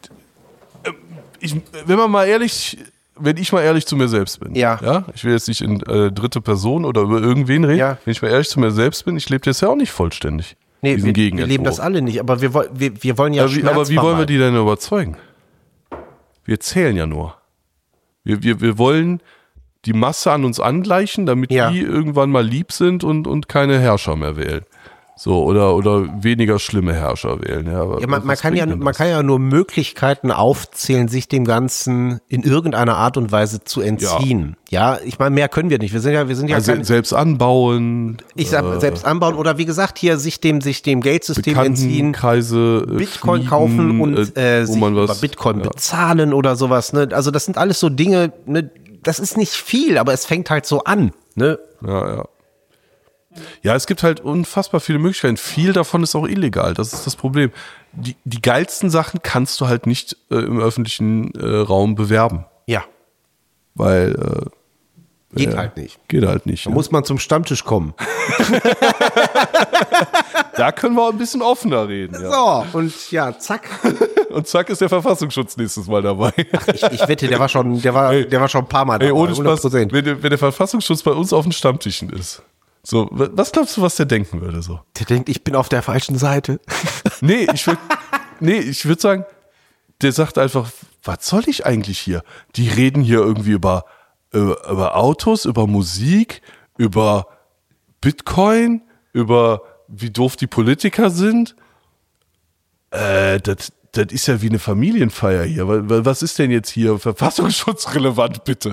ich, wenn man mal ehrlich, wenn ich mal ehrlich zu mir selbst bin. Ja. ja ich will jetzt nicht in äh, dritte Person oder über irgendwen reden. Ja. Wenn ich mal ehrlich zu mir selbst bin, ich lebe jetzt ja auch nicht vollständig. Nee, wir, wir leben das alle nicht, aber wir, wir, wir wollen ja aber wie, aber wie wollen wir die denn überzeugen? Wir zählen ja nur. Wir, wir, wir wollen die Masse an uns angleichen, damit ja. die irgendwann mal lieb sind und, und keine Herrscher mehr wählen. So, oder, oder weniger schlimme Herrscher wählen. Ja, aber ja, man, man, kann ja, man kann ja nur Möglichkeiten aufzählen, sich dem Ganzen in irgendeiner Art und Weise zu entziehen. Ja, ja ich meine, mehr können wir nicht. Wir sind ja, wir sind ja also keine, selbst anbauen. Ich sag äh, selbst anbauen oder wie gesagt hier sich dem, sich dem Geldsystem entziehen. Kreise, Bitcoin fliegen, kaufen und äh, sich man was, über Bitcoin ja. bezahlen oder sowas. Ne? Also das sind alles so Dinge, ne? Das ist nicht viel, aber es fängt halt so an. Ne? Ja, ja. Ja, es gibt halt unfassbar viele Möglichkeiten. Viel davon ist auch illegal. Das ist das Problem. Die, die geilsten Sachen kannst du halt nicht äh, im öffentlichen äh, Raum bewerben. Ja. Weil äh, Geht äh, halt nicht. Geht halt nicht. Da Ja. muss man zum Stammtisch kommen. Da können wir auch ein bisschen offener reden. Ja. So, und ja, zack. Und zack ist der Verfassungsschutz nächstes Mal dabei. Ich, ich wette, der war schon, der war, der war schon ein paar Mal Ey, dabei. ohne Spaß, hundert Prozent. wenn, der- wenn der Verfassungsschutz bei uns auf den Stammtischen ist. So, wa- was glaubst du, was der denken würde so? Der denkt, ich bin auf der falschen Seite. Nee, ich würde nee, ich würde sagen, der sagt einfach, was soll ich eigentlich hier? Die reden hier irgendwie über, über, über Autos, über Musik, über Bitcoin, über wie doof die Politiker sind. Äh, das das ist ja wie eine Familienfeier hier. Wa- wa- Was ist denn jetzt hier verfassungsschutzrelevant, bitte?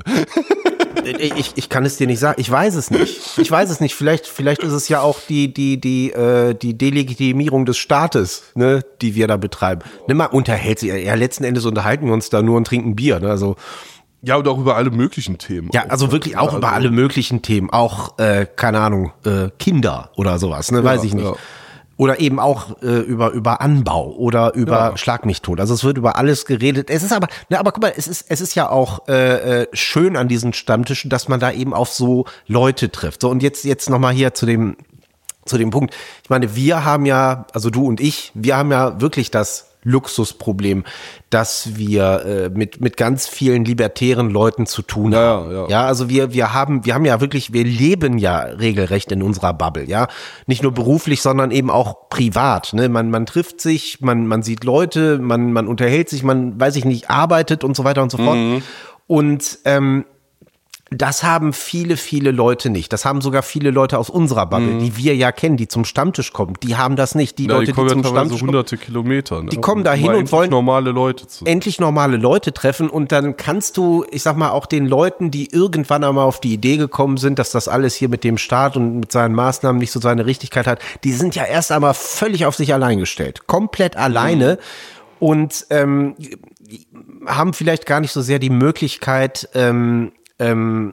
Ich, ich kann es dir nicht sagen. Ich weiß es nicht. Ich weiß es nicht. Vielleicht, vielleicht ist es ja auch die, die, die, äh, die Delegitimierung des Staates, ne, die wir da betreiben. Nimm mal, unterhält sich. Ja, letzten Endes unterhalten wir uns da nur und trinken Bier. Ne? Also, Ja, und auch über alle möglichen Themen. ja, also wirklich auch über alle möglichen Themen. Auch, äh, keine Ahnung, äh, Kinder oder sowas, ne, weiß ich nicht. ja. Oder eben auch äh, über über Anbau oder über Ja. Schlag mich tot. Also es wird über alles geredet. Es ist aber, ne, aber guck mal, es ist es ist ja auch äh, äh, schön an diesen Stammtischen, dass man da eben auf so Leute trifft. So, und jetzt jetzt noch mal hier zu dem zu dem Punkt. Ich meine, wir haben ja, also du und ich, wir haben ja wirklich das Luxusproblem, dass wir äh, mit mit ganz vielen libertären Leuten zu tun Ja, haben. ja. Ja, also wir wir haben wir haben ja wirklich, wir leben ja regelrecht in unserer Bubble, ja, nicht nur beruflich, sondern eben auch privat. Ne, man man trifft sich, man man sieht Leute, man man unterhält sich, man weiß ich nicht, arbeitet und so weiter und so fort. Mhm. Und ähm, das haben viele, viele Leute nicht. Das haben sogar viele Leute aus unserer Bubble, die wir ja kennen, die zum Stammtisch kommen. Die haben das nicht. Die Ja, Leute, die die, kommen ja zum teilweise Stammtisch kommen, hunderte Kilometer. Ne? Die kommen da Um hin mal und endlich wollen- normale Leute zu. endlich normale Leute treffen und dann kannst du, ich sag mal, auch den Leuten, die irgendwann einmal auf die Idee gekommen sind, dass das alles hier mit dem Staat und mit seinen Maßnahmen nicht so seine Richtigkeit hat, die sind ja erst einmal völlig auf sich allein gestellt. Komplett alleine und ähm, haben vielleicht gar nicht so sehr die Möglichkeit, ähm, ähm,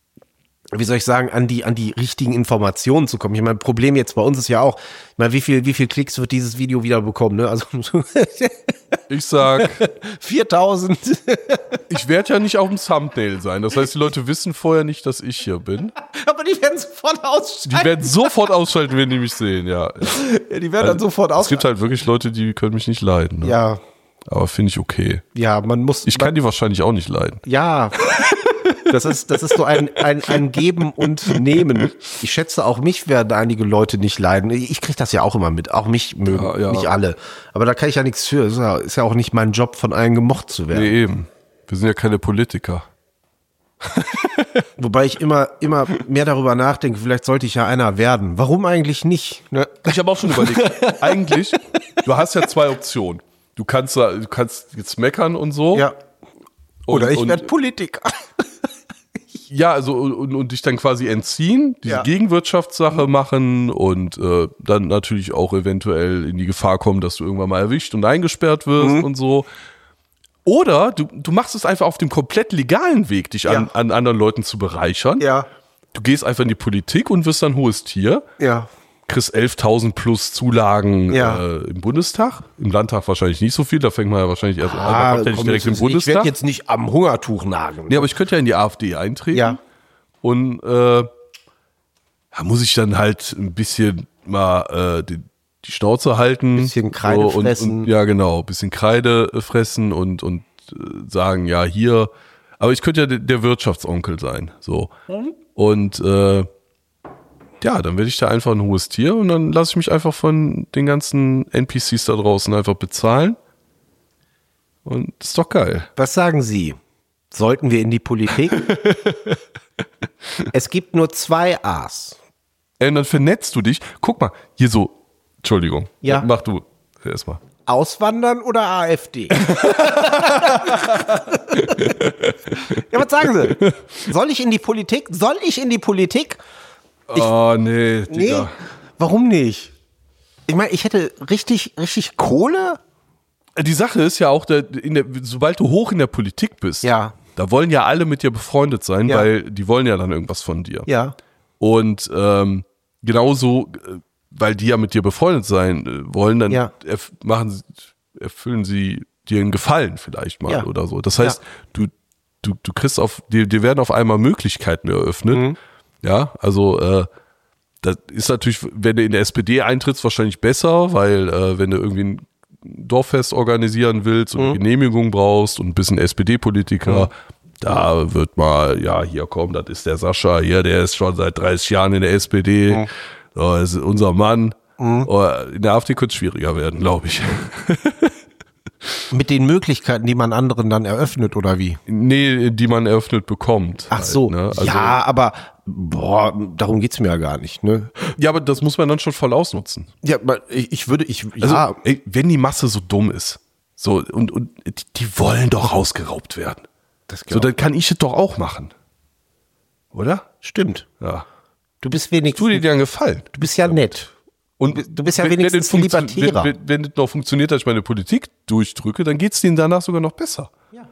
wie soll ich sagen, an die, an die richtigen Informationen zu kommen. Ich meine, Problem jetzt bei uns ist ja auch, ich meine, wie viel, wie viel Klicks wird dieses Video wieder bekommen, ne? Also, Ich sag, viertausend. ich werde ja nicht auf dem Thumbnail sein. Das heißt, die Leute wissen vorher nicht, dass ich hier bin. Aber die werden sofort ausschalten. Die werden sofort ausschalten, wenn die mich sehen, ja. Ja, die werden dann sofort Es ausschalten. gibt halt wirklich Leute, die können mich nicht leiden. Ne? Ja, Aber finde ich okay. ja, man muss. Ich kann die wahrscheinlich auch nicht leiden. Ja. Das ist, das ist so ein, ein, ein Geben und Nehmen. Ich schätze, auch mich werden einige Leute nicht leiden. Ich kriege das ja auch immer mit. Auch mich mögen, Ja, ja. nicht alle. Aber da kann ich ja nichts für. Ist ja, ist ja auch nicht mein Job, von allen gemocht zu werden. Nee, eben. Wir sind ja keine Politiker. Wobei ich immer, immer mehr darüber nachdenke, vielleicht sollte ich ja einer werden. Warum eigentlich nicht? Ne? Ich habe auch schon überlegt. Eigentlich, du hast ja zwei Optionen. Du kannst, da- du kannst jetzt meckern und so. Ja. Oder Und- ich und- werde Politiker. Ja, also und, und dich dann quasi entziehen, diese Ja. Gegenwirtschaftssache machen und äh, dann natürlich auch eventuell in die Gefahr kommen, dass du irgendwann mal erwischt und eingesperrt wirst Mhm. und so. Oder du, du machst es einfach auf dem komplett legalen Weg, dich an, Ja. an anderen Leuten zu bereichern. Ja. Du gehst einfach in die Politik und wirst dann hohes Tier, Ja. kriegst elftausend plus Zulagen Ja. äh, im Bundestag. Im Landtag wahrscheinlich nicht so viel, da fängt man ja wahrscheinlich erst man Ah, kommt ja nicht komm, direkt jetzt- im ich Bundestag. werde jetzt nicht am Hungertuch nageln. Nee, aber ich könnte ja in die AfD eintreten. Ja. Und äh, da muss ich dann halt ein bisschen mal äh, die, die Schnauze halten. Bisschen Kreide und, fressen. Und, ja, genau. Ein bisschen Kreide äh, fressen und, und äh, sagen, ja, hier. Aber ich könnte ja der, der Wirtschaftsonkel sein. So. Und äh, ja, dann werde ich da einfach ein hohes Tier und dann lasse ich mich einfach von den ganzen N P Cs da draußen einfach bezahlen. Und das ist doch geil. Was sagen Sie? Sollten wir in die Politik? Es gibt nur zwei A's. Ey, und dann vernetzt du dich. Guck mal, hier so. Entschuldigung. Ja. Mach du erstmal. Auswandern oder AfD? Ja, was sagen Sie? Soll ich in die Politik? Soll ich in die Politik? Oh, nee, Nee. Digga. Warum nicht? Ich meine, ich hätte richtig, richtig Kohle. Die Sache ist ja auch, der, in der, sobald du hoch in der Politik bist, Ja. da wollen ja alle mit dir befreundet sein, Ja. weil die wollen ja dann irgendwas von dir. Ja. Und ähm, genauso, weil die ja mit dir befreundet sein wollen, dann Ja. erf- machen sie, erfüllen sie dir einen Gefallen vielleicht mal Ja. oder so. Das heißt, Ja. du, du, du kriegst auf, dir, dir werden auf einmal Möglichkeiten eröffnet. Mhm. Ja, also äh, das ist natürlich, wenn du in der S P D eintrittst, wahrscheinlich besser, weil äh, wenn du irgendwie ein Dorffest organisieren willst und eine Genehmigung brauchst und ein bisschen S P D-Politiker, da wird mal, ja, hier komm, das ist der Sascha, hier, der ist schon seit dreißig Jahren in der S P D, so, das ist unser Mann. Oh, in der AfD könnte es schwieriger werden, glaube ich. Mit den Möglichkeiten, die man anderen dann eröffnet, oder wie? Nee, die man eröffnet bekommt. Ach so, halt, ne? Also, ja, aber boah, darum geht's mir ja gar nicht, ne? ja, aber das muss man dann schon voll ausnutzen. Ja, aber ich, ich würde, ich, Also, ja, ey, wenn die Masse so dumm ist, so, und, und die, die wollen doch rausgeraubt werden. das So, glaub, dann kann ich es doch auch machen. Oder? stimmt. Ja. Du bist wenigstens, Tu dir dir einen Gefallen. du bist ja nett. Und Du bist ja wenn- wenigstens wenn ein das funktio- Libertärer. Wenn, wenn, wenn das noch funktioniert, dass ich meine Politik durchdrücke, dann geht es denen danach sogar noch besser.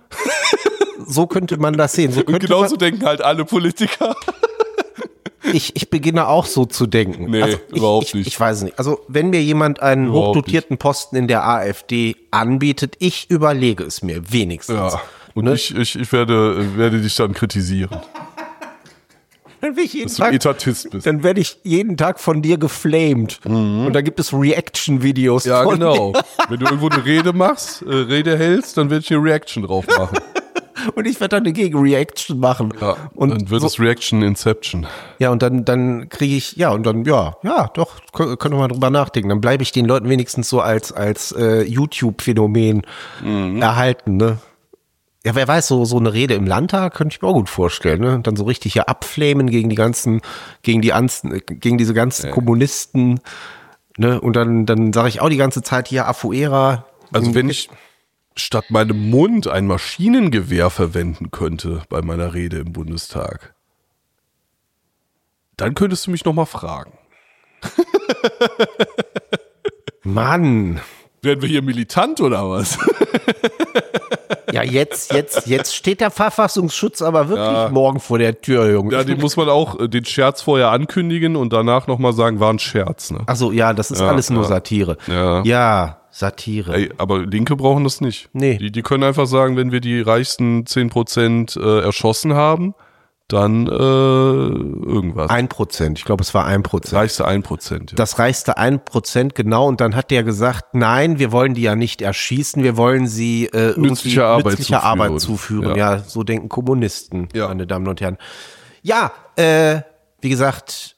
So könnte man das sehen. So Und könnte genauso man, denken halt alle Politiker. ich, ich beginne auch so zu denken. Nee, also ich, überhaupt ich, nicht. Ich weiß nicht. Also wenn mir jemand einen Überhaupt hochdotierten Posten in der AfD anbietet, ich überlege es mir wenigstens. Ja. Und Ne? ich, ich, ich werde, werde dich dann kritisieren, Dann will ich jeden dass du Tag, Etatist bist. dann werde ich jeden Tag von dir geflamed. Und da gibt es Reaction-Videos Ja, von genau. Wenn du irgendwo eine Rede machst, äh, Rede hältst, dann werde ich eine Reaction drauf machen. mir. Und ich werde dann eine Gegenreaction machen. Ja, und dann wird so, es Reaction Inception. ja, und dann, dann kriege ich, ja, und dann, ja, ja, doch, können wir mal drüber nachdenken. Dann bleibe ich den Leuten wenigstens so als, als äh, YouTube-Phänomen erhalten, ne? Ja, wer weiß, so, so eine Rede im Landtag könnte ich mir auch gut vorstellen, ne? Und dann so richtig hier abflamen gegen die ganzen, gegen die Anzen, gegen diese ganzen Kommunisten, ne? Und dann, dann sage ich auch die ganze Zeit hier Afuera. Also wenn ich statt meinem Mund ein Maschinengewehr verwenden könnte bei meiner Rede im Bundestag, dann könntest du mich noch mal fragen. Mann. Werden wir hier militant oder was? Ja, jetzt, jetzt, jetzt steht der Verfassungsschutz aber wirklich Ja. morgen vor der Tür, Junge. Ja, den muss man auch äh, den Scherz vorher ankündigen und danach noch mal sagen, war ein Scherz. Ne? Ach so, ja, das ist Ja, alles nur ja. Satire. Ja. Ja, Satire. Ey, aber Linke brauchen das nicht. Nee. Die, die können einfach sagen, wenn wir die reichsten zehn Prozent äh, erschossen haben, dann äh, irgendwas. Ein Prozent, ich glaube, es war ein Prozent. Reichste ein Prozent. Ja. Das reichste ein Prozent, genau. Und dann hat der gesagt, nein, wir wollen die ja nicht erschießen, wir wollen sie äh, irgendwie Nützliche Arbeit nützliche zuführen. Arbeit zuführen. Ja. Ja. so denken Kommunisten, Ja. meine Damen und Herren. Ja, äh, wie gesagt,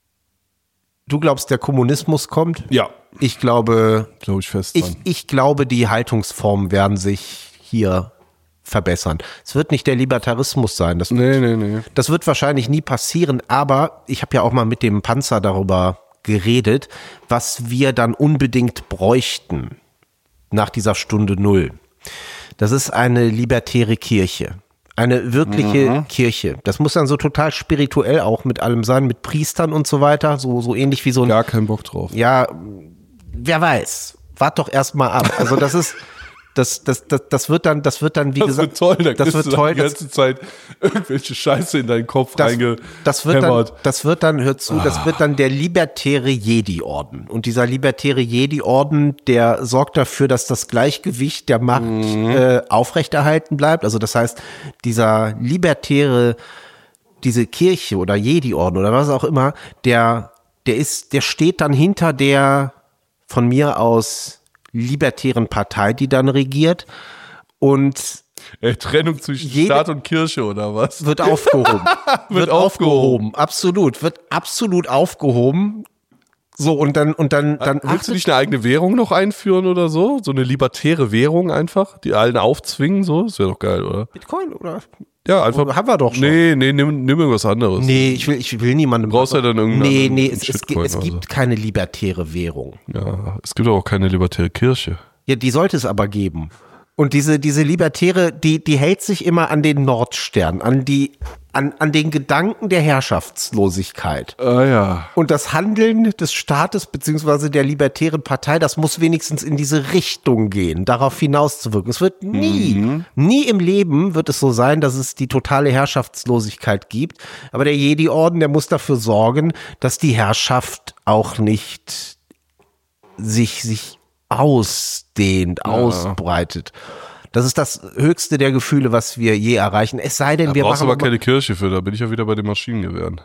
du glaubst, der Kommunismus kommt? Ja. Ich glaube, Glaube ich fest ich, dran. ich glaube, die Haltungsformen werden sich hier verbessern. Es wird nicht der Libertarismus sein. Das, Nee, nee, nee. das wird wahrscheinlich nie passieren, aber ich habe ja auch mal mit dem Panzer darüber geredet, was wir dann unbedingt bräuchten nach dieser Stunde Null. Das ist eine libertäre Kirche. Eine wirkliche Mhm. Kirche. Das muss dann so total spirituell auch mit allem sein, mit Priestern und so weiter, so, so ähnlich wie so ein, Gar keinen Bock drauf. ja, wer weiß. Wart doch erstmal ab. Also das ist, das, das, das, das wird dann, das wird dann, wie Das gesagt, wird toll, da das kriegst wird du toll, die das, ganze Zeit irgendwelche Scheiße in deinen Kopf das, reingehämmert. das wird dann, das wird dann, hör zu, das wird dann der libertäre Jedi-Orden. Und dieser libertäre Jedi-Orden, der sorgt dafür, dass das Gleichgewicht der Macht äh, aufrechterhalten bleibt. Also das heißt, dieser libertäre, diese Kirche oder Jedi-Orden oder was auch immer, der, der ist, der steht dann hinter der von mir aus libertären Partei, die dann regiert. Und Äh, Trennung zwischen Jede- Staat und Kirche oder was? wird aufgehoben. wird aufgehoben. aufgehoben. Absolut. Wird absolut aufgehoben. So, und dann, und dann, dann Willst du nicht eine eigene Währung noch einführen oder so? So eine libertäre Währung einfach, die allen aufzwingen, so? Das wäre doch geil, oder? Bitcoin oder? Ja, einfach. Haben wir doch schon. Nee, nee, nimm, nimm irgendwas anderes. Nee, ich will, ich will niemandem. Du brauchst ja dann irgendeinen Nee, anderen nee, es, es, Shitcoin es oder gibt keine libertäre Währung. Ja, es gibt auch keine libertäre Kirche. Ja, die sollte es aber geben. Und diese, diese Libertäre, die, die hält sich immer an den Nordstern, an die, an, an den Gedanken der Herrschaftslosigkeit. Ah ja. Und das Handeln des Staates beziehungsweise der Libertären Partei, das muss wenigstens in diese Richtung gehen, darauf hinauszuwirken. Es wird nie, mhm. nie im Leben wird es so sein, dass es die totale Herrschaftslosigkeit gibt. Aber der Jedi-Orden, der muss dafür sorgen, dass die Herrschaft auch nicht sich, sich ausdehnt, ja. ausbreitet. Das ist das höchste der Gefühle, was wir je erreichen. Es sei denn, da wir brauchst machen aber keine Kirche für, da bin ich ja wieder bei den Maschinengewehren.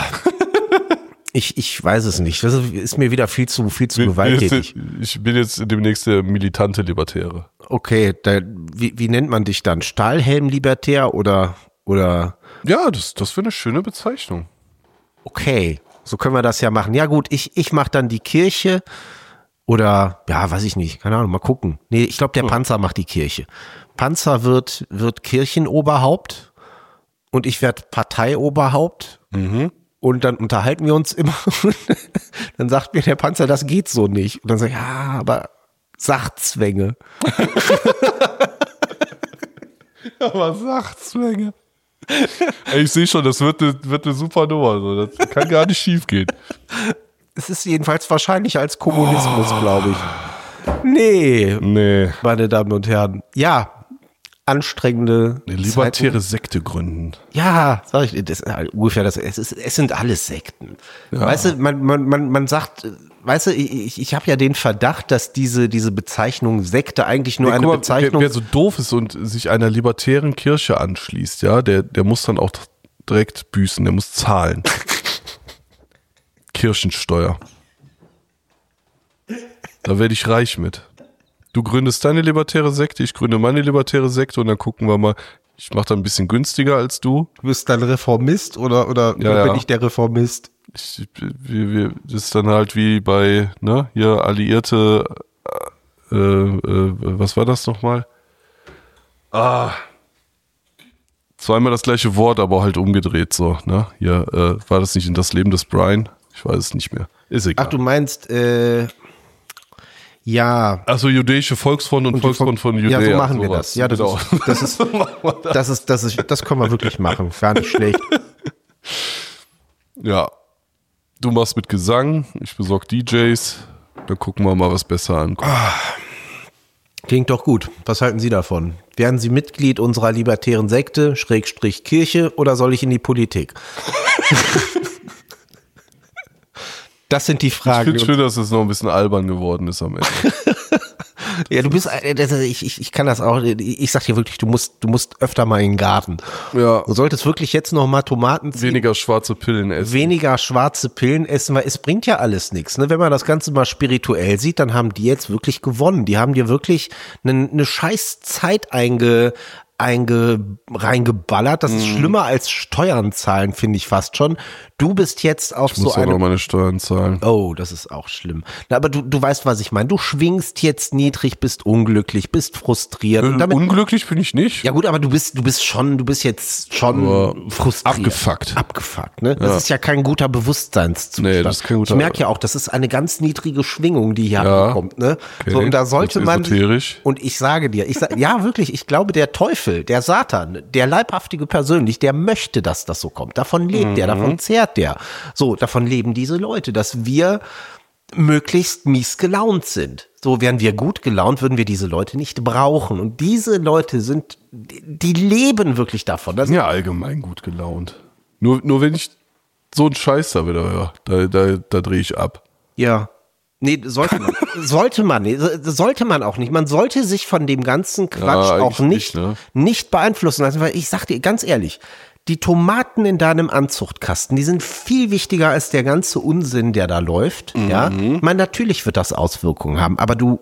Ich, ich weiß es nicht. Das ist mir wieder viel zu, viel zu gewalttätig. Ich bin jetzt demnächst der militante Libertäre. Okay, da, wie, wie nennt man dich dann? Stahlhelm-Libertär oder, oder? Ja, das, das wäre eine schöne Bezeichnung. Okay, so können wir das ja machen. Ja gut, ich, ich mache dann die Kirche. Oder, ja, weiß ich nicht, keine Ahnung, mal gucken. Nee, ich glaube, der ja. Panzer macht die Kirche. Panzer wird, wird Kirchenoberhaupt und ich werde Parteioberhaupt. Mhm. Und dann unterhalten wir uns immer. Dann sagt mir der Panzer, das geht so nicht. Und dann sage ich, ja, aber Sachzwänge. Aber Sachzwänge. Ey, ich sehe schon, das wird eine, wird eine super Nummer. So. Das kann gar nicht schief gehen. Es ist jedenfalls wahrscheinlicher als Kommunismus, oh. glaube ich. Nee, nee, meine Damen und Herren. Ja, anstrengende eine libertäre Sekte gründen. Ja, sag ich, das ist ungefähr das. Es, ist, es sind alles Sekten. Ja. Weißt du, man, man, man, man sagt, weißt du, ich, ich habe ja den Verdacht, dass diese, diese Bezeichnung Sekte eigentlich nur nee, eine mal, Bezeichnung. Wer, wer so doof ist und sich einer libertären Kirche anschließt, ja, der, der muss dann auch direkt büßen, der muss zahlen. Kirchensteuer. Da werde ich reich mit. Du gründest deine libertäre Sekte, ich gründe meine libertäre Sekte und dann gucken wir mal. Ich mache dann ein bisschen günstiger als du. Du bist dann Reformist oder, oder, ja, oder bin ja. ich der Reformist? Ich, wir, wir, das ist dann halt wie bei, ne, hier Alliierte, äh, äh, was war das nochmal? Ah. Zweimal das gleiche Wort, aber halt umgedreht so, ne? Hier, äh, war das nicht in Das Leben des Brian? Ich weiß es nicht mehr. Ist egal. Ach, du meinst, äh, ja. Also jüdische Volksfront und, und Volksfront von Judäa. Ja, so machen wir sowas. das. Ja, das genau. ist, das ist, das ist, das ist, das können wir wirklich machen. Gar nicht schlecht. Ja. Du machst mit Gesang, ich besorge D Js, dann gucken wir mal, was besser ankommt. Ah. Klingt doch gut. Was halten Sie davon? Werden Sie Mitglied unserer libertären Sekte, Schrägstrich Kirche, oder soll ich in die Politik? Das sind die Fragen. Ich finde schön, dass es noch ein bisschen albern geworden ist am Ende. Ja, du bist, ich, ich, ich kann das auch, ich sag dir wirklich, du musst, du musst öfter mal in den Garten. Ja. Du solltest wirklich jetzt noch mal Tomaten ziehen. Weniger schwarze Pillen essen. Weniger schwarze Pillen essen, weil es bringt ja alles nichts. Ne? Wenn man das Ganze mal spirituell sieht, dann haben die jetzt wirklich gewonnen. Die haben dir wirklich eine, eine scheiß Zeit einge, einge, reingeballert. Das ist mhm. schlimmer als Steuern zahlen, finde ich fast schon. Du bist jetzt auf ich so muss eine... auch noch meine Steuern zahlen. Oh, das ist auch schlimm. Na, aber du, du weißt, was ich meine. Du schwingst jetzt niedrig, bist unglücklich, bist frustriert. Äh, und damit, unglücklich bin ich nicht. Ja gut, aber du bist, du bist schon, du bist jetzt schon aber frustriert. Abgefuckt. Abgefuckt, ne? Das ja. ist ja kein guter Bewusstseinszustand. Nee, das ist kein guter... Ich merke ja auch, das ist eine ganz niedrige Schwingung, die hier ja. ankommt, ne? Okay. So, und da sollte man, esoterisch. Und ich sage dir, ich sag, ja wirklich, ich glaube, der Teufel, der Satan, der Leibhaftige persönlich, der möchte, dass das so kommt. Davon lebt mhm. der, davon zehrt der. So, davon leben diese Leute, dass wir möglichst mies gelaunt sind. So, wären wir gut gelaunt, würden wir diese Leute nicht brauchen. Und diese Leute sind, die leben wirklich davon. Das ja, allgemein gut gelaunt. Nur, nur wenn ich so einen Scheiß da wieder höre, da, da, da drehe ich ab. Ja. Nee, sollte man. sollte man, nee, sollte man auch nicht. Man sollte sich von dem ganzen Quatsch ja, auch nicht, nicht, ne? nicht beeinflussen lassen, weil ich sag dir ganz ehrlich, die Tomaten in deinem Anzuchtkasten, die sind viel wichtiger als der ganze Unsinn, der da läuft. Mhm. Ja, ich meine, natürlich wird das Auswirkungen haben, aber du,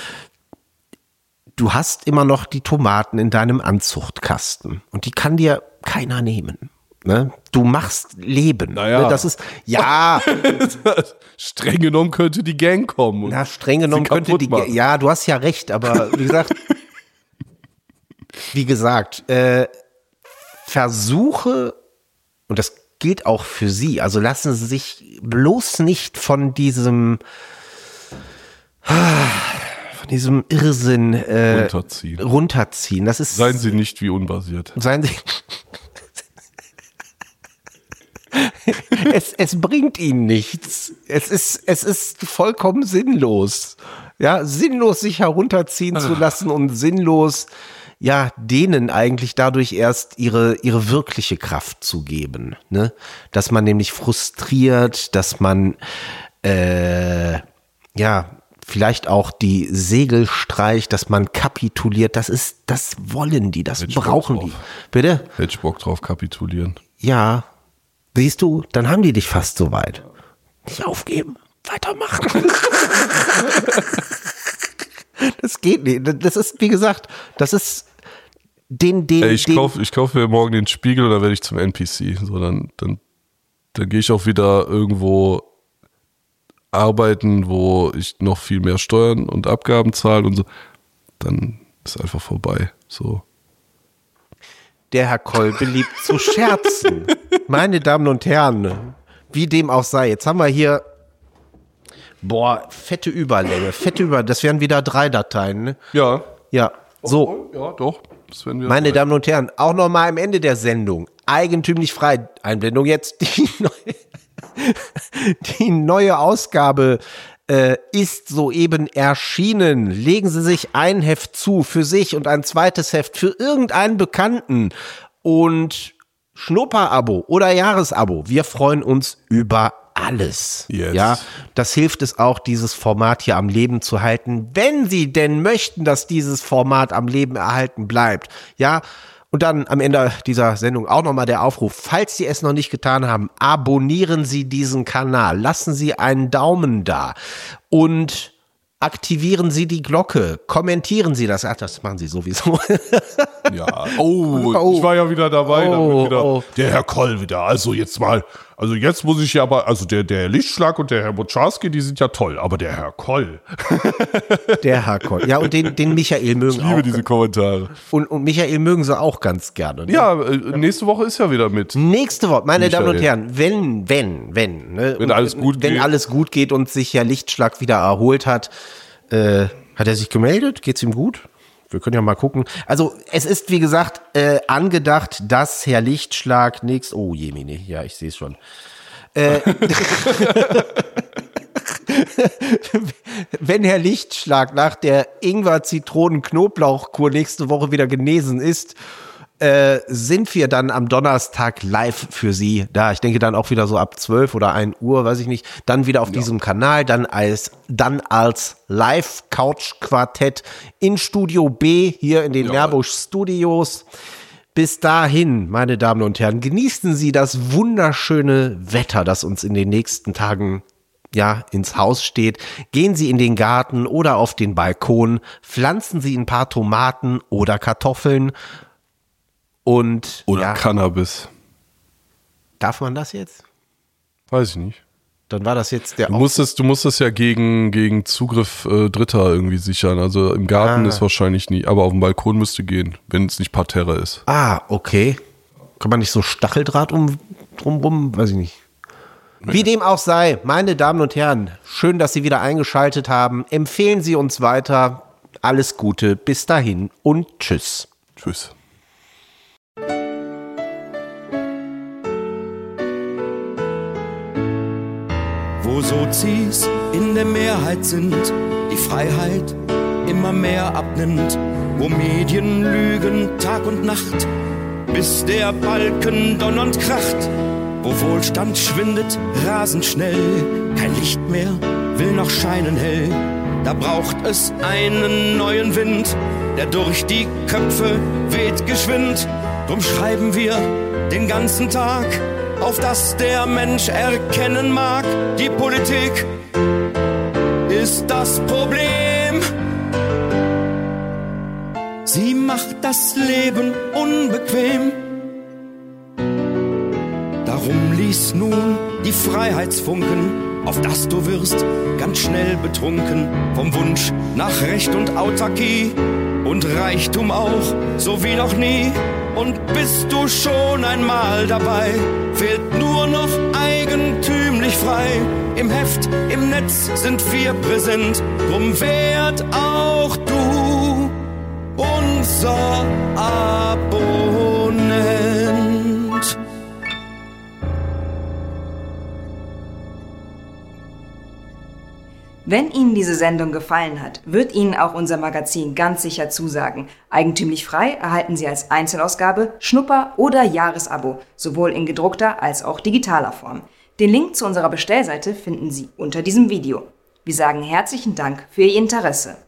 du hast immer noch die Tomaten in deinem Anzuchtkasten und die kann dir keiner nehmen. Ne? Du machst Leben. Naja. Ne? Das ist, ja. Streng genommen könnte die Gang kommen. Und Na, streng genommen könnte die Gang. Ja, du hast ja recht, aber wie gesagt, wie gesagt, äh, Versuche, und das gilt auch für Sie, also lassen Sie sich bloß nicht von diesem, von diesem Irrsinn äh, runterziehen. runterziehen. Das ist, seien Sie nicht wie unbasiert. Seien Sie. es, es bringt ihnen nichts. Es ist, es ist vollkommen sinnlos. Ja, sinnlos sich herunterziehen zu lassen und sinnlos, ja, denen eigentlich dadurch erst ihre, ihre wirkliche Kraft zu geben, ne? Dass man nämlich frustriert, dass man, äh, ja, vielleicht auch die Segel streicht, dass man kapituliert. Das ist, das wollen die, das brauchen die. Bitte? Hätte ich Bock drauf, kapitulieren. Ja. Siehst du, dann haben die dich fast so weit. Nicht aufgeben, weitermachen. Das geht nicht. Das ist, wie gesagt, das ist den, den, Ey, ich den kaufe ich kauf mir morgen den Spiegel und dann werde ich zum N P C. So, dann, dann, dann gehe ich auch wieder irgendwo arbeiten, wo ich noch viel mehr Steuern und Abgaben zahle und so. Dann ist einfach vorbei. So. Der Herr Koll beliebt zu scherzen. Meine Damen und Herren, wie dem auch sei. Jetzt haben wir hier, boah, fette Überlänge, fette Überlänge. Das wären wieder drei Dateien, ne? Ja. Ja, so. Ja, doch. Das werden wir Meine drei. Damen und Herren, auch nochmal am Ende der Sendung. Eigentümlich frei. Einblendung jetzt. Die neue, die neue Ausgabe äh, ist soeben erschienen. Legen Sie sich ein Heft zu für sich und ein zweites Heft für irgendeinen Bekannten. Und Schnupperabo oder Jahresabo. Wir freuen uns über alles. Yes. Ja, das hilft es auch, dieses Format hier am Leben zu halten, wenn Sie denn möchten, dass dieses Format am Leben erhalten bleibt. Ja, und dann am Ende dieser Sendung auch nochmal der Aufruf, falls Sie es noch nicht getan haben, abonnieren Sie diesen Kanal, lassen Sie einen Daumen da und aktivieren Sie die Glocke, kommentieren Sie das. Ach, das machen Sie sowieso. Ja. Oh, Oh. ich war ja wieder dabei. Oh, damit wieder, oh. Der Herr Koll wieder. Also jetzt mal, also jetzt muss ich ja aber, also der, der Lichtschlag und der Herr Boczarski, die sind ja toll, aber der Herr Koll. Der Herr Koll. Ja, und den, den Michael mögen Ich liebe auch. diese Kommentare. Und, und Michael mögen sie auch ganz gerne. Ne? Ja, äh, nächste Woche ist ja wieder mit. Nächste Woche, meine Michael. Damen und Herren, wenn, wenn, wenn, ne, Wenn alles gut wenn geht. alles gut geht und sich Herr Lichtschlag wieder erholt hat, äh, hat er sich gemeldet? Geht's ihm gut? Wir können ja mal gucken. Also es ist, wie gesagt, äh, angedacht, dass Herr Lichtschlag nächst... Oh, Jemine, ja, ich sehe es schon. Äh, wenn Herr Lichtschlag nach der Ingwer-Zitronen-Knoblauchkur nächste Woche wieder genesen ist, äh, sind wir dann am Donnerstag live für Sie da. Ich denke dann auch wieder so ab zwölf oder ein Uhr, weiß ich nicht. Dann wieder auf ja. diesem Kanal, dann als, dann als Live-Couch-Quartett in Studio B hier in den ja. Meerbusch Studios. Bis dahin, meine Damen und Herren, genießen Sie das wunderschöne Wetter, das uns in den nächsten Tagen ja, ins Haus steht. Gehen Sie in den Garten oder auf den Balkon, pflanzen Sie ein paar Tomaten oder Kartoffeln. Und, Oder ja, Cannabis. Darf man das jetzt? Weiß ich nicht. Dann war das jetzt der... Du musst es, du musst es ja gegen, gegen Zugriff äh, Dritter irgendwie sichern. Also im Garten Ah. ist wahrscheinlich nie, aber auf dem Balkon müsste gehen, wenn es nicht Parterre ist. Ah, okay. Kann man nicht so Stacheldraht um, drumrum? Weiß ich nicht. Wie dem auch sei, meine Damen und Herren, schön, dass Sie wieder eingeschaltet haben. Empfehlen Sie uns weiter. Alles Gute, bis dahin und tschüss. Tschüss. Wo Sozis in der Mehrheit sind, die Freiheit immer mehr abnimmt, wo Medien lügen Tag und Nacht, bis der Balken donnernd kracht, wo Wohlstand schwindet rasend schnell, kein Licht mehr will noch scheinen hell, da braucht es einen neuen Wind, der durch die Köpfe weht geschwind, drum schreiben wir den ganzen Tag, auf das der Mensch erkennen mag, die Politik ist das Problem. Sie macht das Leben unbequem. Darum lies nun die Freiheitsfunken, auf das du wirst ganz schnell betrunken vom Wunsch nach Recht und Autarkie und Reichtum auch, so wie noch nie. Und bist du schon einmal dabei, fehlt nur noch eigentümlich frei. Im Heft, im Netz sind wir präsent, drum werd auch du unser Abonnent. Wenn Ihnen diese Sendung gefallen hat, wird Ihnen auch unser Magazin ganz sicher zusagen. Eigentümlich frei erhalten Sie als Einzelausgabe, Schnupper oder Jahresabo, sowohl in gedruckter als auch digitaler Form. Den Link zu unserer Bestellseite finden Sie unter diesem Video. Wir sagen herzlichen Dank für Ihr Interesse.